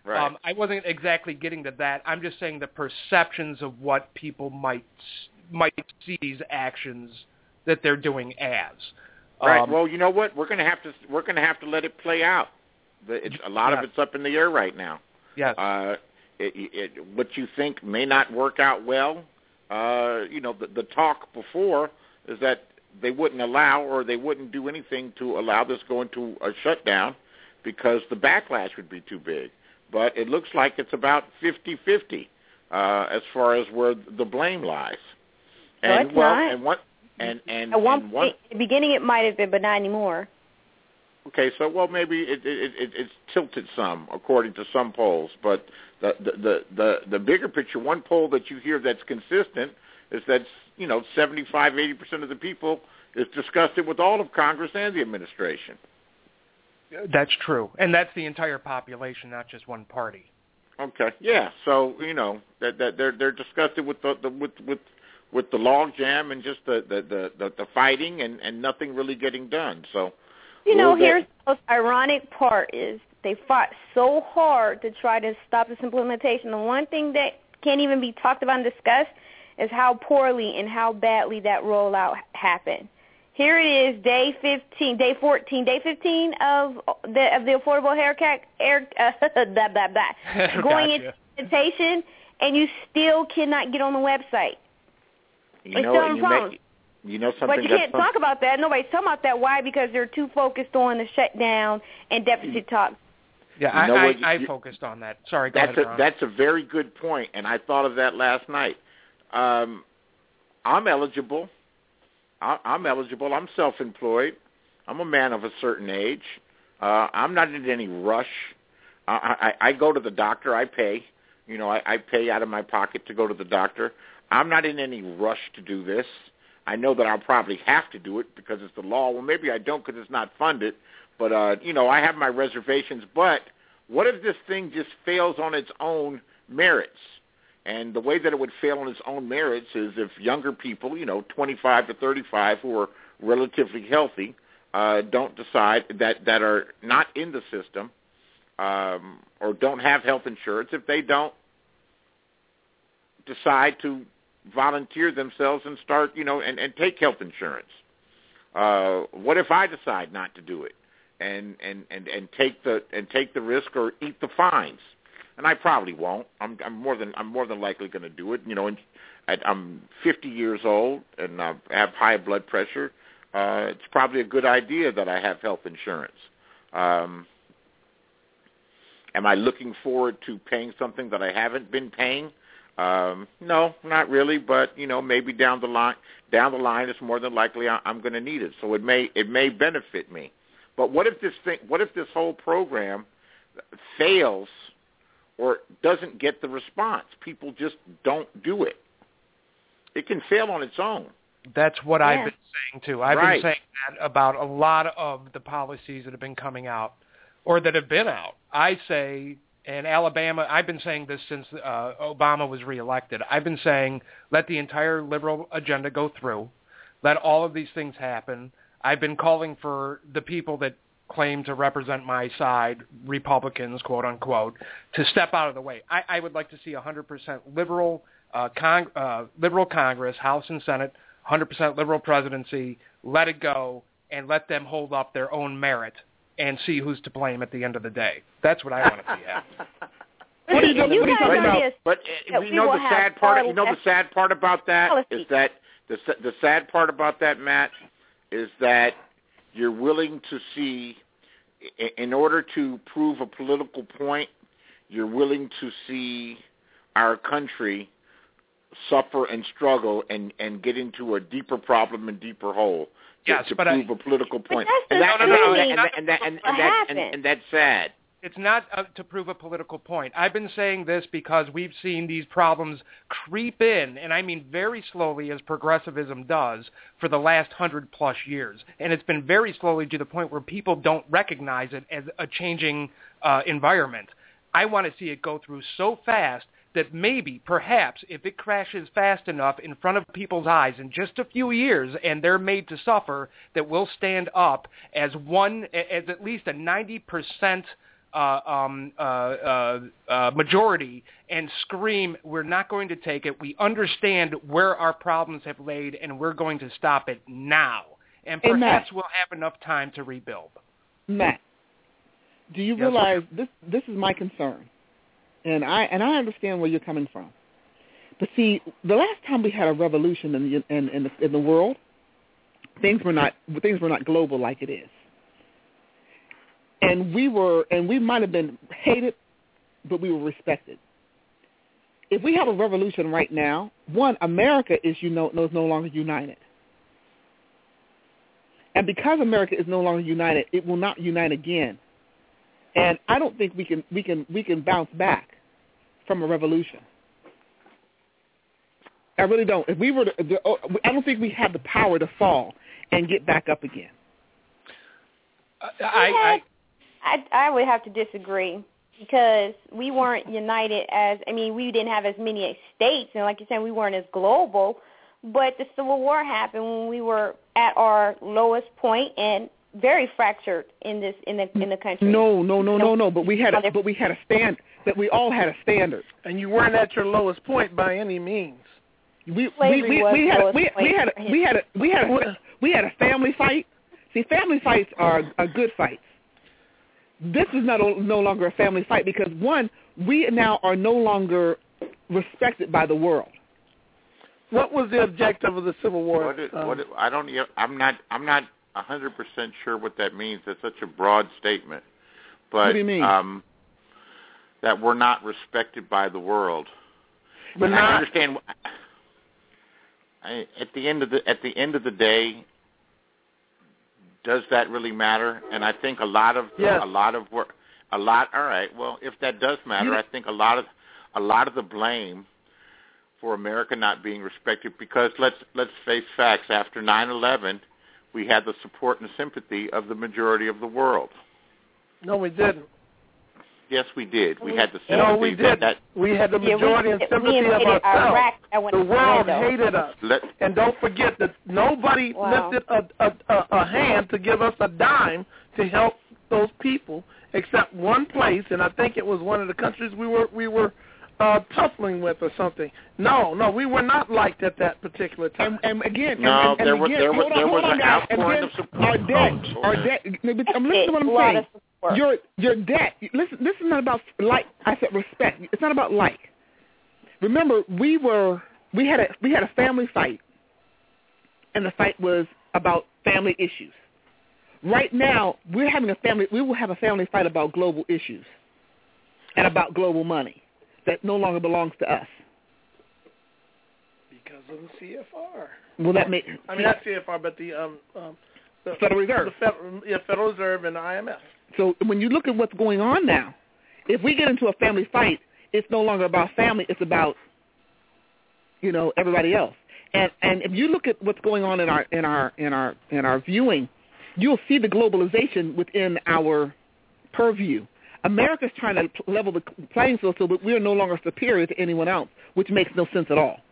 Right. I wasn't exactly getting to that. I'm just saying the perceptions of what people might see these actions that they're doing as. Right. Well, you know what? We're going to have to let it play out. A lot of it's up in the air right now. Yes. What you think may not work out well. The talk before is that they wouldn't allow or they wouldn't do anything to allow this go into a shutdown because the backlash would be too big. But it looks like it's about 50-50 as far as where the blame lies. And at the beginning it might have been, but not anymore. Okay, so maybe it's tilted some according to some polls, but the bigger picture, one poll that you hear that's consistent is that 75-80% of the people is disgusted with all of Congress and the administration. That's true, and that's the entire population, not just one party. Okay, yeah. So that they're disgusted with the log jam and just the fighting and nothing really getting done. So here's the most ironic part is they fought so hard to try to stop this implementation. The one thing that can't even be talked about and discussed is how poorly and how badly that rollout happened. Here it is, day 15 of the Affordable going into implementation, and you still cannot get on the website. Something. But you can't talk about that. Nobody's talking about that. Why? Because they're too focused on the shutdown and deficit talk. Yeah, I focused on that. Sorry, go ahead, Ron. That's a very good point, and I thought of that last night. I'm eligible. I'm self-employed. I'm a man of a certain age. I'm not in any rush. I go to the doctor. I pay. I pay out of my pocket to go to the doctor. I'm not in any rush to do this. I know that I'll probably have to do it because it's the law. Well, maybe I don't because it's not funded. But, I have my reservations. But what if this thing just fails on its own merits? And the way that it would fail on its own merits is if younger people, 25 to 35, who are relatively healthy, don't decide that are not in the system or don't have health insurance, if they don't decide to volunteer themselves and start, and take health insurance. What if I decide not to do it and take the risk or eat the fines? And I probably won't. I'm more than likely going to do it. I'm 50 years old and I have high blood pressure. It's probably a good idea that I have health insurance. Am I looking forward to paying something that I haven't been paying? No, not really. But maybe down the line, it's more than likely I'm going to need it. So it may benefit me. But what if this whole program fails? Or doesn't get the response? People just don't do it. It can fail on its own. That's what I've been saying, too. I've been saying that about a lot of the policies that have been coming out or that have been out. I say, in Alabama, I've been saying this since Obama was reelected. I've been saying let the entire liberal agenda go through. Let all of these things happen. I've been calling for the people that claim to represent my side, Republicans, quote unquote, to step out of the way. I would like to see 100% liberal Congress, House and Senate, 100% liberal presidency. Let it go and let them hold up their own merit and see who's to blame at the end of the day. That's what I want to see happen. But the sad part about that is that the sad part about that, Matt, is that you're willing to see, in order to prove a political point, you're willing to see our country suffer and struggle and get into a deeper problem and deeper hole to prove a political point. And that's sad. It's not to prove a political point. I've been saying this because we've seen these problems creep in, and I mean very slowly as progressivism does, for the last 100+ years. And it's been very slowly to the point where people don't recognize it as a changing environment. I want to see it go through so fast that maybe, perhaps, if it crashes fast enough in front of people's eyes in just a few years and they're made to suffer, that we'll stand up as at least a 90% majority and scream, we're not going to take it. We understand where our problems have laid, and we're going to stop it now. And perhaps we'll have enough time to rebuild. Matt, do you realize this is my concern? And I understand where you're coming from. But see, the last time we had a revolution in the world, things were not global like it is. And we might have been hated, but we were respected. If we have a revolution right now, one, America is no longer united. And because America is no longer united, it will not unite again. And I don't think we can bounce back from a revolution. I really don't. If we were I don't think we have the power to fall and get back up again. I would have to disagree because we weren't united we didn't have as many states, and like you said, we weren't as global. But the Civil War happened when we were at our lowest point and very fractured in the country. No. But we had a stand. That we all had a standard. And you weren't at your lowest point by any means. We had a family fight. See, family fights are good fights. This is no longer a family fight because one, we now are no longer respected by the world. What was the objective of the Civil War? I'm not 100% sure what that means. It's such a broad statement. But what do you mean? That we're not respected by the world. But I understand. At the end of the day, does that really matter? And I think a lot of work. All right. Well, if that does matter, I think a lot of the blame for America not being respected, because let's face facts. After 9/11, we had the support and sympathy of the majority of the world. No, we didn't. Yes, we did. We had the sympathy. No, we did. We had the majority and sympathy of ourselves. The world hated us. And don't forget that nobody lifted a hand to give us a dime to help those people except one place, and I think it was one of the countries we were tussling with or something. No, we were not liked at that particular time. And again, there was an outpouring of support. Our debt. I'm listening to what I'm saying. Your debt. Listen, this is not about like. I said respect. It's not about like. Remember, we had a family fight, and the fight was about family issues. Right now, we will have a family fight about global issues and about global money that no longer belongs to us. Because of the CFR. Well, that may. Not CFR, but the Federal Reserve. The Federal Reserve and the IMF. So when you look at what's going on now, if we get into a family fight, it's no longer about family; it's about everybody else. And if you look at what's going on in our viewing, you'll see the globalization within our purview. America's trying to level the playing field so that we are no longer superior to anyone else, which makes no sense at all.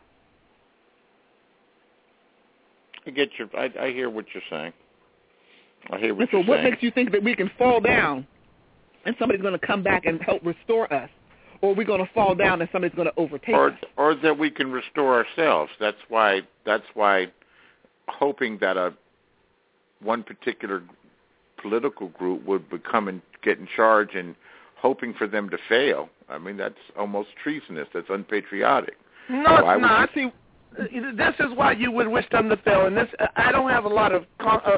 I hear what you're saying. So what makes you think that we can fall down and somebody's going to come back and help restore us, or we're going to fall down and somebody's going to overtake us? Or that we can restore ourselves. That's why hoping that one particular political group would become and get in charge and hoping for them to fail. I mean, that's almost treasonous. That's unpatriotic. No, it's not. See, this is why you would wish them to fail. And this, I don't have a lot of,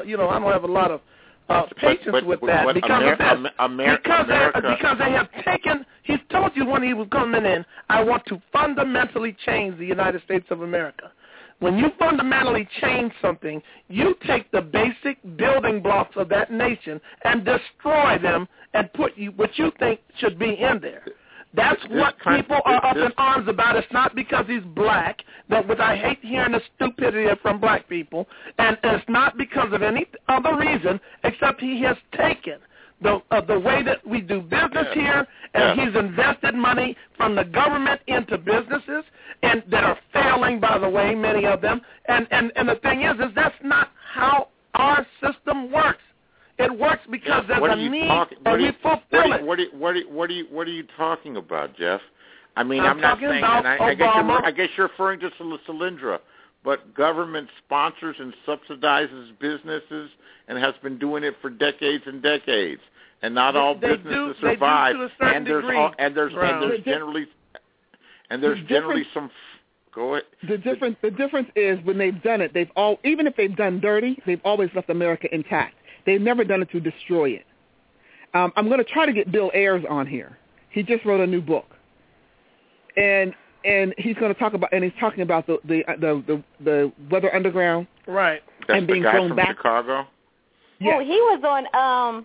patience with that because they have taken. He's told you when he was coming in, I want to fundamentally change the United States of America. When you fundamentally change something, you take the basic building blocks of that nation and destroy them and put what you think should be in there. That's what people are up in arms about. It's not because he's black, which I hate hearing the stupidity from black people, and it's not because of any other reason except he has taken the way that we do business here, and he's invested money from the government into businesses and that are failing, by the way, many of them. And the thing is that's not how our system works. It works because there's a need, and we fulfill it. What are you talking about, Jeff? I mean, I'm not talking saying, about and Obama. I guess you're referring to Solyndra, but government sponsors and subsidizes businesses and has been doing it for decades and decades. And not all businesses survive. They do to a certain degree. There's generally some. Go ahead. The difference is when they've done it, even if they've done dirty, they've always left America intact. They've never done it to destroy it. I'm going to try to get Bill Ayers on here. He just wrote a new book, and he's going to talk about, and he's talking about the Weather Underground, right? That's and being the guy thrown from back. Chicago. Yes. Oh, he was on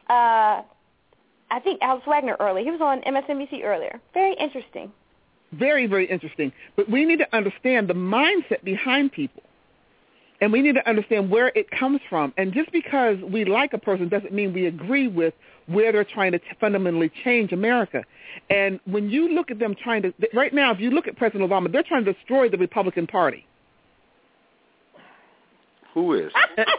I think Alex Wagner earlier. He was on MSNBC earlier. Very interesting. Very, very interesting. But we need to understand the mindset behind people. And we need to understand where it comes from. And just because we like a person doesn't mean we agree with where they're trying to fundamentally change America. And when you look at them trying to, right now, if you look at President Obama, they're trying to destroy the Republican Party. Who is?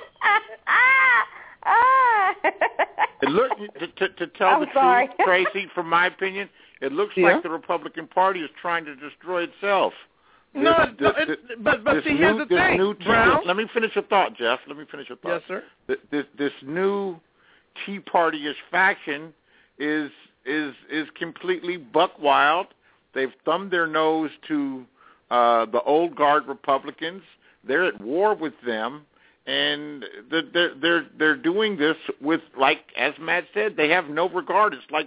To tell the truth, Tracy, from my opinion, it looks like the Republican Party is trying to destroy itself. But see, here's the thing, Brown. Let me finish your thought, Jeff. Let me finish your thought. Yes, sir. This new Tea Party-ish faction is completely buck wild. They've thumbed their nose to the old guard Republicans. They're at war with them. And they're doing this with, like as Matt said, they have no regard. It's like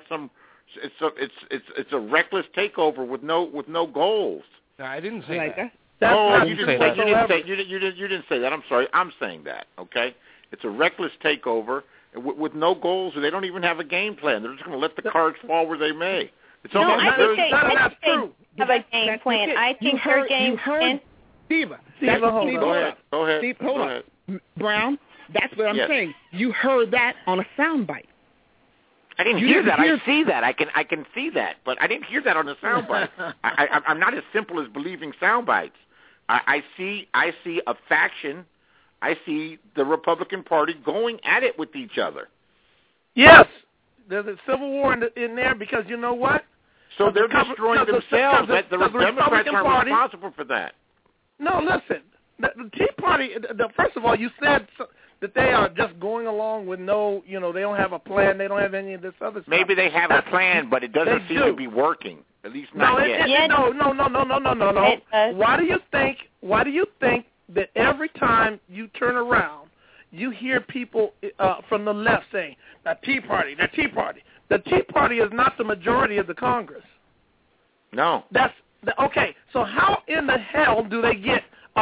it's a reckless takeover with no goals. No, I didn't say that. You didn't say that. I'm sorry. I'm saying that. Okay, it's a reckless takeover with no goals. They don't even have a game plan. They're just going to let the cards fall where they may. It's almost I think they have a game plan. I think their game plan. Steve, go ahead. Steve, hold on. Brown, that's what I'm saying. You heard that on a soundbite. I didn't hear that. I see that. I can see that, but I didn't hear that on a soundbite. I'm not as simple as believing soundbites. I see a faction. I see the Republican Party going at it with each other. Yes, there's a civil war in there because you know what? So they're destroying themselves. The Democrats aren't responsible for that. No, listen. The Tea Party, first of all, you said that they are just going along with no, they don't have a plan. They don't have any of this other stuff. Maybe they have a plan, but it doesn't seem to be working. At least not yet. No. Why do you think that every time you turn around, you hear people from the left saying, the Tea Party. The Tea Party is not the majority of the Congress. No. Okay, so how in the hell do they get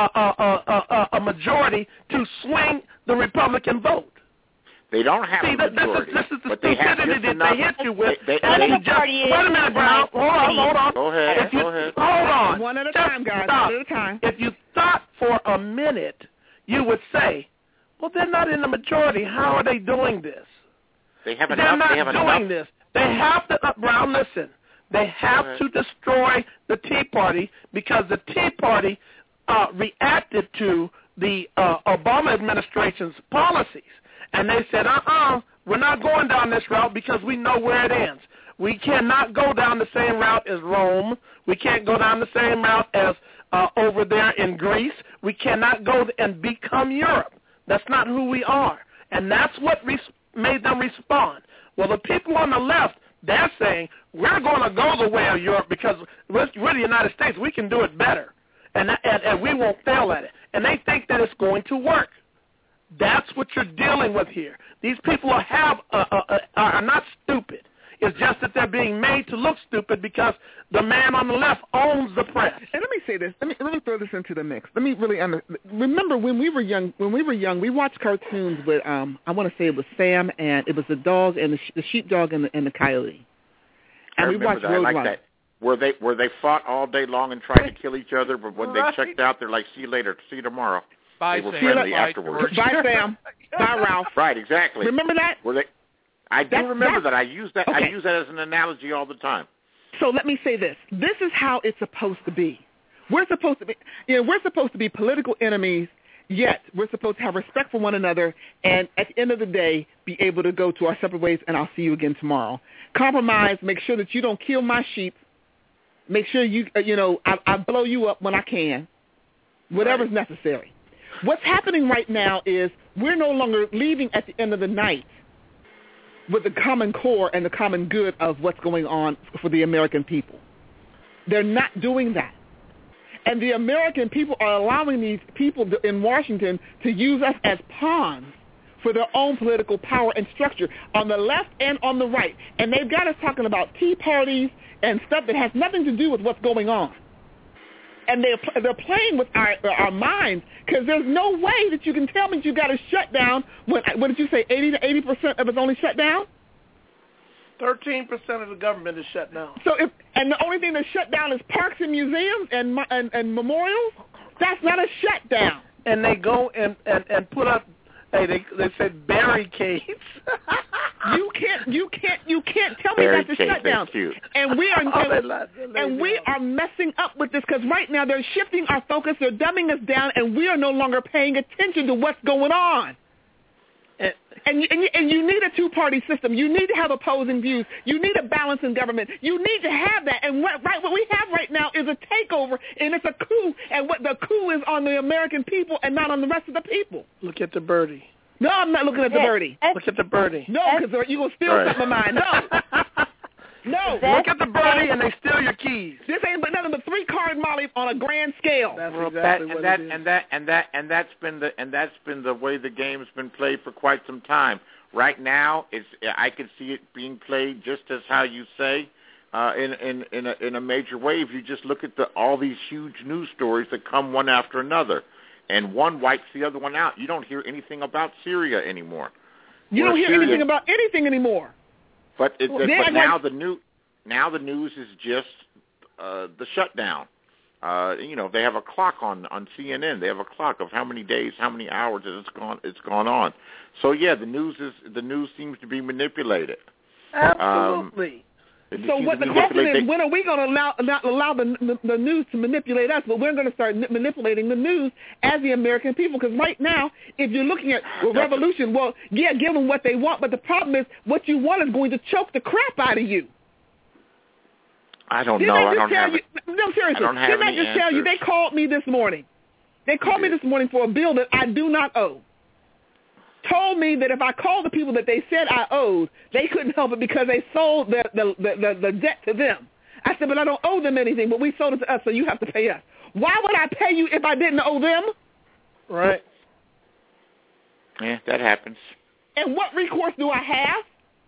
a majority to swing the Republican vote? They don't have a majority. This is the but they have stupidity just that they hit you with. Wait a minute, Brown. Hold on. Go ahead. Hold on. One at a time, guys. Stop. One at a time. If you thought for a minute, you would say, well, they're not in the majority. How are they doing this? They have They're enough. not They have doing enough. this. They have to, Brown, listen. They have to destroy the Tea Party because the Tea Party reacted to the Obama administration's policies. And they said, we're not going down this route because we know where it ends. We cannot go down the same route as Rome. We can't go down the same route as over there in Greece. We cannot go and become Europe. That's not who we are. And that's what made them respond. Well, the people on the left, they're saying, we're going to go the way of Europe because we're the United States. We can do it better, and we won't fail at it. And they think that it's going to work. That's what you're dealing with here. These people are not stupid. It's just that they're being made to look stupid because the man on the left owns the press. And let me say this. Let me throw this into the mix. Let me really remember when we were young. When we were young, we watched cartoons with I want to say it was Sam, and it was the dog and the sheepdog and the coyote. And we watched Roadrunner. I like that. Where they fought all day long and tried to kill each other, but when they checked out, they're like, "See you later. See you tomorrow." Bye, they were Sam. friendly afterwards. Bye, Sam. Bye, Ralph. Right, exactly. Remember that? I do remember that. I use that. Okay. I use that as an analogy all the time. So let me say this. This is how it's supposed to be. We're supposed to be political enemies, Yet we're supposed to have respect for one another, and at the end of the day, be able to go to our separate ways. And I'll see you again tomorrow. Compromise. Make sure that you don't kill my sheep. Make sure I blow you up when I can. Whatever's necessary. What's happening right now is we're no longer leaving at the end of the night with the common core and the common good of what's going on for the American people. They're not doing that. And the American people are allowing these people in Washington to use us as pawns for their own political power and structure on the left and on the right. And they've got us talking about tea parties and stuff that has nothing to do with what's going on. And they're playing with our minds, because there's no way that you can tell me that you got to shut down. What did you say, 80 to 80% of it's only shut down? 13% of the government is shut down. So and the only thing that's shut down is parks and museums and memorials? That's not a shutdown. And they go and put up, they said barricades. You can't tell me that's a shutdown. And we are messing up with this, because right now they're shifting our focus, they're dumbing us down, and we are no longer paying attention to what's going on. And you need a two-party system. You need to have opposing views. You need a balance in government. You need to have that. And what we have right now is a takeover, and it's a coup. And what the coup is on the American people and not on the rest of the people. Look at the birdie. No, I'm not looking at the birdie. Look at the birdie. No, because you're going to steal something of mine. No. No. Look at the birdie and they steal your keys. This ain't but nothing but 3-card Molly on a grand scale. That's exactly what it is. And that's been the way the game's been played for quite some time. Right now, I can see it being played just as how you say, in a major way. If you just look at all these huge news stories that come one after another, and one wipes the other one out. You don't hear anything about Syria anymore. You don't hear anything about anything anymore. But now the news is just the shutdown. They have a clock on CNN. They have a clock of how many days, how many hours it's gone on. So yeah, the news seems to be manipulated. Absolutely. So what the question is, when are we going to allow the news to manipulate us? But we're going to start manipulating the news as the American people, because right now, if you're looking at revolution, give them what they want, but the problem is what you want is going to choke the crap out of you. I don't know. I don't have No, seriously. Didn't I just tell you, they called me this morning. They called me this morning for a bill that I do not owe. Told me that if I called the people that they said I owed, they couldn't help it because they sold the debt to them. I said, but I don't owe them anything, but we sold it to us, so you have to pay us. Why would I pay you if I didn't owe them? Right. Yeah, that happens. And what recourse do I have?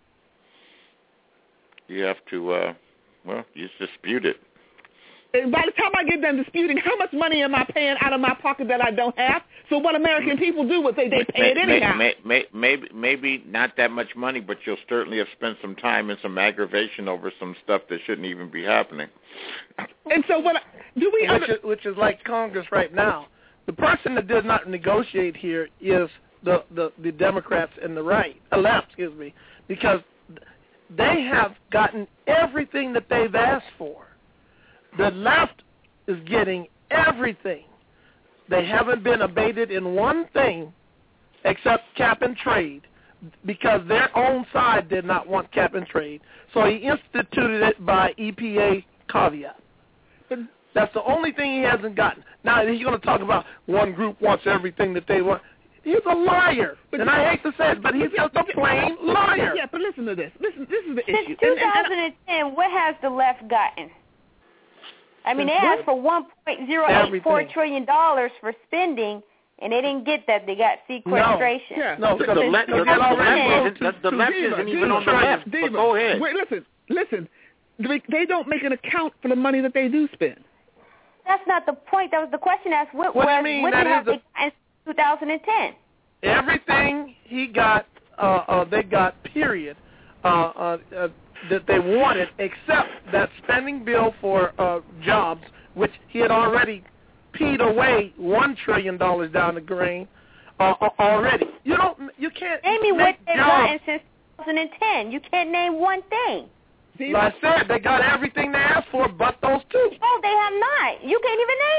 You have to, you just dispute it. And by the time I get done disputing, how much money am I paying out of my pocket that I don't have? So what American people do with it, they pay it anyhow. Maybe not that much money, but you'll certainly have spent some time and some aggravation over some stuff that shouldn't even be happening. And so what do we? Which is like Congress right now. The person that does not negotiate here is the Democrats and the left, because they have gotten everything that they've asked for. The left is getting everything. They haven't been abated in one thing except cap and trade, because their own side did not want cap and trade. So he instituted it by EPA caveat. That's the only thing he hasn't gotten. Now he's going to talk about one group wants everything that they want. He's a liar. And I hate to say it, but he's just a plain liar. Yeah, but listen to this. This is the issue. Since 2010, what has the left gotten? I mean, they asked for $1.084 trillion for spending, and they didn't get that. They got sequestration. No, the left isn't even on the left. But go ahead. Wait, listen. They don't make an account for the money that they do spend. That's not the point. That was the question asked. What do you mean? What did have they got in 2010? Everything he got, they got, period. That they wanted, except that spending bill for jobs, which he had already peed away $1 trillion down the drain already. You can't name me what they've gotten since 2010. You can't name one thing. I said they got everything they asked for, but those two. No, they have not. You can't even name it.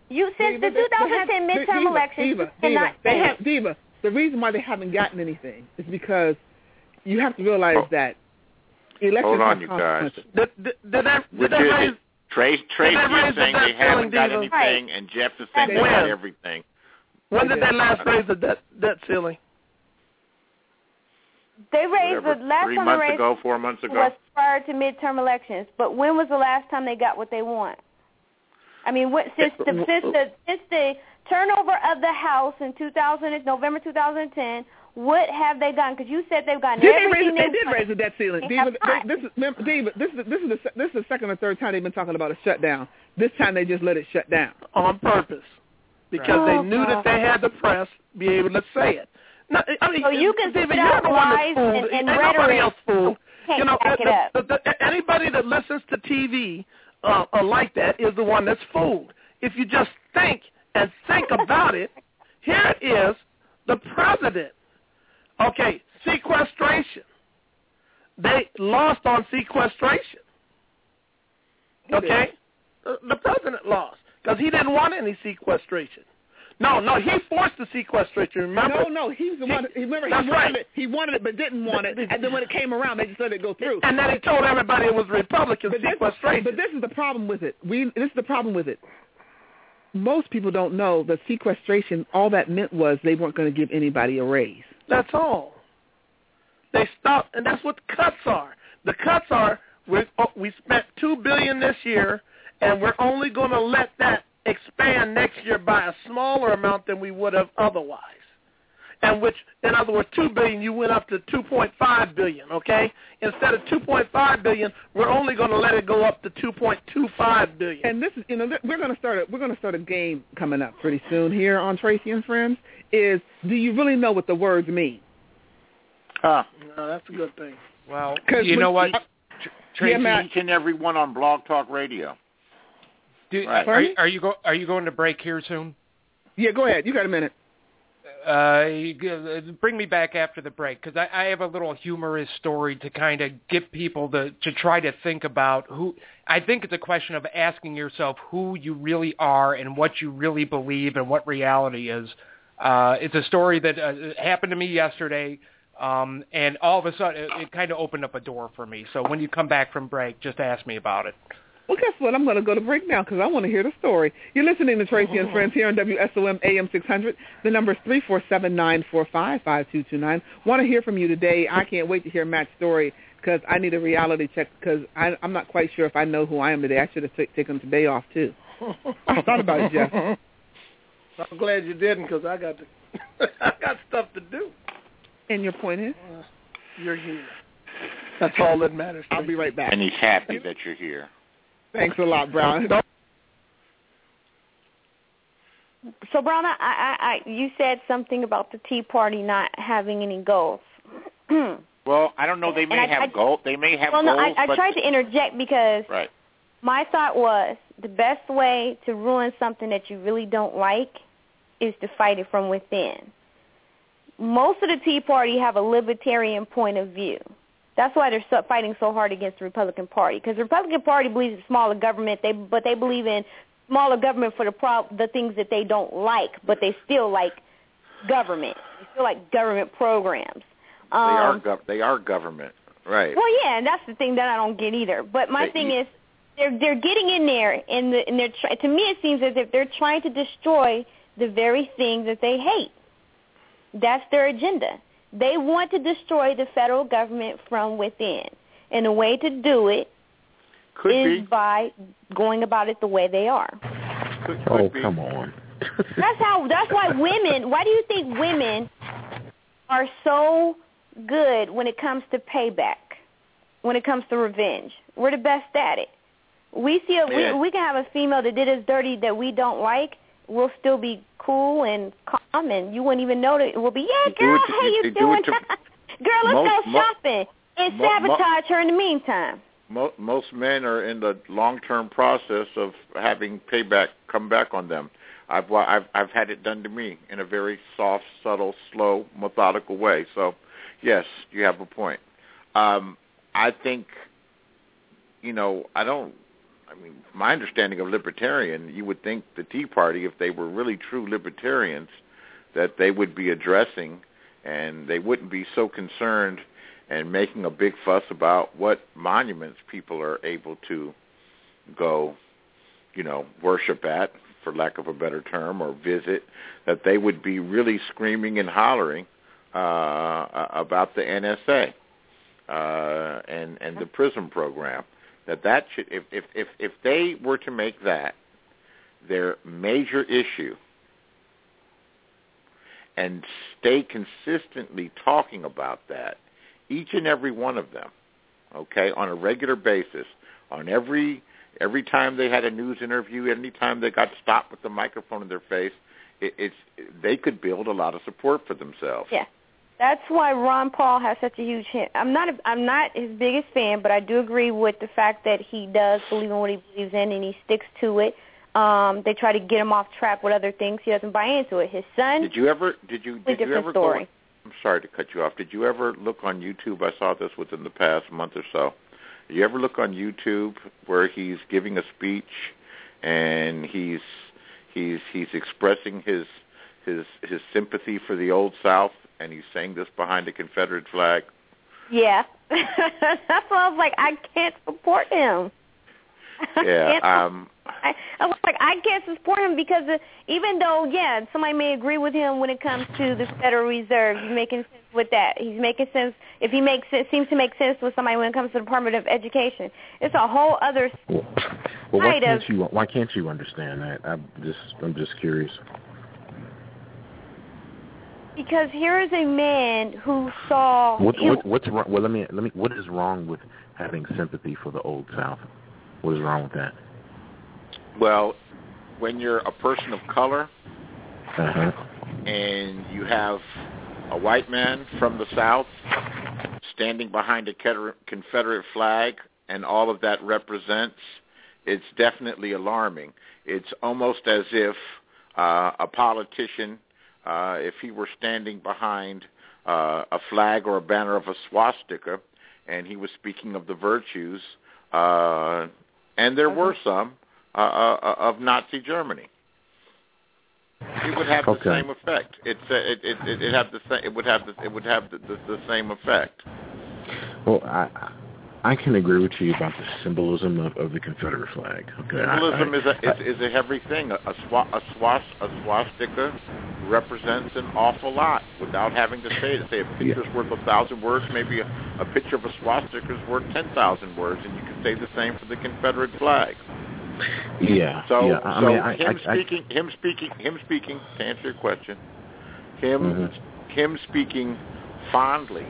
You since the 2010 midterm elections, cannot Diva, the reason why they haven't gotten anything is because you have to realize that elections Hold on, have you guys. Tracy is saying they haven't got anything, and Jeff is saying they got everything. When did they last raise the debt ceiling? They raised the last 3 time months they raised ago, 4 months ago. was prior to midterm elections. But when was the last time they got what they want? I mean, since the turnover of the House in November 2010, what have they gotten? Because you said they've gotten everything they did raise the debt ceiling. Diva, this is the second or third time they've been talking about a shutdown. This time they just let it shut down on purpose because they knew that they had the press be able to say it. Now, I mean, so you can Diva, spit out lies and rhetoric. Nobody else fooled. You know, anybody that listens to TV like that is the one that's fooled. If you just think about it, here it is, the president. Okay, sequestration. They lost on sequestration. Okay? The president lost because he didn't want any sequestration. No, he forced the sequestration. Remember? No, he's the one. Remember, he wanted it, but didn't want it. And then when it came around, they just let it go through. And then he told everybody it was Republican sequestration. But this is the problem with it. This is the problem with it. Most people don't know that sequestration. All that meant was they weren't going to give anybody a raise. That's all. They stopped, and that's what the cuts are. The cuts are we spent $2 billion this year, and we're only going to let that expand next year by a smaller amount than we would have otherwise. And which, in other words, $2 billion, you went up to $2.5 billion. Okay, instead of $2.5 billion, we're only going to let it go up to $2.25 billion. And this is, we're going to start a game coming up pretty soon here on Tracy and Friends. Is do you really know what the words mean? No, that's a good thing. Well, you know what, Tracy, each and every one on Blog Talk Radio. Right. Are you going to break here soon? Yeah, go ahead. You got a minute. Bring me back after the break because I have a little humorous story to kind of get people to try to think about who. I think it's a question of asking yourself who you really are and what you really believe and what reality is. It's a story that happened to me yesterday, and all of a sudden it kind of opened up a door for me. So when you come back from break, just ask me about it. Well, guess what? I'm going to go to break now because I want to hear the story. You're listening to Tracy and Friends here on WSOM AM 600. The number is 347-945-5229. Want to hear from you today. I can't wait to hear Matt's story because I need a reality check because I'm not quite sure if I know who I am today. I should have taken today off, too. I thought about it, Jeff. I'm glad you didn't because I got stuff to do. And your point is? You're here. That's all that matters. I'll be right back. And he's happy that you're here. Thanks a lot, Brown. So, Brown, you said something about the Tea Party not having any goals. Well, I don't know. They may have goals. They may have goals. Well, no, I tried to interject because my thought was the best way to ruin something that you really don't like is to fight it from within. Most of the Tea Party have a libertarian point of view. That's why they're fighting so hard against the Republican Party, because the Republican Party believes in smaller government, but they believe in smaller government for the things that they don't like, but they still like government. They still like government programs. They are government, right? Well, yeah, and that's the thing that I don't get either. But my thing is, they're getting in there, and they're to me it seems as if they're trying to destroy the very thing that they hate. That's their agenda. They want to destroy the federal government from within. And the way to do it is by going about it the way they are. Come on. That's why women, why do you think women are so good when it comes to payback, when it comes to revenge? We're the best at it. We can have a female that did us dirty that we don't like. We'll still be cool and calm, and you wouldn't even know that. We'll be, yeah, girl, how you doing? Girl, let's go shopping and sabotage her in the meantime. Most men are in the long-term process of having payback come back on them. I've had it done to me in a very soft, subtle, slow, methodical way. So, yes, you have a point. I think, I don't my understanding of libertarian, you would think the Tea Party, if they were really true libertarians, that they would be addressing, and they wouldn't be so concerned and making a big fuss about what monuments people are able to go, worship at, for lack of a better term, or visit, that they would be really screaming and hollering about the NSA and the PRISM program. That should, if they were to make that their major issue and stay consistently talking about that, each and every one of them, okay, on a regular basis, on every time they had a news interview, any time they got stopped with the microphone in their face, they could build a lot of support for themselves. Yeah. That's why Ron Paul has such a huge hit. I'm not his biggest fan, but I do agree with the fact that he does believe in what he believes in and he sticks to it. They try to get him off track with other things. He doesn't buy into it. His son. Did you ever story. I'm sorry to cut you off. Did you ever look on YouTube? I saw this within the past month or so. Did you ever look on YouTube where he's giving a speech and he's expressing his sympathy for the Old South, and he's saying this behind the Confederate flag? Yeah. That's why I was like, I can't support him. Yeah. I was like, I can't support him because even though, somebody may agree with him when it comes to the Federal Reserve, he's making sense with that. He's making sense. If he seems to make sense with somebody when it comes to the Department of Education. It's a whole other why can't you understand that? I'm just curious. Because here is a man who saw what's wrong. Well, let me. What is wrong with having sympathy for the Old South? What is wrong with that? Well, when you're a person of color and you have a white man from the South standing behind a Confederate flag and all of that represents, it's definitely alarming. It's almost as if a politician, if he were standing behind a flag or a banner of a swastika and he was speaking of the virtues, and there were some, of Nazi Germany. It would have the same effect. It would have the same effect. Well, I can agree with you about the symbolism of the Confederate flag. Okay, symbolism is a heavy thing. A swastika represents an awful lot without having to say it. Say a picture's worth 1,000 words. Maybe a picture of a swastika is worth 10,000 words, and you can say the same for the Confederate flag. Yeah. So him speaking to answer your question, him speaking fondly.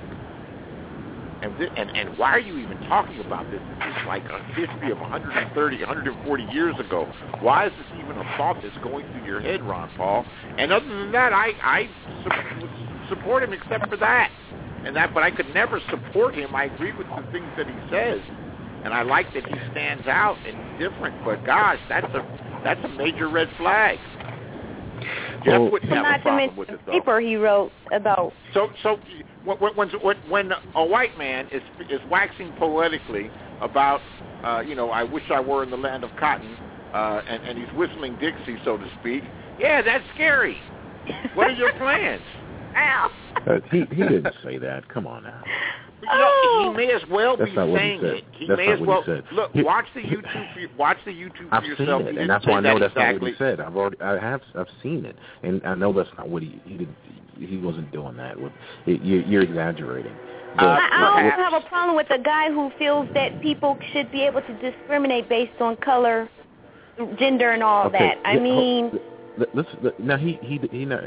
And why are you even talking about this? This is like a history of 130, 140 years ago. Why is this even a thought that's going through your head, Ron Paul? And other than that, I support him except for that. But I could never support him. I agree with the things that he says, and I like that he stands out and he's different. But gosh, that's a major red flag. Jeff wouldn't have a problem with it, though. Paper he wrote about. So when a white man is waxing poetically about, I wish I were in the land of cotton, and he's whistling Dixie, so to speak, yeah, that's scary. What are your plans? Ow. He didn't say that. Come on now. He may as well be saying it. He may as well look. Watch the YouTube for yourself. I've seen it, and that's why I know that's not what he said. I've seen it, and I know that's not what he did. He wasn't doing that. You're exaggerating. I also have a problem with a guy who feels that people should be able to discriminate based on color, gender, and all that. I mean. No, he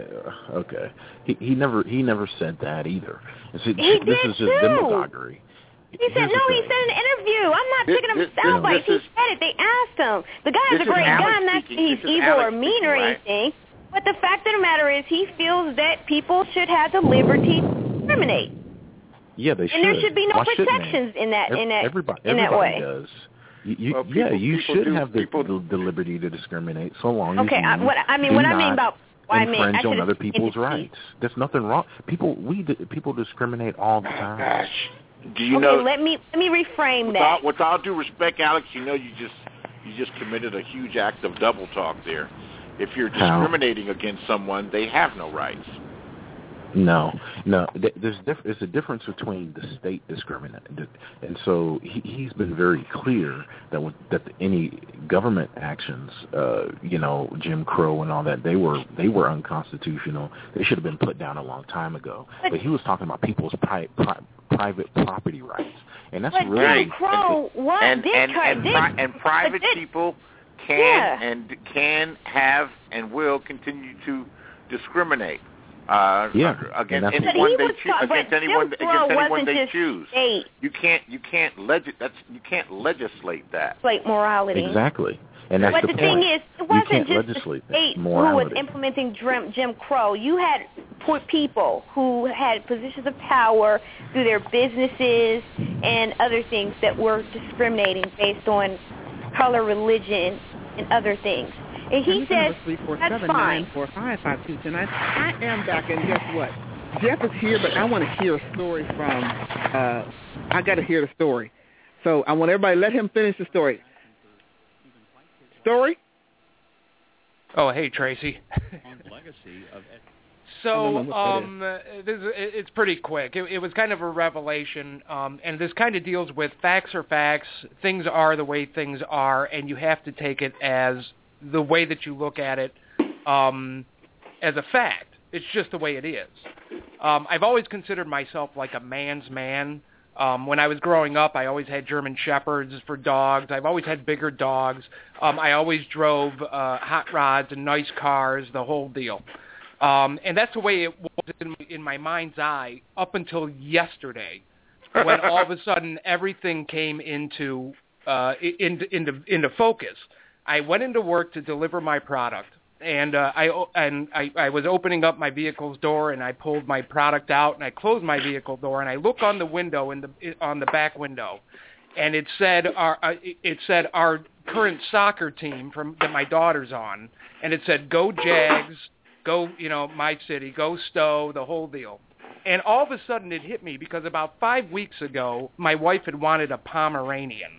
never said that either. See, he this did is just demagoguery. He said no. He said in an interview. I'm not picking up sound bites. He said it. They asked him. The guy is a great guy. I'm not saying he's evil or mean or anything. But the fact of the matter is, he feels that people should have the liberty to discriminate. Yeah, they should. And there should be no protections in that way. Does. You should have the liberty to discriminate so long as you infringe on other people's rights. There's nothing wrong. People discriminate all the time. Gosh, do you know? Let me reframe that. With all due respect, Alex, you you just committed a huge act of double talk there. If you're discriminating against someone, they have no rights. No. There's a difference between the state discriminant, and so he's been very clear that any government actions, Jim Crow and all that, they were unconstitutional. They should have been put down a long time ago. But he was talking about people's private property rights, and that's really Jim Crow and private people can have and will continue to discriminate. Against anyone they choose. You can't legislate that. Like morality. Exactly. And that's but the thing point. is, it wasn't just the state who was implementing Jim Crow. You had people who had positions of power through their businesses and other things that were discriminating based on color, religion, and other things. And he says, that's fine. 347-945-5229. I am back, and guess what? Jeff is here, but I want to hear a story from, I got to hear the story. So I want everybody to let him finish the story. Story? Oh, hey, Tracy. So, it's pretty quick. It was kind of a revelation, and this kind of deals with facts are facts, things are the way things are, and you have to take it as the way that you look at it as a fact. It's just the way it is. I've always considered myself like a man's man. When I was growing up, I always had German Shepherds for dogs. I've always had bigger dogs. I always drove hot rods and nice cars, the whole deal. And that's the way it was in my mind's eye up until yesterday, when all of a sudden everything came into focus. I went into work to deliver my product, and I was opening up my vehicle's door, and I pulled my product out, and I closed my vehicle door, and I look on the window on the back window, and it said our current soccer team that my daughter's on, and it said go Jags, go my city, go Stowe, the whole deal. And all of a sudden it hit me because about 5 weeks ago my wife had wanted a Pomeranian.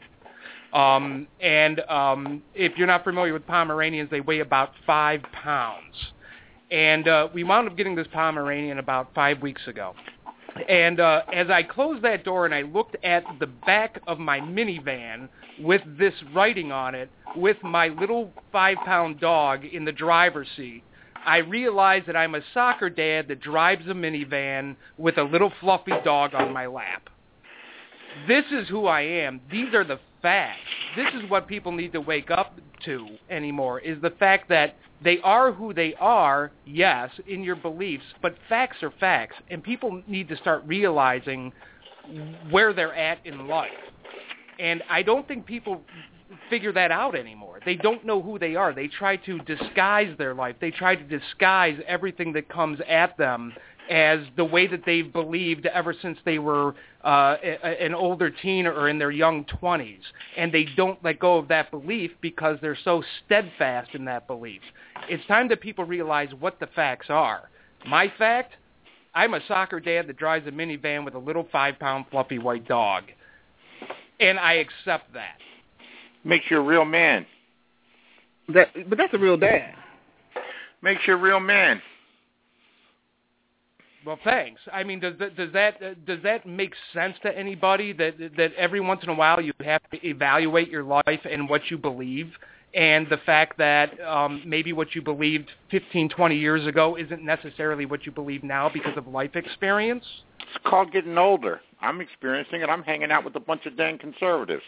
If you're not familiar with Pomeranians, they weigh about 5 pounds. And we wound up getting this Pomeranian about 5 weeks ago. And as I closed that door and I looked at the back of my minivan with this writing on it, with my little 5-pound dog in the driver's seat, I realized that I'm a soccer dad that drives a minivan with a little fluffy dog on my lap. This is who I am. These are the facts. This is what people need to wake up to anymore, is the fact that they are who they are, yes, in your beliefs, but facts are facts, and people need to start realizing where they're at in life. And I don't think people figure that out anymore. They don't know who they are. They try to disguise their life. They try to disguise everything that comes at them as the way that they've believed ever since they were an older teen or in their young 20s. And they don't let go of that belief because they're so steadfast in that belief. It's time that people realize what the facts are. My fact, I'm a soccer dad that drives a minivan with a little 5-pound fluffy white dog. And I accept that. Makes you a real man. But that's a real dad. Makes you a real man. Well, thanks. I mean, does that make sense to anybody that every once in a while you have to evaluate your life and what you believe, and the fact that maybe what you believed 15, 20 years ago isn't necessarily what you believe now because of life experience? It's called getting older. I'm experiencing it. I'm hanging out with a bunch of dang conservatives.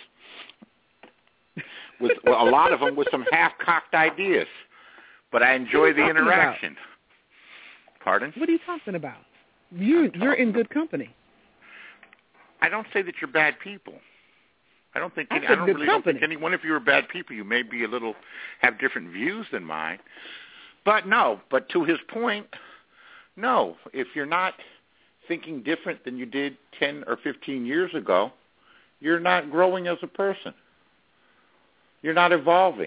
With a lot of them with some half-cocked ideas. But I enjoy the interaction. Pardon? What are you talking about? You're in good company. I don't say that you're bad people. I don't think don't think any one of you are bad people. You may be have different views than mine. But no, but to his point, no. If you're not thinking different than you did 10 or 15 years ago, you're not growing as a person. You're not evolving.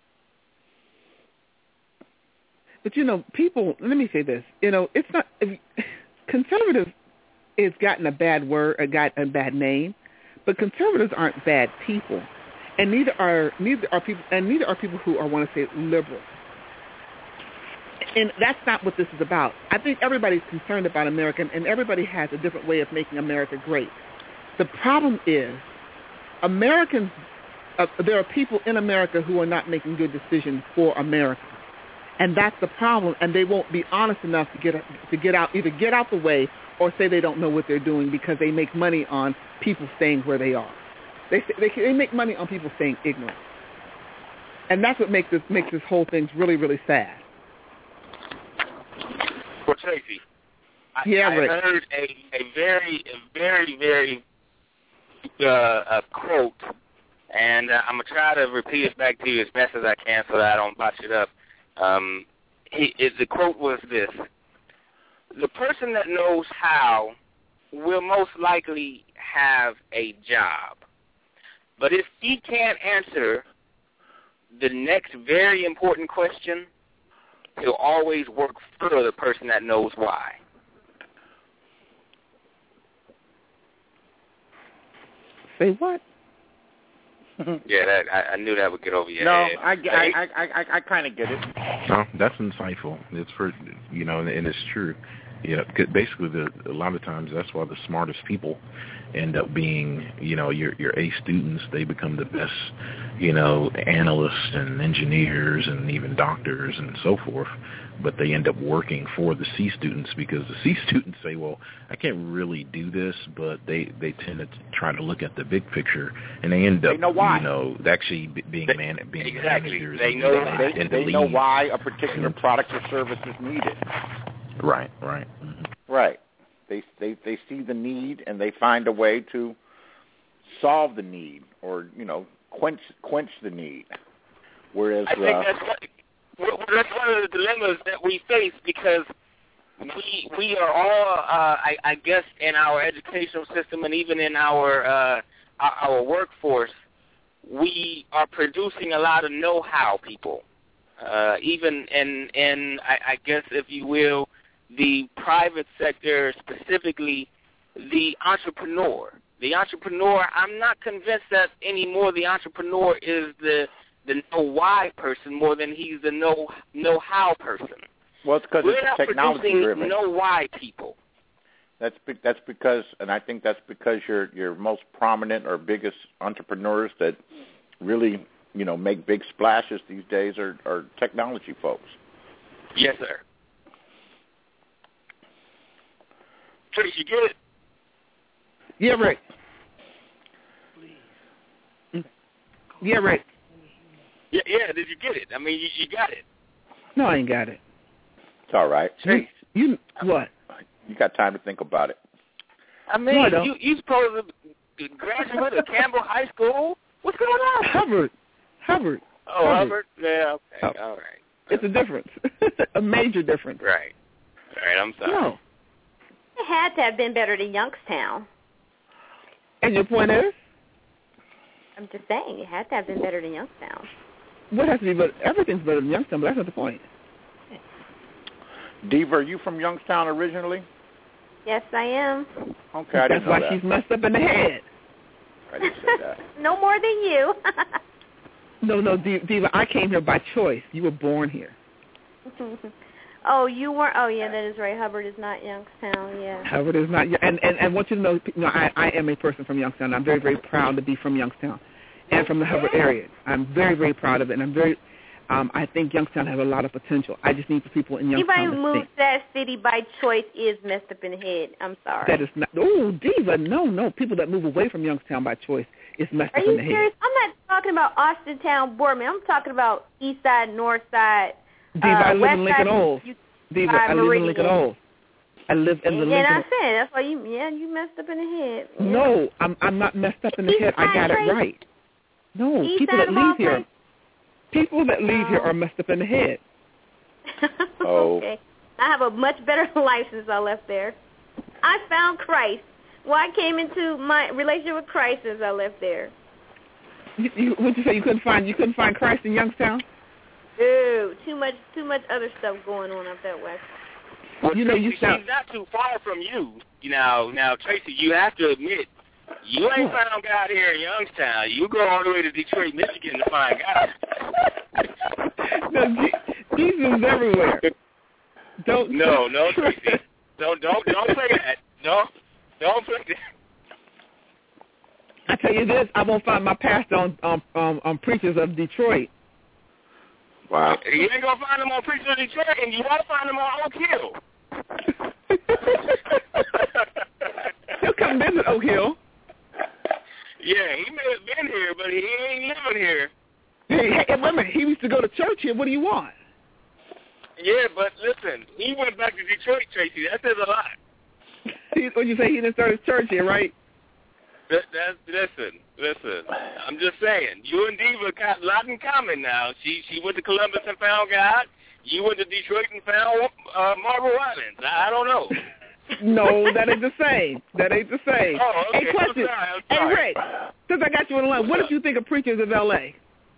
But, people, let me say this. It's not, conservative has gotten a bad word, got a bad name, but conservatives aren't bad people. and neither are people who are want to say liberal. And that's not what this is about. I think everybody's concerned about America, and everybody has a different way of making America great. The problem is, Americans. There are people in America who are not making good decisions for America, and that's the problem. And they won't be honest enough to get out the way, or say they don't know what they're doing because they make money on people staying where they are. They make money on people staying ignorant, and that's what makes this whole thing really, really sad. Well, Tracy, I heard a very, very quote, and I'm going to try to repeat it back to you as best as I can so that I don't botch it up. The quote was this: the person that knows how will most likely have a job, but if he can't answer the next very important question, he'll always work for the person that knows why. Say what? Yeah, I knew that would get over your head. I kind of get it. Oh, that's insightful. It's for and it's true. Yeah, basically, a lot of times that's why the smartest people end up being, your A students. They become the best, analysts and engineers and even doctors and so forth. But they end up working for the C students because the C students say, well, I can't really do this, but they tend to try to look at the big picture, and they end up, actually being managers. They know why a particular product or service is needed. Right. Mm-hmm. Right. They see the need and they find a way to solve the need or quench the need. Whereas I think that's one of the dilemmas that we face because we are all I guess in our educational system and even in our workforce, we are producing a lot of know-how people. Even in I guess if you will, the private sector, specifically the entrepreneur. The entrepreneur, I'm not convinced that anymore the entrepreneur is the know-why person more than he's the know-how person. Well, it's because it's technology-driven. We're not producing know-why people. That's because, and I think that's because your most prominent or biggest entrepreneurs that really, make big splashes these days are technology folks. Yes, sir. Trace, you get it? Yeah, right. Yeah, right. Yeah, did you get it? I mean, you got it. No, I ain't got it. It's all right. Chase, you what? You got time to think about it. I mean, you supposed to graduate of Campbell High School? What's going on? Hubbard. Oh, Hubbard? Yeah, okay. All right. It's a difference. A major difference. Right. All right, I'm sorry. No. It had to have been better than Youngstown. And your point is? I'm just saying, it had to have been better than Youngstown. What has to be better? Everything's better than Youngstown, but that's not the point. Diva, are you from Youngstown originally? Yes, I am. Okay, I didn't know that. That's why she's messed up in the head. I didn't say that. No more than you. No, Diva, I came here by choice. You were born here. Oh, you weren't? Oh, yeah, that is right. Hubbard is not Youngstown, yeah. Hubbard is not. And I want you to know, I am a person from Youngstown. I'm very, very proud to be from Youngstown and from the Hubbard area. I'm very, very proud of it, and I'm very. I think Youngstown has a lot of potential. I just need for people in Youngstown anybody who moves to that city by choice is messed up in the head. I'm sorry. That is not. Oh, Diva, no. People that move away from Youngstown by choice is messed up in the head. Are you serious? I'm not talking about Austintown, Boardman. I'm talking about East Side, North Side. Diva, I live in Lincoln Olds. Diva, I live in Lincoln Olds. I live in the Lincoln. And I said that's why you messed up in the head. Yeah. No, I'm not messed up in the head. I got it right. No, people that leave here. People that leave here are messed up in the head. Oh. Okay. I have a much better life since I left there. I found Christ. Well, I came into my relationship with Christ since I left there. What'd you say? You couldn't find Christ in Youngstown? Dude, too much other stuff going on up that way. Well, she's not too far from you. Now, Tracy, you have to admit, You ain't found God here in Youngstown. You go all the way to Detroit, Michigan to find God. No, Jesus is everywhere. No, Tracy. Don't play that. Don't play that. I tell you this, I won't find my pastor on Preachers of Detroit. Wow. You ain't gonna find them on Preachers of Detroit, and you won't find them on Oak Hill. He'll come visit Oak Hill. Yeah, he may have been here, but he ain't living here. Hey, wait a minute. He used to go to church here. What do you want? Yeah, but listen, he went back to Detroit, Tracy. That says a lot. What you say? He didn't start his church here, right? Listen. I'm just saying, you and Diva got a lot in common now. She went to Columbus and found God. You went to Detroit and found Marble Islands. I don't know. No, that ain't the same. Oh, okay. Hey, question. I'm sorry. Hey, Rick, since I got you on the line, what did you think of Preachers of L.A.?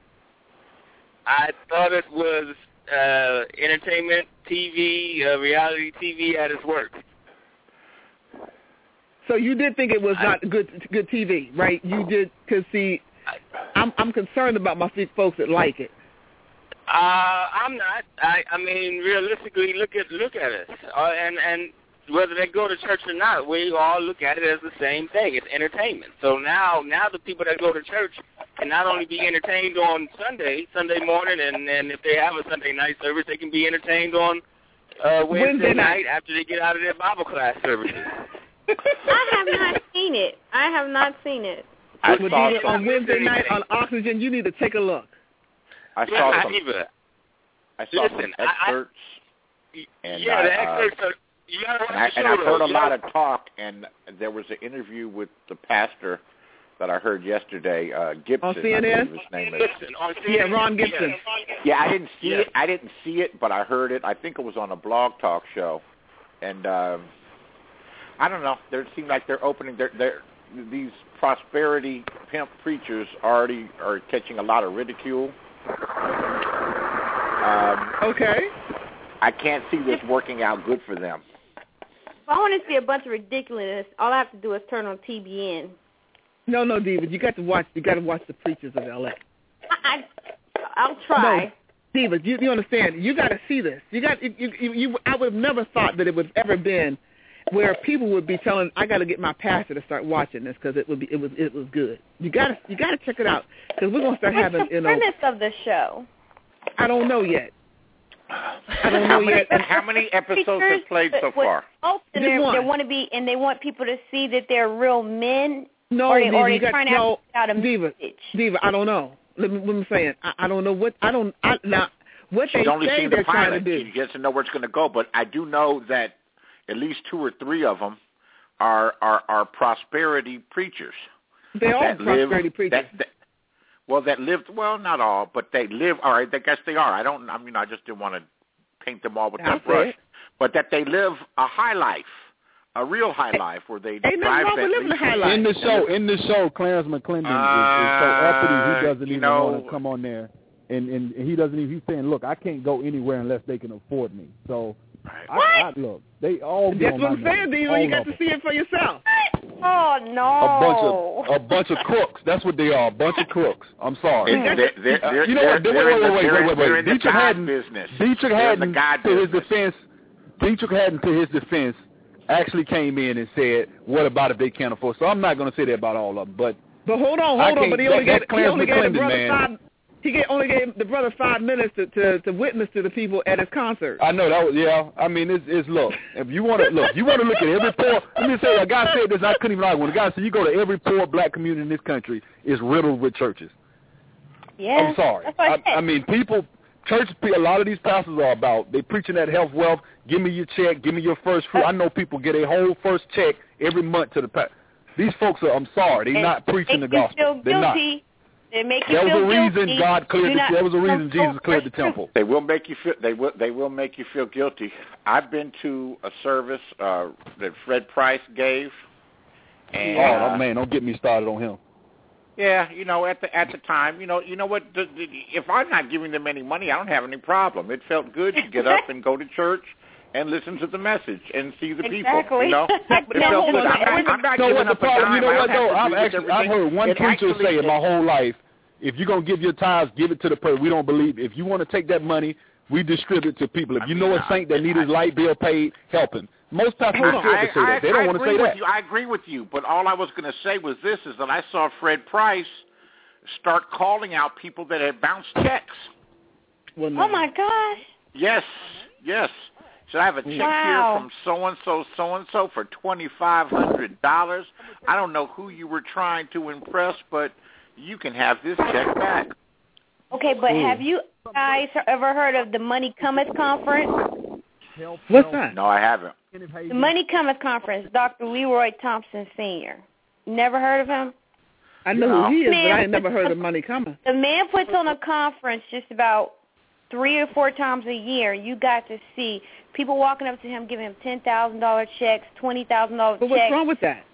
I thought it was entertainment TV, reality TV at its worst. So you did think it was not good TV, right? You did, because see, I'm concerned about my folks that like it. I'm not. I mean, realistically, look at us, and whether they go to church or not, we all look at it as the same thing. It's entertainment. So now the people that go to church can not only be entertained on Sunday morning, and if they have a Sunday night service, they can be entertained on Wednesday night after they get out of their Bible class services. I have not seen it. I saw it on Wednesday night on Oxygen. You need to take a look. I saw some excerpts. And the excerpts are... And I've heard a lot of talk, and there was an interview with the pastor that I heard yesterday, Gibson. On CNN? I believe his name is. Yeah, Ron Gibson. Yeah, I didn't see it. I didn't see it, but I heard it. I think it was on a blog talk show, and I don't know. There seemed like they're opening. These prosperity pimp preachers already are catching a lot of ridicule. Okay. I can't see this working out good for them. If I want to see a bunch of ridiculousness, all I have to do is turn on TBN. No, Diva, you got to watch the Preachers of L.A. I'll try. No, Diva, you understand? You got to see this. I would have never thought that it would have ever been where people would be telling, I got to get my pastor to start watching this because it was good. You got to check it out because we're gonna start having. What's the premise of the show? I don't know yet. How many episodes have played so far? And they want to be, and they want people to see that they're real men. No, or Diva, they're trying to out a Diva, I don't know. Let me say it. I don't know what what She's they only say seen they're the trying to pilot. do. She gets to know where it's going to go, but I do know that at least 2 or 3 of them are prosperity preachers. They're all prosperity preachers. That lived, not all, but they live, all right, I guess they are. I just didn't want to paint them all with that brush. But that they live a high life, a real high life where they drive that. In the show, Clarence McClendon is so uppity he doesn't even want to come on there. And he doesn't even, he's saying, look, I can't go anywhere unless they can afford me. So, I look, they all get That's what I'm saying, Diva. You got to see it for yourself. Oh, no. A bunch of crooks. That's what they are, a bunch of crooks. I'm sorry. Wait. Dietrich Haddon, to his defense, actually came in and said, what about if they can't afford? So I'm not going to say that about all of them. But hold on. But he only gave the brother 5 minutes to witness to the people at his concert. I know that was, I mean, it's look. If you want to look, at every poor. Let me say, a guy said this. I couldn't even argue. When the guy said, you go to every poor black community in this country, is riddled with churches. Yeah, I'm sorry. I mean, a lot of these pastors are about. They preaching that health, wealth. Give me your check. Give me your first fruit. I know people get a whole first check every month to the pastor. These folks are. I'm sorry. They're not preaching the gospel. They're not. They make you there was feel a reason guilty. God cleared. There was a reason Jesus cleared the temple. They will make you feel. They will make you feel guilty. I've been to a service that Fred Price gave. And, man, don't get me started on him. Yeah, at the time, you know what? If I'm not giving them any money, I don't have any problem. It felt good to get up and go to church and listen to the message and see the Exactly. people. You know, I'm not giving up a dime. You know what though? I've heard one preacher say in my whole whole life, if you're gonna give your tithes, give it to the person. We don't believe. If you want to take that money, we distribute it to people. If you know a saint that needs his light bill paid, help him. Most pastors are scared to say that. They don't want to say that. I agree with you, but all I was going to say was this, is that I saw Fred Price start calling out people that had bounced checks. Oh, my gosh. Yes. So I have a check here from so-and-so for $2,500. I don't know who you were trying to impress, but you can have this check back. Okay, but have you guys ever heard of the Money Cometh Conference? What's that? No, I haven't. The Money Cometh Conference, Dr. Leroy Thompson Sr. Never heard of him? I know who he is, but I ain't never heard of Money Cometh. The man puts on a conference just about 3 or 4 times a year. You got to see people walking up to him, giving him $10,000 checks, $20,000 checks. But what's wrong with that?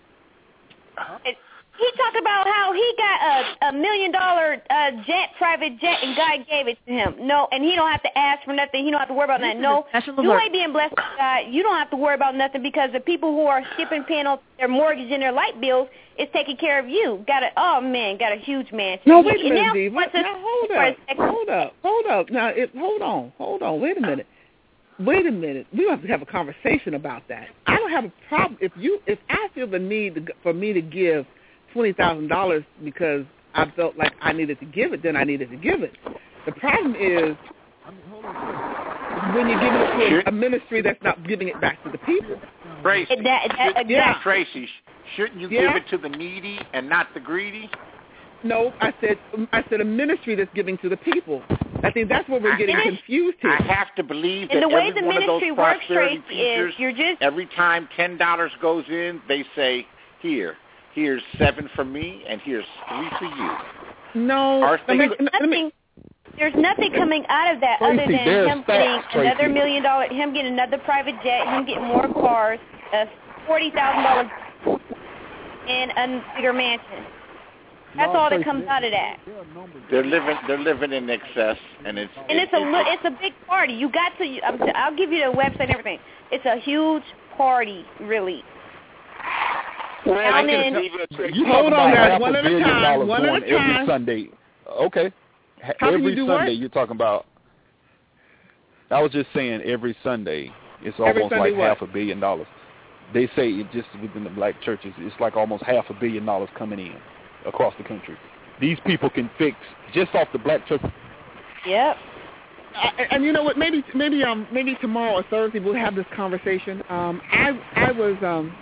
He talked about how he got a $1 million private jet, and God gave it to him. No, and he don't have to ask for nothing. He don't have to worry about nothing. No, you ain't being blessed by God. You don't have to worry about nothing, because the people who are skipping paying off their mortgage and their light bills is taking care of you. Got a huge mansion. No, wait a minute, Steve. Now, hold up. Now, hold on. Wait a minute. We have to have a conversation about that. I don't have a problem if I feel the need for me to give $20,000 because I felt like I needed to give it, then I needed to give it. The problem is when you're giving it to a ministry that's not giving it back to the people. Tracy, Tracy, shouldn't you give it to the needy and not the greedy? No, I said a ministry that's giving to the people. I think that's what we're getting confused here. I have to believe that the way every the one of those ministry works, prosperity Tracy, is teachers, every time $10 goes in, they say, here's 7 for me, and here's 3 for you. No, there's nothing coming out of that other than him getting another $1 million, him getting another private jet, him getting more cars, $40,000, and a bigger mansion. That's all that comes out of that. They're living in excess, and it's a big party. You got to. I'll give you the website and everything. It's a huge party, really. Hold on, guys. One at a time. Every Sunday. Okay. Every Sunday you're talking about. I was just saying every Sunday it's almost like $500 million. They say it just within the black churches, it's like almost $500 million coming in across the country. These people can fix just off the black church. Yep. And you know what? Maybe tomorrow or Thursday we'll have this conversation. I was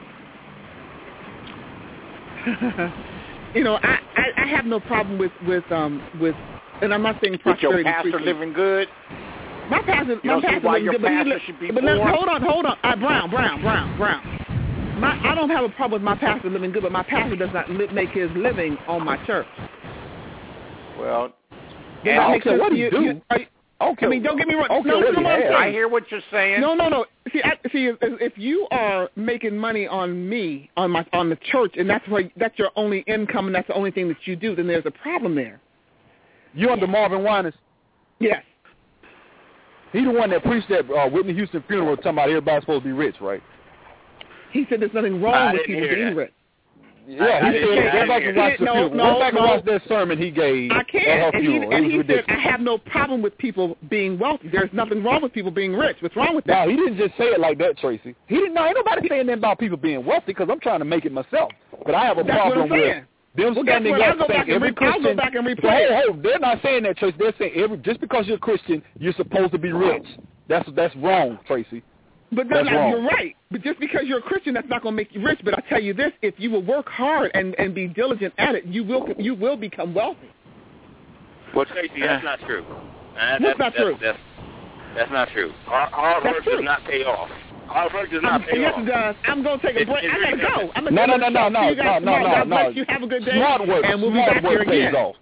I have no problem with and I'm not saying prosperity. With your pastor living good. My pastor living good, but hold on. Brown. I don't have a problem with my pastor living good, but my pastor does not make his living on my church. Well, what do you do? I mean, don't get me wrong. I hear what you're saying. No. See, if you are making money on me, on the church, and that's your only income, and that's the only thing that you do, then there's a problem there. You under Marvin Winans? Yes. He the one that preached that Whitney Houston funeral, talking about everybody's supposed to be rich, right? He said there's nothing wrong with people being rich. Yeah, he said, go back and watch the funeral. Go back and watch that sermon he gave at her funeral. And he said, I have no problem with people being wealthy. There's nothing wrong with people being rich. What's wrong with that? No, he didn't just say it like that, Tracy. He didn't. No, ain't nobody saying that about people being wealthy, because I'm trying to make it myself. But I have a problem with them standing up saying every Christian. I'll go back and replay it. They're not saying that, Tracy. They're saying just because you're a Christian, you're supposed to be rich. That's wrong, Tracy. But you're right. But just because you're a Christian, that's not going to make you rich. But I tell you this: if you will work hard and be diligent at it, you will become wealthy. Well, Tracy, that's not true. What's not true? That's not true. Hard work does not pay off. Hard work does not pay off. Yes, it does. I'm going to take a break. I gotta go. I'm No. God bless you. Have a good day. Smart work. And we'll be back here again. Off.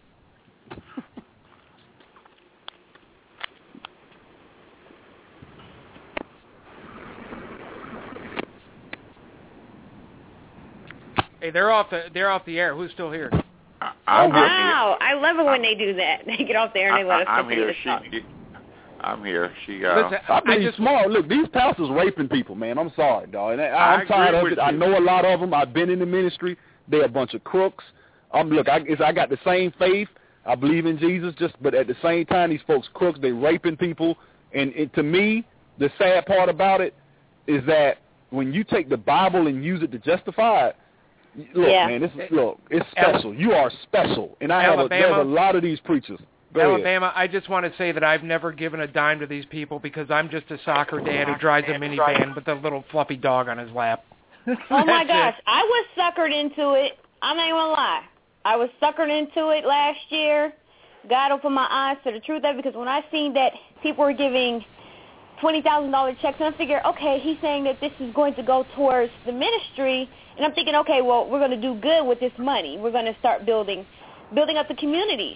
Hey, they're off the air. Who's still here? Wow, I love it when they do that. They get off there and they let us continue to talk. I'm here. Listen, I believe smart. Look, these pastors raping people, man. I'm sorry, dog. And I'm tired of it. I know a lot of them. I've been in the ministry. They're a bunch of crooks. Look, I got the same faith. I believe in Jesus, but at the same time, these folks crooks. They raping people. And to me, the sad part about it is that when you take the Bible and use it to justify it, look, man, it's special. You are special. And there's a lot of these preachers. Alabama, I just want to say that I've never given a dime to these people because I'm just a soccer dad who drives a minivan with a little fluffy dog on his lap. Oh, my gosh. I was suckered into it. I'm not even going to lie. I was suckered into it last year. God opened my eyes to the truth of it because when I seen that people were giving $20,000 checks, and I figured, okay, he's saying that this is going to go towards the ministry, and I'm thinking, okay, well, we're going to do good with this money. We're going to start building up the communities.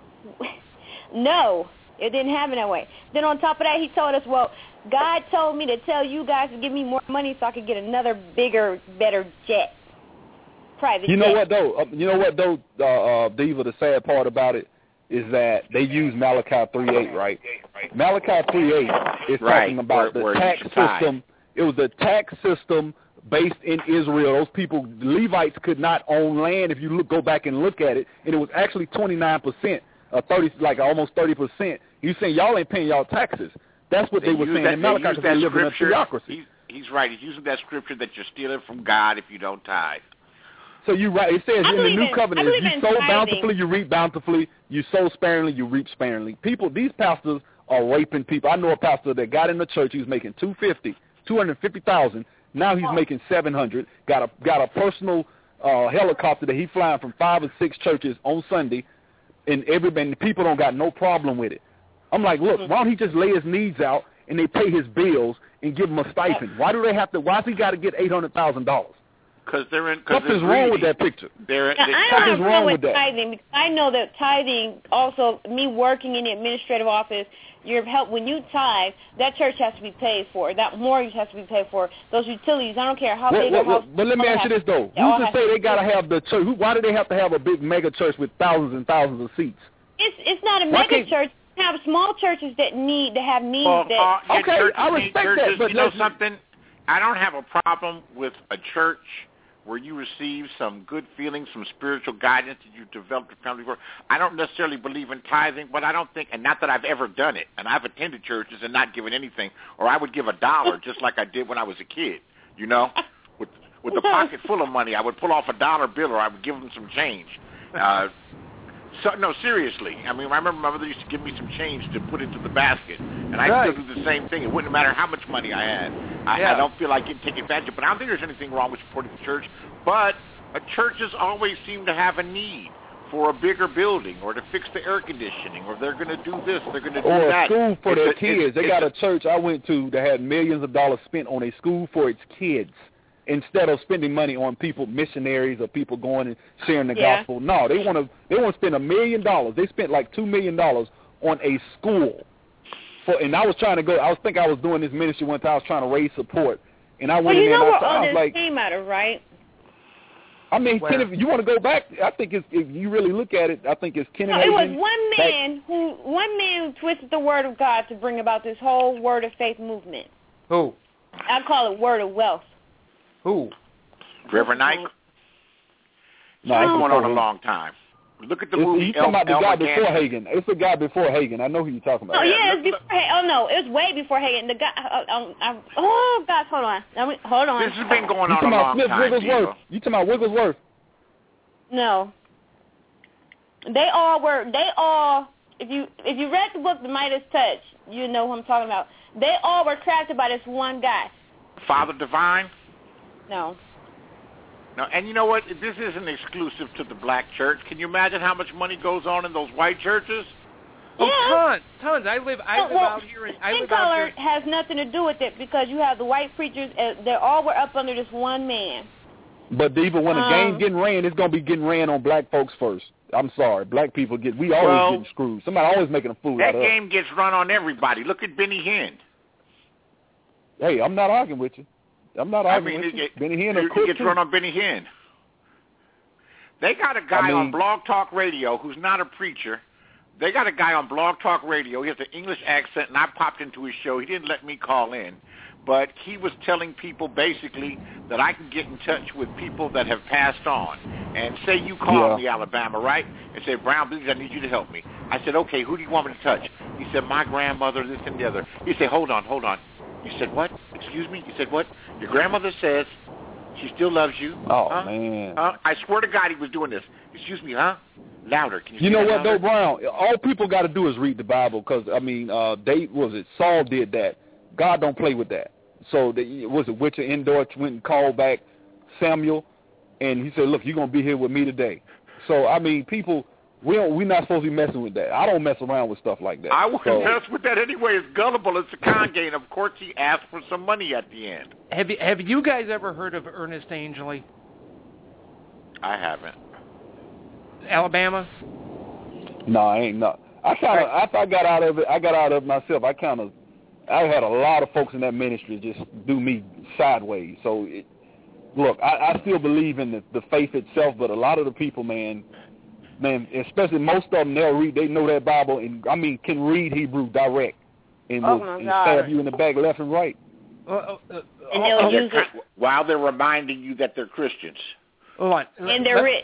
No, it didn't happen that way. Then on top of that, he told us, well, God told me to tell you guys to give me more money so I could get another bigger, better jet, private jet. You know what, though, Diva, the sad part about it is that they use Malachi 3:8, right? Malachi 3:8 is talking about the tax system. It was a tax system based in Israel. Those people, Levites, could not own land if you go back and look at it, and it was actually 29%. 30, almost 30%. You saying y'all ain't paying y'all taxes? That's what they were saying in Malachi because they live in a theocracy. He's right. He's using that scripture that you're stealing from God if you don't tithe. So you're right. It says in the new covenant, if you sow bountifully, you reap bountifully. You sow sparingly, you reap sparingly. These pastors are raping people. I know a pastor that got in the church. He was making $250,000. Now he's making $700. Got a personal helicopter that he's flying from 5 or 6 churches on Sunday. And the people don't got no problem with it. I'm like, look, why don't he just lay his needs out and they pay his bills and give him a stipend? Why's he got to get $800,000? Because they're in. Something's wrong with that picture. I don't have a problem with tithing because I know that tithing also, me working in the administrative office, your help when you tithe, that church has to be paid for. That mortgage has to be paid for. Those utilities, I don't care how big or how. But let me ask you this though: who's to say they gotta have the church? Why do they have to have a big mega church with thousands and thousands of seats? It's not a mega church. You have small churches that need to have needs. Okay, I respect that. But you know something? I don't have a problem with a church where you receive some good feelings, some spiritual guidance that you developed a family for. I don't necessarily believe in tithing, but I don't think, and not that I've ever done it, and I've attended churches and not given anything, or I would give $1 just like I did when I was a kid, you know, with a pocket full of money. I would pull off $1 bill, or I would give them some change. No, seriously. I mean, I remember my mother used to give me some change to put into the basket, and I still do the same thing. It wouldn't matter how much money I had. I don't feel like getting taken advantage of, but I don't think there's anything wrong with supporting the church. But churches always seem to have a need for a bigger building or to fix the air conditioning, or they're going to do this, they're going to do that. Or a school for their kids. They got a church I went to that had millions of dollars spent on a school for its kids, instead of spending money on people, missionaries, or people going and sharing the gospel. No, they want to spend $1 million. They spent like $2 million on a school. And I was trying to go. I was doing this ministry one time. I was trying to raise support, and I went in there. You know and where all I was this like, came out of, right? I mean, Kenneth, you want to go back? I think if you really look at it, I think it's Kenneth. No, it was one man who twisted the word of God to bring about this whole word of faith movement. Who? I call it word of wealth. Who? Reverend Ike? No, it's going on a long time. Look at the movie. You're talking about the guy before Hagin. It's the guy before Hagin. I know who you're talking about. Oh, yeah, it's before Hagin. Oh, no, it was way before Hagin. The guy, oh, gosh, hold on. Hold on. This has been going on a long time. Wigglesworth. You talking about Wigglesworth? No. They all, if you read the book, The Midas Touch, you know who I'm talking about. They all were crafted by this one guy. Father Divine? No. No, and you know what? This isn't exclusive to the black church. Can you imagine how much money goes on in those white churches? Oh, tons. I live out here. Skin color has nothing to do with it because you have the white preachers. They all were up under this one man. But Diva, when the game getting ran, it's gonna be getting ran on black folks first. I'm sorry, black people we always getting screwed. Somebody always making a fool out of us. That game gets run on everybody. Look at Benny Hinn. Hey, I'm not arguing with you. Benny Hinn gets run on Benny Hinn. They got a guy on Blog Talk Radio who's not a preacher They got a guy on Blog Talk Radio. He has an English accent, and I popped into his show. He didn't let me call in, but he was telling people basically that I can get in touch with people that have passed on. And say you call me, Alabama, right? And say, Brown, please, I need you to help me. I said, okay, who do you want me to touch? He said, my grandmother, this and the other. He said, hold on. You said, what? Excuse me? You said, what? Your grandmother says she still loves you. Oh, man. I swear to God he was doing this. Excuse me, huh? Louder. Can you know what, louder? though, Brown? All people got to do is read the Bible because, I mean, Saul did that. God don't play with that. So, Witcher Endor went and called back Samuel, and he said, look, you're going to be here with me today. So, I mean, people, we're not supposed to be messing with that. I don't mess around with stuff like that. I wouldn't mess with that anyway. It's gullible. It's a con game. Of course, he asked for some money at the end. Have you guys ever heard of Ernest Angley? I haven't. Alabama? No, I ain't. No, I kind of. After I got out of it myself. I had a lot of folks in that ministry just do me sideways. So, look, I still believe in the faith itself, but a lot of the people, man, especially most of them, they know that Bible, and can read Hebrew direct, and stab you in the back, left and right. And they'll use it while they're reminding you that they're Christians. And they're rich.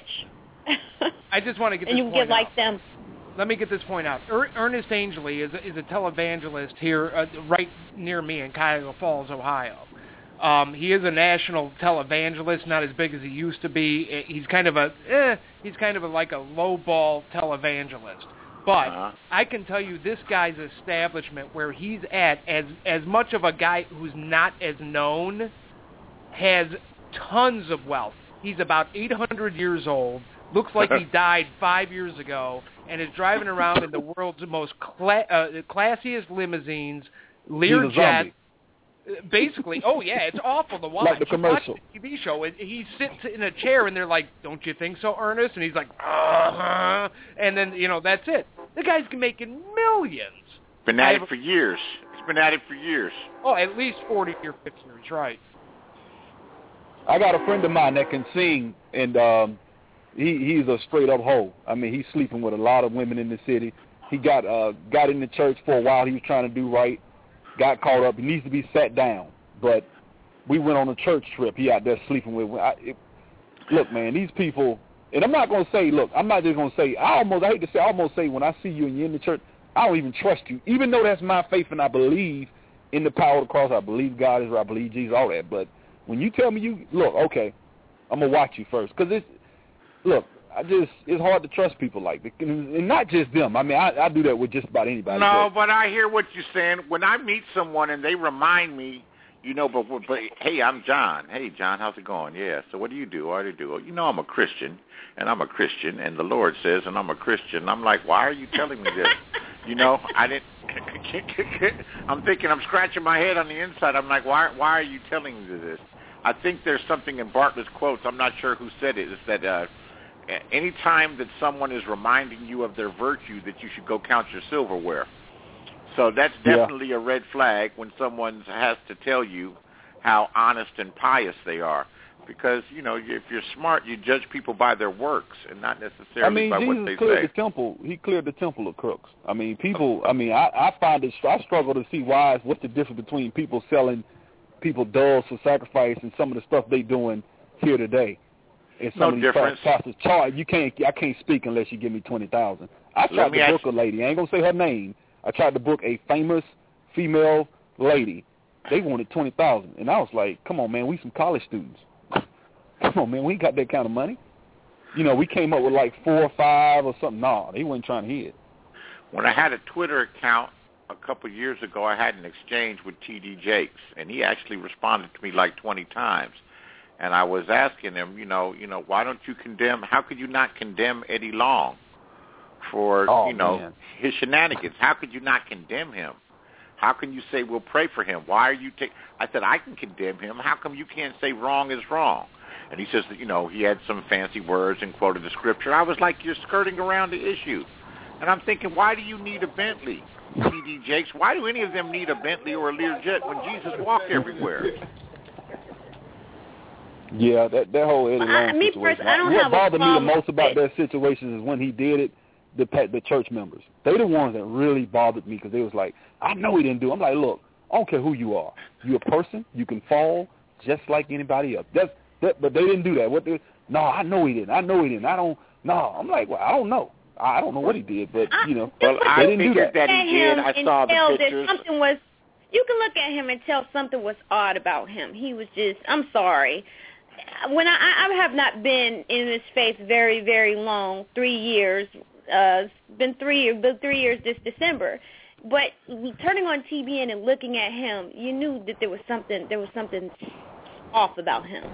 I just want to get and this you point get like out. them. Let me get this point out. Ernest Angley is a televangelist here right near me in Cuyahoga Falls, Ohio. He is a national televangelist, not as big as he used to be. He's kind of like a lowball televangelist. But I can tell you this guy's establishment where he's at, as much of a guy who's not as known, has tons of wealth. He's about 800 years old. Looks like he died 5 years ago, and is driving around in the world's most classiest limousines, Learjet. Basically, it's awful to watch. Like the commercial. Watch the TV show, and he sits in a chair, and they're like, "Don't you think so, Ernest?" And he's like, and then that's it. The guy's making millions. Been at it for years. He's been at it for years. Oh, at least 40 or 50 years, right? I got a friend of mine that can sing, and he's a straight up hoe. He's sleeping with a lot of women in the city. He got in the church for a while. He was trying to do right. Got caught up. He needs to be sat down. But we went on a church trip. He out there sleeping with. Look, man, these people. And I'm not going to say. Look, I'm not just going to say. I hate to say. I almost say when I see you and you're in the church, I don't even trust you. Even though that's my faith and I believe in the power of the cross. I believe God is right. I believe Jesus. All that. But when you tell me okay, I'm gonna watch you first because it's hard to trust people like that, and not just them. I do that with just about anybody. No, but I hear what you're saying. When I meet someone and they remind me, but hey, I'm John. Hey, John, how's it going? Yeah. So what do you do? What do you do? I'm a Christian, and I'm a Christian, and the Lord says, and I'm a Christian. I'm like, why are you telling me this? I didn't. I'm thinking, I'm scratching my head on the inside. I'm like, why are you telling me this? I think there's something in Bartlett's quotes. I'm not sure who said it. It's that any time that someone is reminding you of their virtue, that you should go count your silverware. So that's definitely a red flag when someone has to tell you how honest and pious they are. Because, if you're smart, you judge people by their works and not necessarily by what they say. He cleared the temple of crooks. People, I find it, I struggle to see what's the difference between people selling people doves for sacrifice and some of the stuff they doing here today. And some of these pastors charge. I can't speak unless you give me $20,000. I tried to book a lady. I ain't gonna say her name. I tried to book a famous female lady. They wanted $20,000, and I was like, "Come on, man, we some college students. Come on, man, we ain't got that kind of money." We came up with like 4 or 5 or something. No, they wasn't trying to hear it. When I had a Twitter account a couple of years ago, I had an exchange with T.D. Jakes, and he actually responded to me like 20 times. And I was asking him, why don't you condemn? How could you not condemn Eddie Long for, his shenanigans? How could you not condemn him? How can you say we'll pray for him? Why are you I said, I can condemn him. How come you can't say wrong is wrong? And he says that, he had some fancy words and quoted the scripture. I was like, you're skirting around the issue. And I'm thinking, why do you need a Bentley, T.D. Jakes? Why do any of them need a Bentley or a Learjet when Jesus walked everywhere? Yeah, that whole Eddie Long situation. I don't what have bothered a me the most about that situation is when he did it, the church members. They the ones that really bothered me because they was like, I know he didn't do it. I'm like, look, I don't care who you are. You're a person. You can fall just like anybody else. But they didn't do that. No, I know he didn't. I don't. No, I'm like, well, I don't know. I don't know what he did, but well, I didn't do that. He did. I saw the pictures. Something was. You can look at him and tell something was odd about him. He was just. I'm sorry. When I have not been in this space very, very long, 3 years. It's been 3 years. 3 years this December. But turning on TBN and looking at him, you knew that there was something off about him.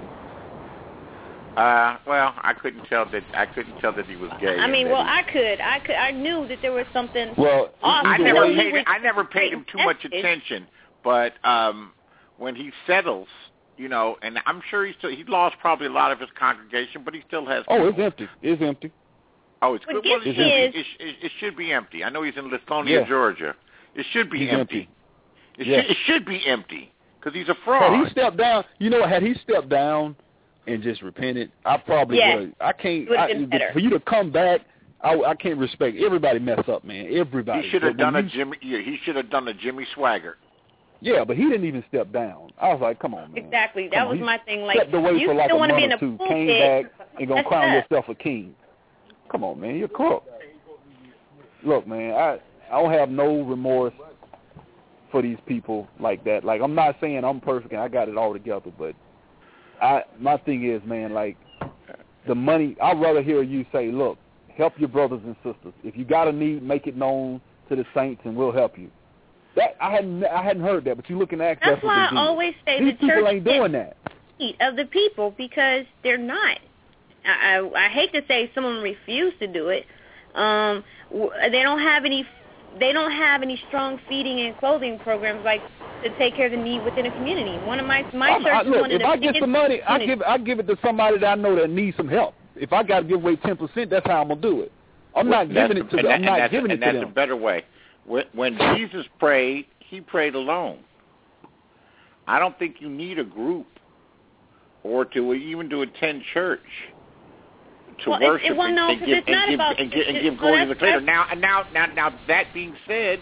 Well, I couldn't tell that he was gay. I mean, I knew that there was something. Well, off. I never paid him too much attention. But when he settles, and I'm sure he lost probably a lot of his congregation, but he still has. Oh, it's empty. It's empty. Oh, it's good. Well, it should be empty. I know he's in Lithonia, Georgia. It should be empty. It should be empty because he's a fraud. Had he stepped down, had he stepped down and just repented, I probably would. I can't. For you to come back, I can't respect. Everybody mess up, man. Everybody. He should have done a Jimmy. He should have done a Jimmy Swaggart. Yeah, but he didn't even step down. I was like, come on, man. Exactly. That was my thing. Like, stepped away you for like still a want to month be in or a two, pulpit. came back and gonna crown yourself a king. Come on, man. You're crook. Look, man, I don't have no remorse for these people like that. Like, I'm not saying I'm perfect and I got it all together, but my thing is, man, like, the money, I'd rather hear you say, look, help your brothers and sisters. If you got a need, make it known to the saints and we'll help you. That I hadn't heard that, but you look in Acts. That's why I always say these the church people ain't doing that. Of the people, because they're not. I hate to say someone refused to do it. They don't have any strong feeding and clothing programs like to take care of the need within a community. One of my church is one of the if I get some money, I give it to somebody that I know that needs some help. If I got to give away 10%, that's how I'm gonna do it. I'm not giving it to them. I'm not giving it to them. And that's a better way. When Jesus prayed, he prayed alone. I don't think you need a group or even to attend church to worship and give glory to the Creator. Now, that being said,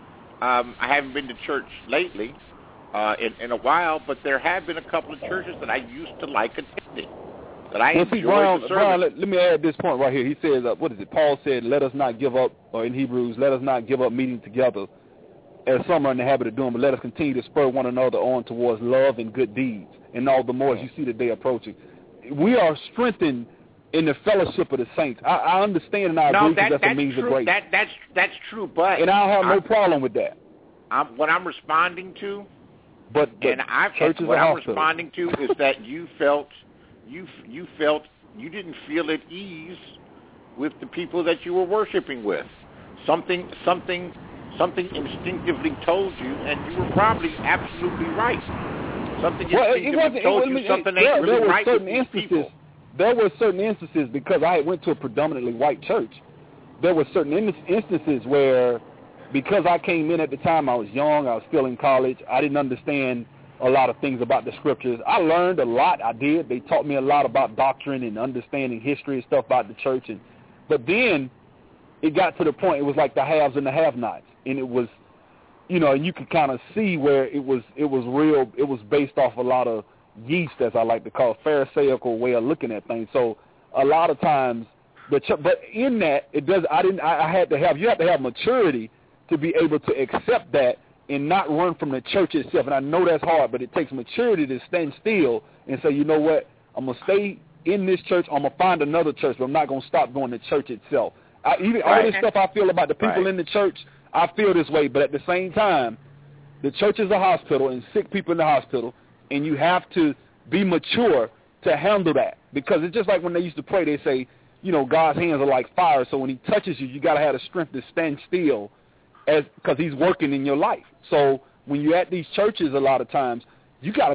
I haven't been to church lately in a while, but there have been a couple of churches that I used to like attending. That I enjoyed the service. Brian, let me add this point right here. He says, what is it? Paul said, let us not give up, or in Hebrews, let us not give up meeting together as some are in the habit of doing, but let us continue to spur one another on towards love and good deeds, and all the more as you see the day approaching. We are strengthened in the fellowship of the saints. I understand and I agree because that's a means of grace. That's true, but... And I don't have no problem with that. What I'm responding to... But I'm responding to is that you felt you didn't feel at ease with the people that you were worshiping with. Something instinctively told you, and you were probably absolutely right. Something instinctively told you something ain't really right with these people. There were certain instances, because I went to a predominantly white church, there were certain instances where, because I came in at the time, I was young, I was still in college, I didn't understand a lot of things about the scriptures. I learned a lot. I did. They taught me a lot about doctrine and understanding history and stuff about the church. But then it got to the point, it was like the haves and the have-nots. And it was, and you could kind of see where it was real. It was based off a lot of yeast, as I like to call it, Pharisaical way of looking at things. So a lot of times, but in that, you have to have maturity to be able to accept that and not run from the church itself. And I know that's hard, but it takes maturity to stand still and say, you know what, I'm going to stay in this church, I'm going to find another church, but I'm not going to stop going to church itself. All this stuff I feel about the people in the church, I feel this way, but at the same time, the church is a hospital and sick people in the hospital, and you have to be mature to handle that. Because it's just like when they used to pray, they say, God's hands are like fire, so when he touches you, you got to have the strength to stand still because he's working in your life. So when you're at these churches a lot of times, you got to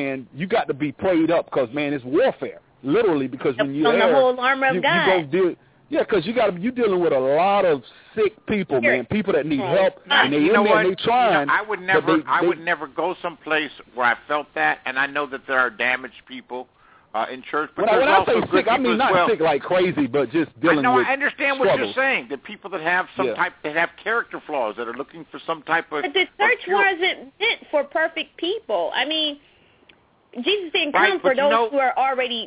be prayed up because, man, it's warfare, literally, because when you're the whole armor of God. Because you're dealing with a lot of sick people, man, people that need help, and they in there and they trying. I would never go someplace where I felt that, and I know that there are damaged people in church. But when I say sick, I mean not well. sick like crazy, but just dealing with I understand struggles. what you're saying. The people that have that have character flaws, that are looking for some type of. But the church wasn't meant for perfect people. I mean, Jesus didn't come for those who are already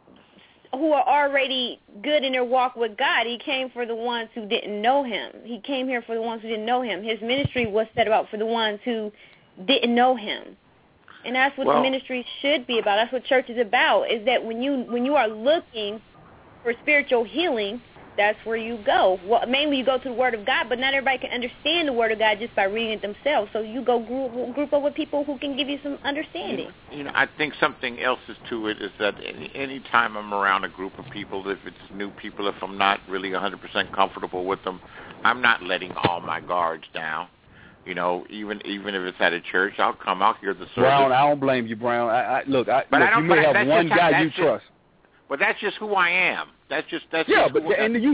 good in their walk with God. He came for the ones who didn't know him. He came here for the ones who didn't know him. His ministry was set about for the ones who didn't know him. And that's what the ministry should be about. That's what church is about, is that when you are looking for spiritual healing, that's where you go. Well, mainly you go to the Word of God, but not everybody can understand the Word of God just by reading it themselves. So you go group up with people who can give you some understanding. I think something else is to it is that any time I'm around a group of people, if it's new people, if I'm not really 100% comfortable with them, I'm not letting all my guards down. Even if it's at a church, I'll hear the service. Brown, I don't blame you, Brown. You may have one guy you trust. But that's just who I am. That's not even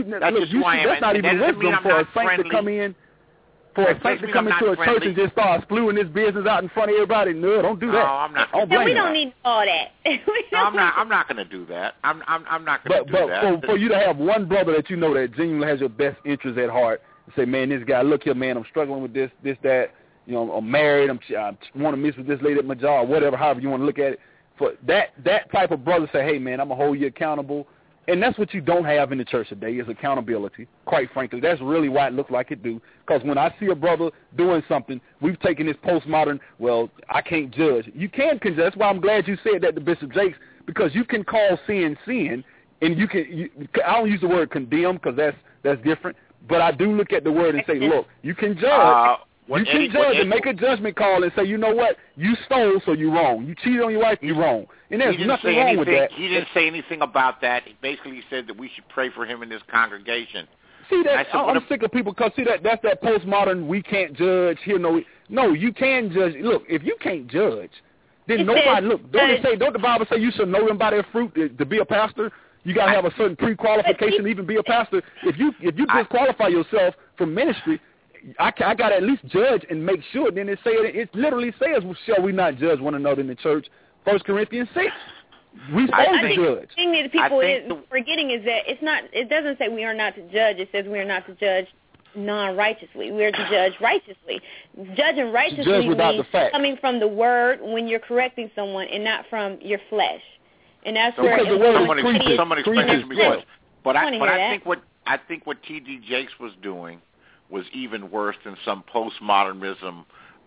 wisdom for a saint to come in. For a saint to come into a church and just start spewing his business out in front of everybody. No, don't do that. No, I'm not. We don't need all that. I'm not going to do that. I'm not going to do that. But for you to have one brother that you know that genuinely has your best interests at heart, and say, man, this guy, look here, man, I'm struggling with this, that. I'm married. I want to miss with this lady at my job, whatever, however you want to look at it. For that type of brother say, hey, man, I'm going to hold you accountable. And that's what you don't have in the church today is accountability, quite frankly. That's really why it looks like it do. Because when I see a brother doing something, we've taken this postmodern, well, I can't judge. You can judge. That's why I'm glad you said that to Bishop Jakes, because you can call sin, and I don't use the word condemn because that's different. But I do look at the word and say, look, you can judge. You can judge and make a judgment call and say, you know what, you stole, so you're wrong. You cheated on your wife, you're wrong. And there's nothing wrong with that. He didn't say anything about that. Basically, he said that we should pray for him in this congregation. See, I'm sick of people because, that's that postmodern, we can't judge. No, you can judge. Look, if you can't judge, then nobody, don't the Bible say you should know them by their fruit to be a pastor? You got to have a certain pre-qualification to even be a pastor. If you disqualify yourself from ministry, I got to at least judge and make sure. Then it literally says, shall we not judge one another in the church? 1 Corinthians 6. We're supposed to judge. The thing that people are forgetting is that it doesn't say we are not to judge. It says we are not to judge non-righteously. We are to judge righteously. Judging righteously means coming from the Word when you're correcting someone and not from your flesh. And that's where someone explain this to me once. But I think what T.D. Jakes was doing was even worse than some postmodernism.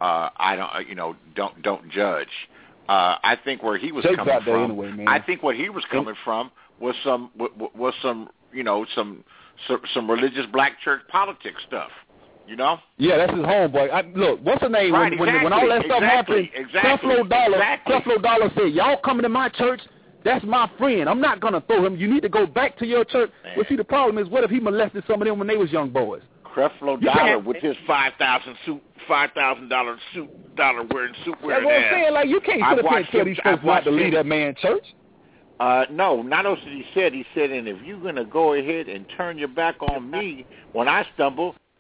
Don't judge. I think where he was coming from. Anyway, I think what he was coming from was some religious black church politics stuff. Yeah, that's his homeboy. Look, what's the name? Right, when all that stuff happened, Creflo Dollar said, y'all coming to my church? That's my friend. I'm not going to throw him. You need to go back to your church. Man. Well, see, the problem is, what if he molested some of them when they was young boys? Creflo Dollar with his $5,000 wearing suit wearing. That's what I'm saying. Like, you can't sit up here and tell these folks not to leave that man church. No, not only he said, and if you're going to go ahead and turn your back on me when I stumble,